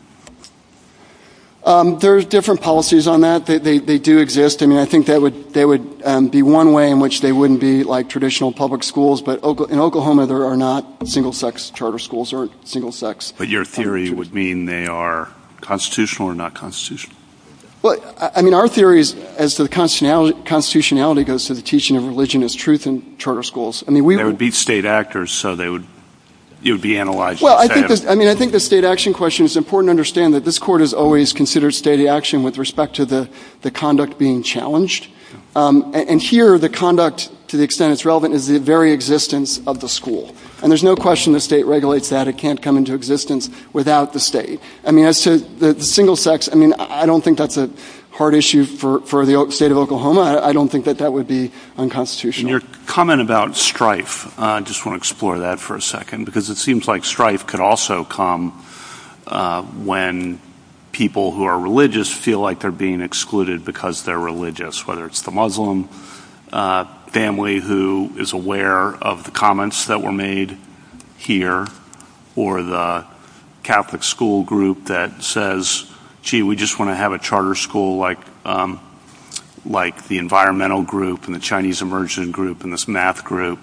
S12: Um, there's different policies on that. They, they, they do exist. I mean, I think that would they would um, be one way in which they wouldn't be like traditional public schools. But in Oklahoma, there are not single-sex charter schools or single-sex.
S9: But your theory um, would mean they are constitutional or not constitutional?
S12: Well, I mean, our theories as to the constitutionality, constitutionality goes to the teaching of religion as truth in charter schools. I mean, we
S9: they would be state actors, so they would. It would be analyzed.
S12: Well, I think this, I mean, I think the state action question is important to understand that this court has always considered state action with respect to the, the conduct being challenged. Um, and, and here, the conduct, to the extent it's relevant, is the very existence of the school. And there's no question the state regulates that. It can't come into existence without the state. I mean, as to the, the single sex, I mean, I don't think that's a hard issue for, for the state of Oklahoma. I, I don't think that that would be unconstitutional.
S9: And your comment about strife, I uh, just want to explore that for a second, because it seems like strife could also come uh, when people who are religious feel like they're being excluded because they're religious, whether it's the Muslim uh, family who is aware of the comments that were made here, or the Catholic school group that says, gee, we just want to have a charter school like um, like the environmental group and the Chinese immersion group and this math group.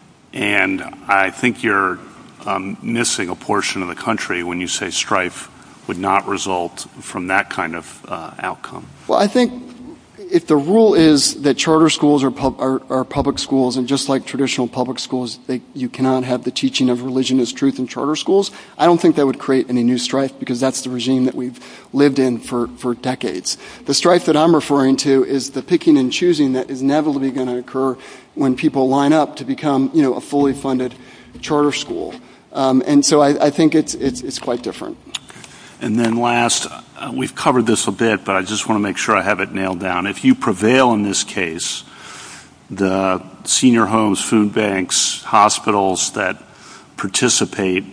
S9: And I think you're um, missing a portion of the country when you say strife would not result from that kind of uh, outcome.
S12: Well, I think if the rule is that charter schools are, pub, are, are public schools, and just like traditional public schools, they, you cannot have the teaching of religion as truth in charter schools, I don't think that would create any new strife, because that's the regime that we've lived in for, for decades. The strife that I'm referring to is the picking and choosing that is inevitably going to occur when people line up to become, you know, a fully funded charter school. Um, and so I, I think it's, it's, it's quite different.
S9: And then last, uh, we've covered this a bit, but I just want to make sure I have it nailed down. If you prevail in this case, the senior homes, food banks, hospitals that participate,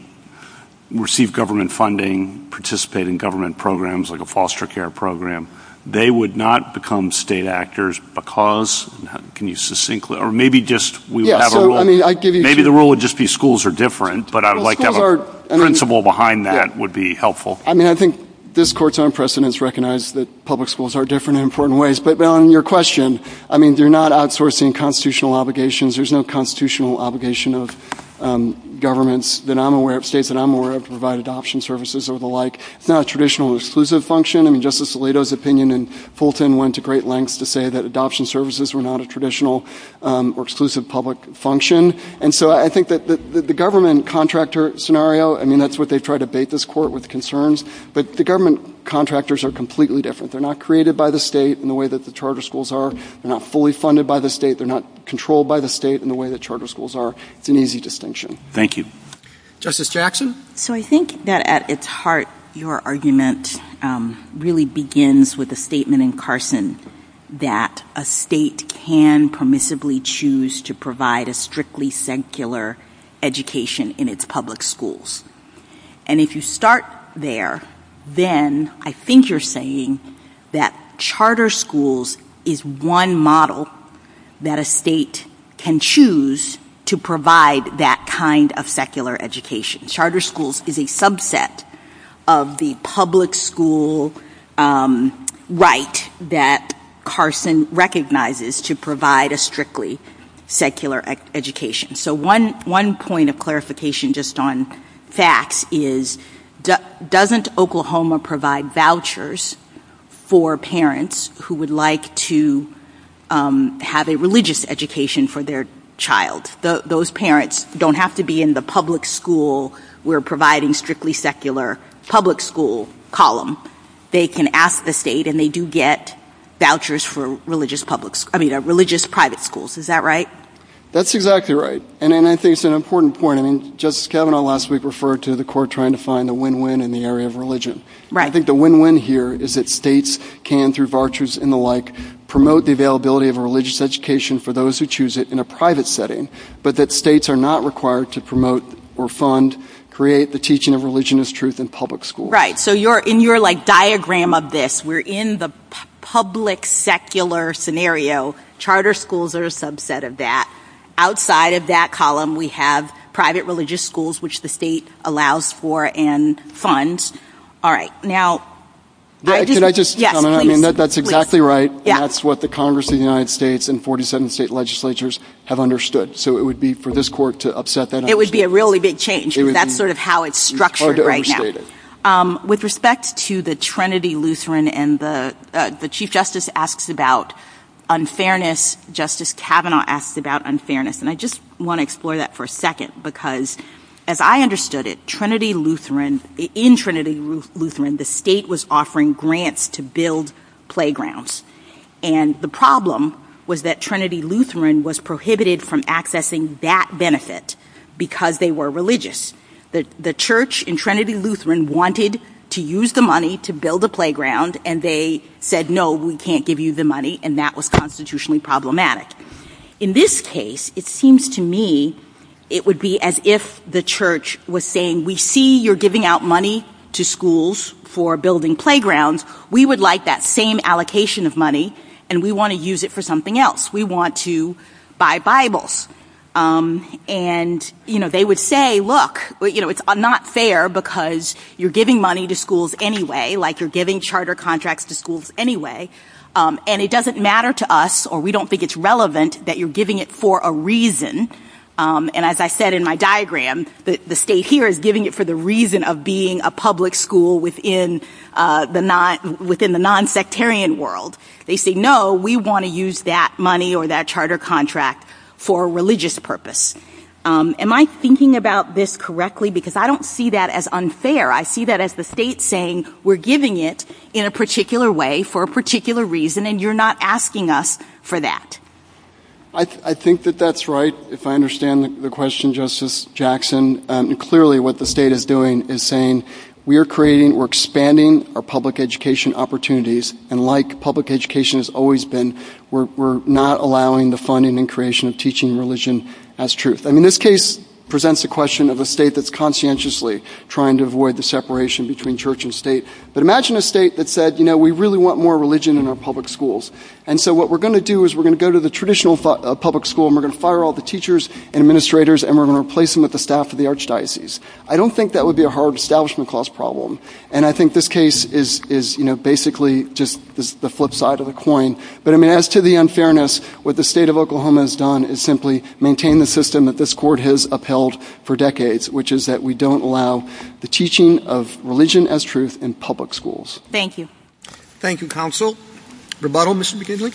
S9: receive government funding, participate in government programs like a foster care program, they would not become state actors because, can you succinctly, or maybe just we would
S12: yeah,
S9: have
S12: so,
S9: a rule.
S12: I mean, I'd give you
S9: maybe two. The rule would just be schools are different, but I would
S12: well,
S9: like to have a
S12: are, I
S9: principle
S12: mean,
S9: behind that
S12: yeah.
S9: would be helpful.
S12: I mean, I think this Court's own precedents recognize that public schools are different in important ways. But on your question, I mean, they're not outsourcing constitutional obligations. There's no constitutional obligation of um, governments that I'm aware of, states that I'm aware of, to provide adoption services or the like. It's not a traditional exclusive function. I mean, Justice Alito's opinion in Fulton went to great lengths to say that adoption services were not a traditional um, or exclusive public function. And so I think that the, the, the government contractor scenario, I mean, that's what they've tried to bait this Court with concerns, but the government contractors are completely different. They're not created by the state in the way that the charter schools are. They're not fully funded by the state. They're not controlled by the state in the way that charter schools are. It's an easy distinction.
S9: Thank you.
S1: Justice Jackson?
S4: So I think that at its heart, your argument um, really begins with a statement in Carson that a state can permissibly choose to provide a strictly secular education in its public schools. And if you start there, then I think you're saying that charter schools is one model that a state can choose to provide that kind of secular education. Charter schools is a subset of the public school um, right that Carson recognizes to provide a strictly secular ed- education. So one one point of clarification just on facts is, do, doesn't Oklahoma provide vouchers for parents who would like to um, have a religious education for their child? The, those parents don't have to be in the public school we're providing strictly secular public school column. They can ask the state, and they do get vouchers for religious public, I mean, uh, religious private schools. Is that right?
S12: That's exactly right. And, and I think it's an important point. I mean, Justice Kavanaugh last week referred to the Court trying to find the win-win in the area of religion.
S4: Right.
S12: I think the win-win here is that states can, through vouchers and the like, promote the availability of a religious education for those who choose it in a private setting, but that states are not required to promote or fund, create the teaching of religion as truth in public schools.
S4: Right. So you're in your like diagram of this, we're in the p- public secular scenario. Charter schools are a subset of that. Outside of that column, we have private religious schools, which the state allows for and funds. All right. Now,
S12: Yeah,
S4: I just,
S12: Can I just
S4: yes,
S12: comment?
S4: Please,
S12: I mean, that, that's exactly
S4: please.
S12: right.
S4: Yeah.
S12: And that's what the Congress of the United States and forty-seven state legislatures have understood. So it would be for this Court to upset that.
S4: It would be a really big change.
S12: It would
S4: That's
S12: be
S4: sort of how it's structured
S12: hard to
S4: right now.
S12: overstate it.
S4: Um, with respect to the Trinity Lutheran and the uh, the Chief Justice asks about unfairness, Justice Kavanaugh asks about unfairness. And I just want to explore that for a second because as I understood it, Trinity Lutheran, in Trinity Lutheran, the state was offering grants to build playgrounds. And the problem was that Trinity Lutheran was prohibited from accessing that benefit because they were religious. The, the church in Trinity Lutheran wanted to use the money to build a playground, and they said, no, we can't give you the money, and that was constitutionally problematic. In this case, it seems to me it would be as if the church was saying, we see you're giving out money to schools for building playgrounds. We would like that same allocation of money, and we want to use it for something else. We want to buy Bibles. Um, and, you know, they would say, look, you know, it's not fair because you're giving money to schools anyway, like you're giving charter contracts to schools anyway. Um, and it doesn't matter to us, or we don't think it's relevant, that you're giving it for a reason. Um, and as I said in my diagram, the, the state here is giving it for the reason of being a public school within uh, the non within the non-sectarian world. They say, no, we want to use that money or that charter contract for a religious purpose. Um, am I thinking about this correctly? Because I don't see that as unfair. I see that as the state saying we're giving it in a particular way for a particular reason, and you're not asking us for that.
S12: I, th- I think that that's right, if I understand the, the question, Justice Jackson. Um, and clearly what the state is doing is saying we are creating, we're expanding our public education opportunities, and like public education has always been, we're, we're not allowing the funding and creation of teaching religion as truth. I mean, this case presents a question of a state that's conscientiously trying to avoid the separation between church and state. But imagine a state that said, you know, we really want more religion in our public schools. And so what we're going to do is we're going to go to the traditional fu- uh, public school, and we're going to fire all the teachers and administrators, and we're going to replace them with the staff of the archdiocese. I don't think that would be a hard Establishment Clause problem. And I think this case is, is you know, basically just this, the flip side of the coin. But I mean, as to the unfairness, what the state of Oklahoma has done is simply maintain the system that this court has upheld for decades, which is that we don't allow the teaching of religion as truth in public schools.
S4: Thank you.
S1: Thank you, counsel. Rebuttal, Mister McKinley?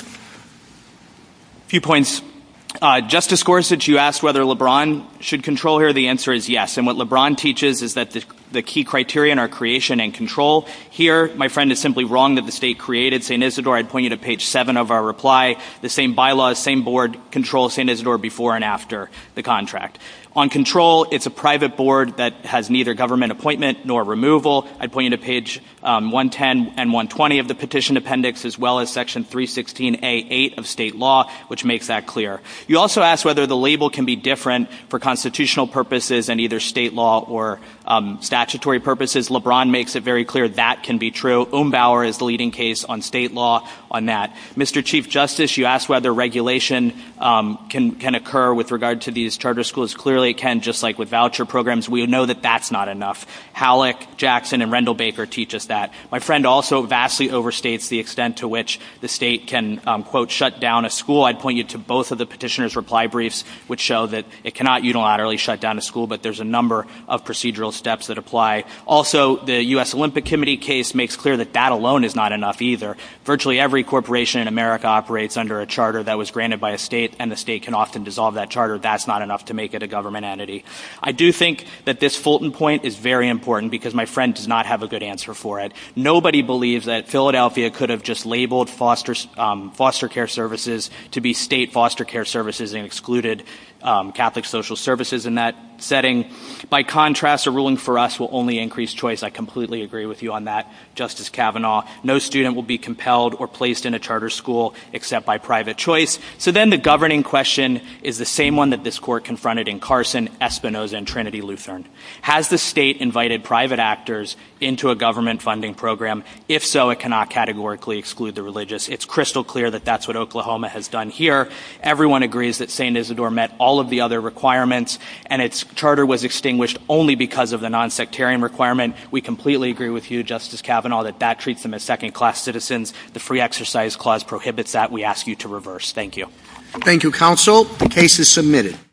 S10: A few points. Uh, Justice Gorsuch, you asked whether LeBron should control here. The answer is yes. And what LeBron teaches is that the, the key criterion are creation and control. Here, my friend is simply wrong that the state created Saint Isidore. I'd point you to page seven of our reply. The same bylaws, same board controls Saint Isidore before and after the contract. On control, it's a private board that has neither government appointment nor removal. I'd point you to page um, one ten and one twenty of the petition appendix, as well as section three sixteen A eight of state law, which makes that clear. You also asked whether the label can be different for constitutional purposes and either state law or um, statutory purposes. LeBron makes it very clear that can be true. Umbauer is the leading case on state law on that. Mister Chief Justice, you asked whether regulation um, can, can occur with regard to these charter schools. Clearly, it can, just like with voucher programs. We know that that's not enough. Halleck, Jackson, and Rendell Baker teach us that. My friend also vastly overstates the extent to which the state can, um, quote, shut down a school. I'd point you to both of the petitioner's reply briefs, which show that it cannot unilaterally shut down a school, but there's a number of procedural steps that apply. Also, the U S Olympic Committee case makes clear that that alone is not enough either. Virtually every corporation in America operates under a charter that was granted by a state, and the state can often dissolve that charter. That's not enough to make it a government entity. I do think that this Fulton point is very important because my friend does not have a good answer for it. Nobody believes that Philadelphia could have just labeled foster um, foster care services to be state foster care services and excluded um, Catholic social services in that setting. By contrast, a ruling for us will only increase choice. I completely agree with you on that, Justice Kavanaugh. No student will be compelled or placed in a charter school except by private choice. So then the governing question is the same one that this court confronted in Carson, Espinoza, and Trinity Lutheran. Has the state invited private actors into a government funding program? If so, it cannot categorically exclude the religious. It's crystal clear that that's what Oklahoma has done here. Everyone agrees that Saint Isidore met all of the other requirements, and its charter was extinguished only because of the non-sectarian requirement. We completely agree with you, Justice Kavanaugh, that that treats them as second-class citizens. The Free Exercise Clause prohibits that. We ask you to reverse. Thank you.
S1: Thank you, counsel. The case is submitted.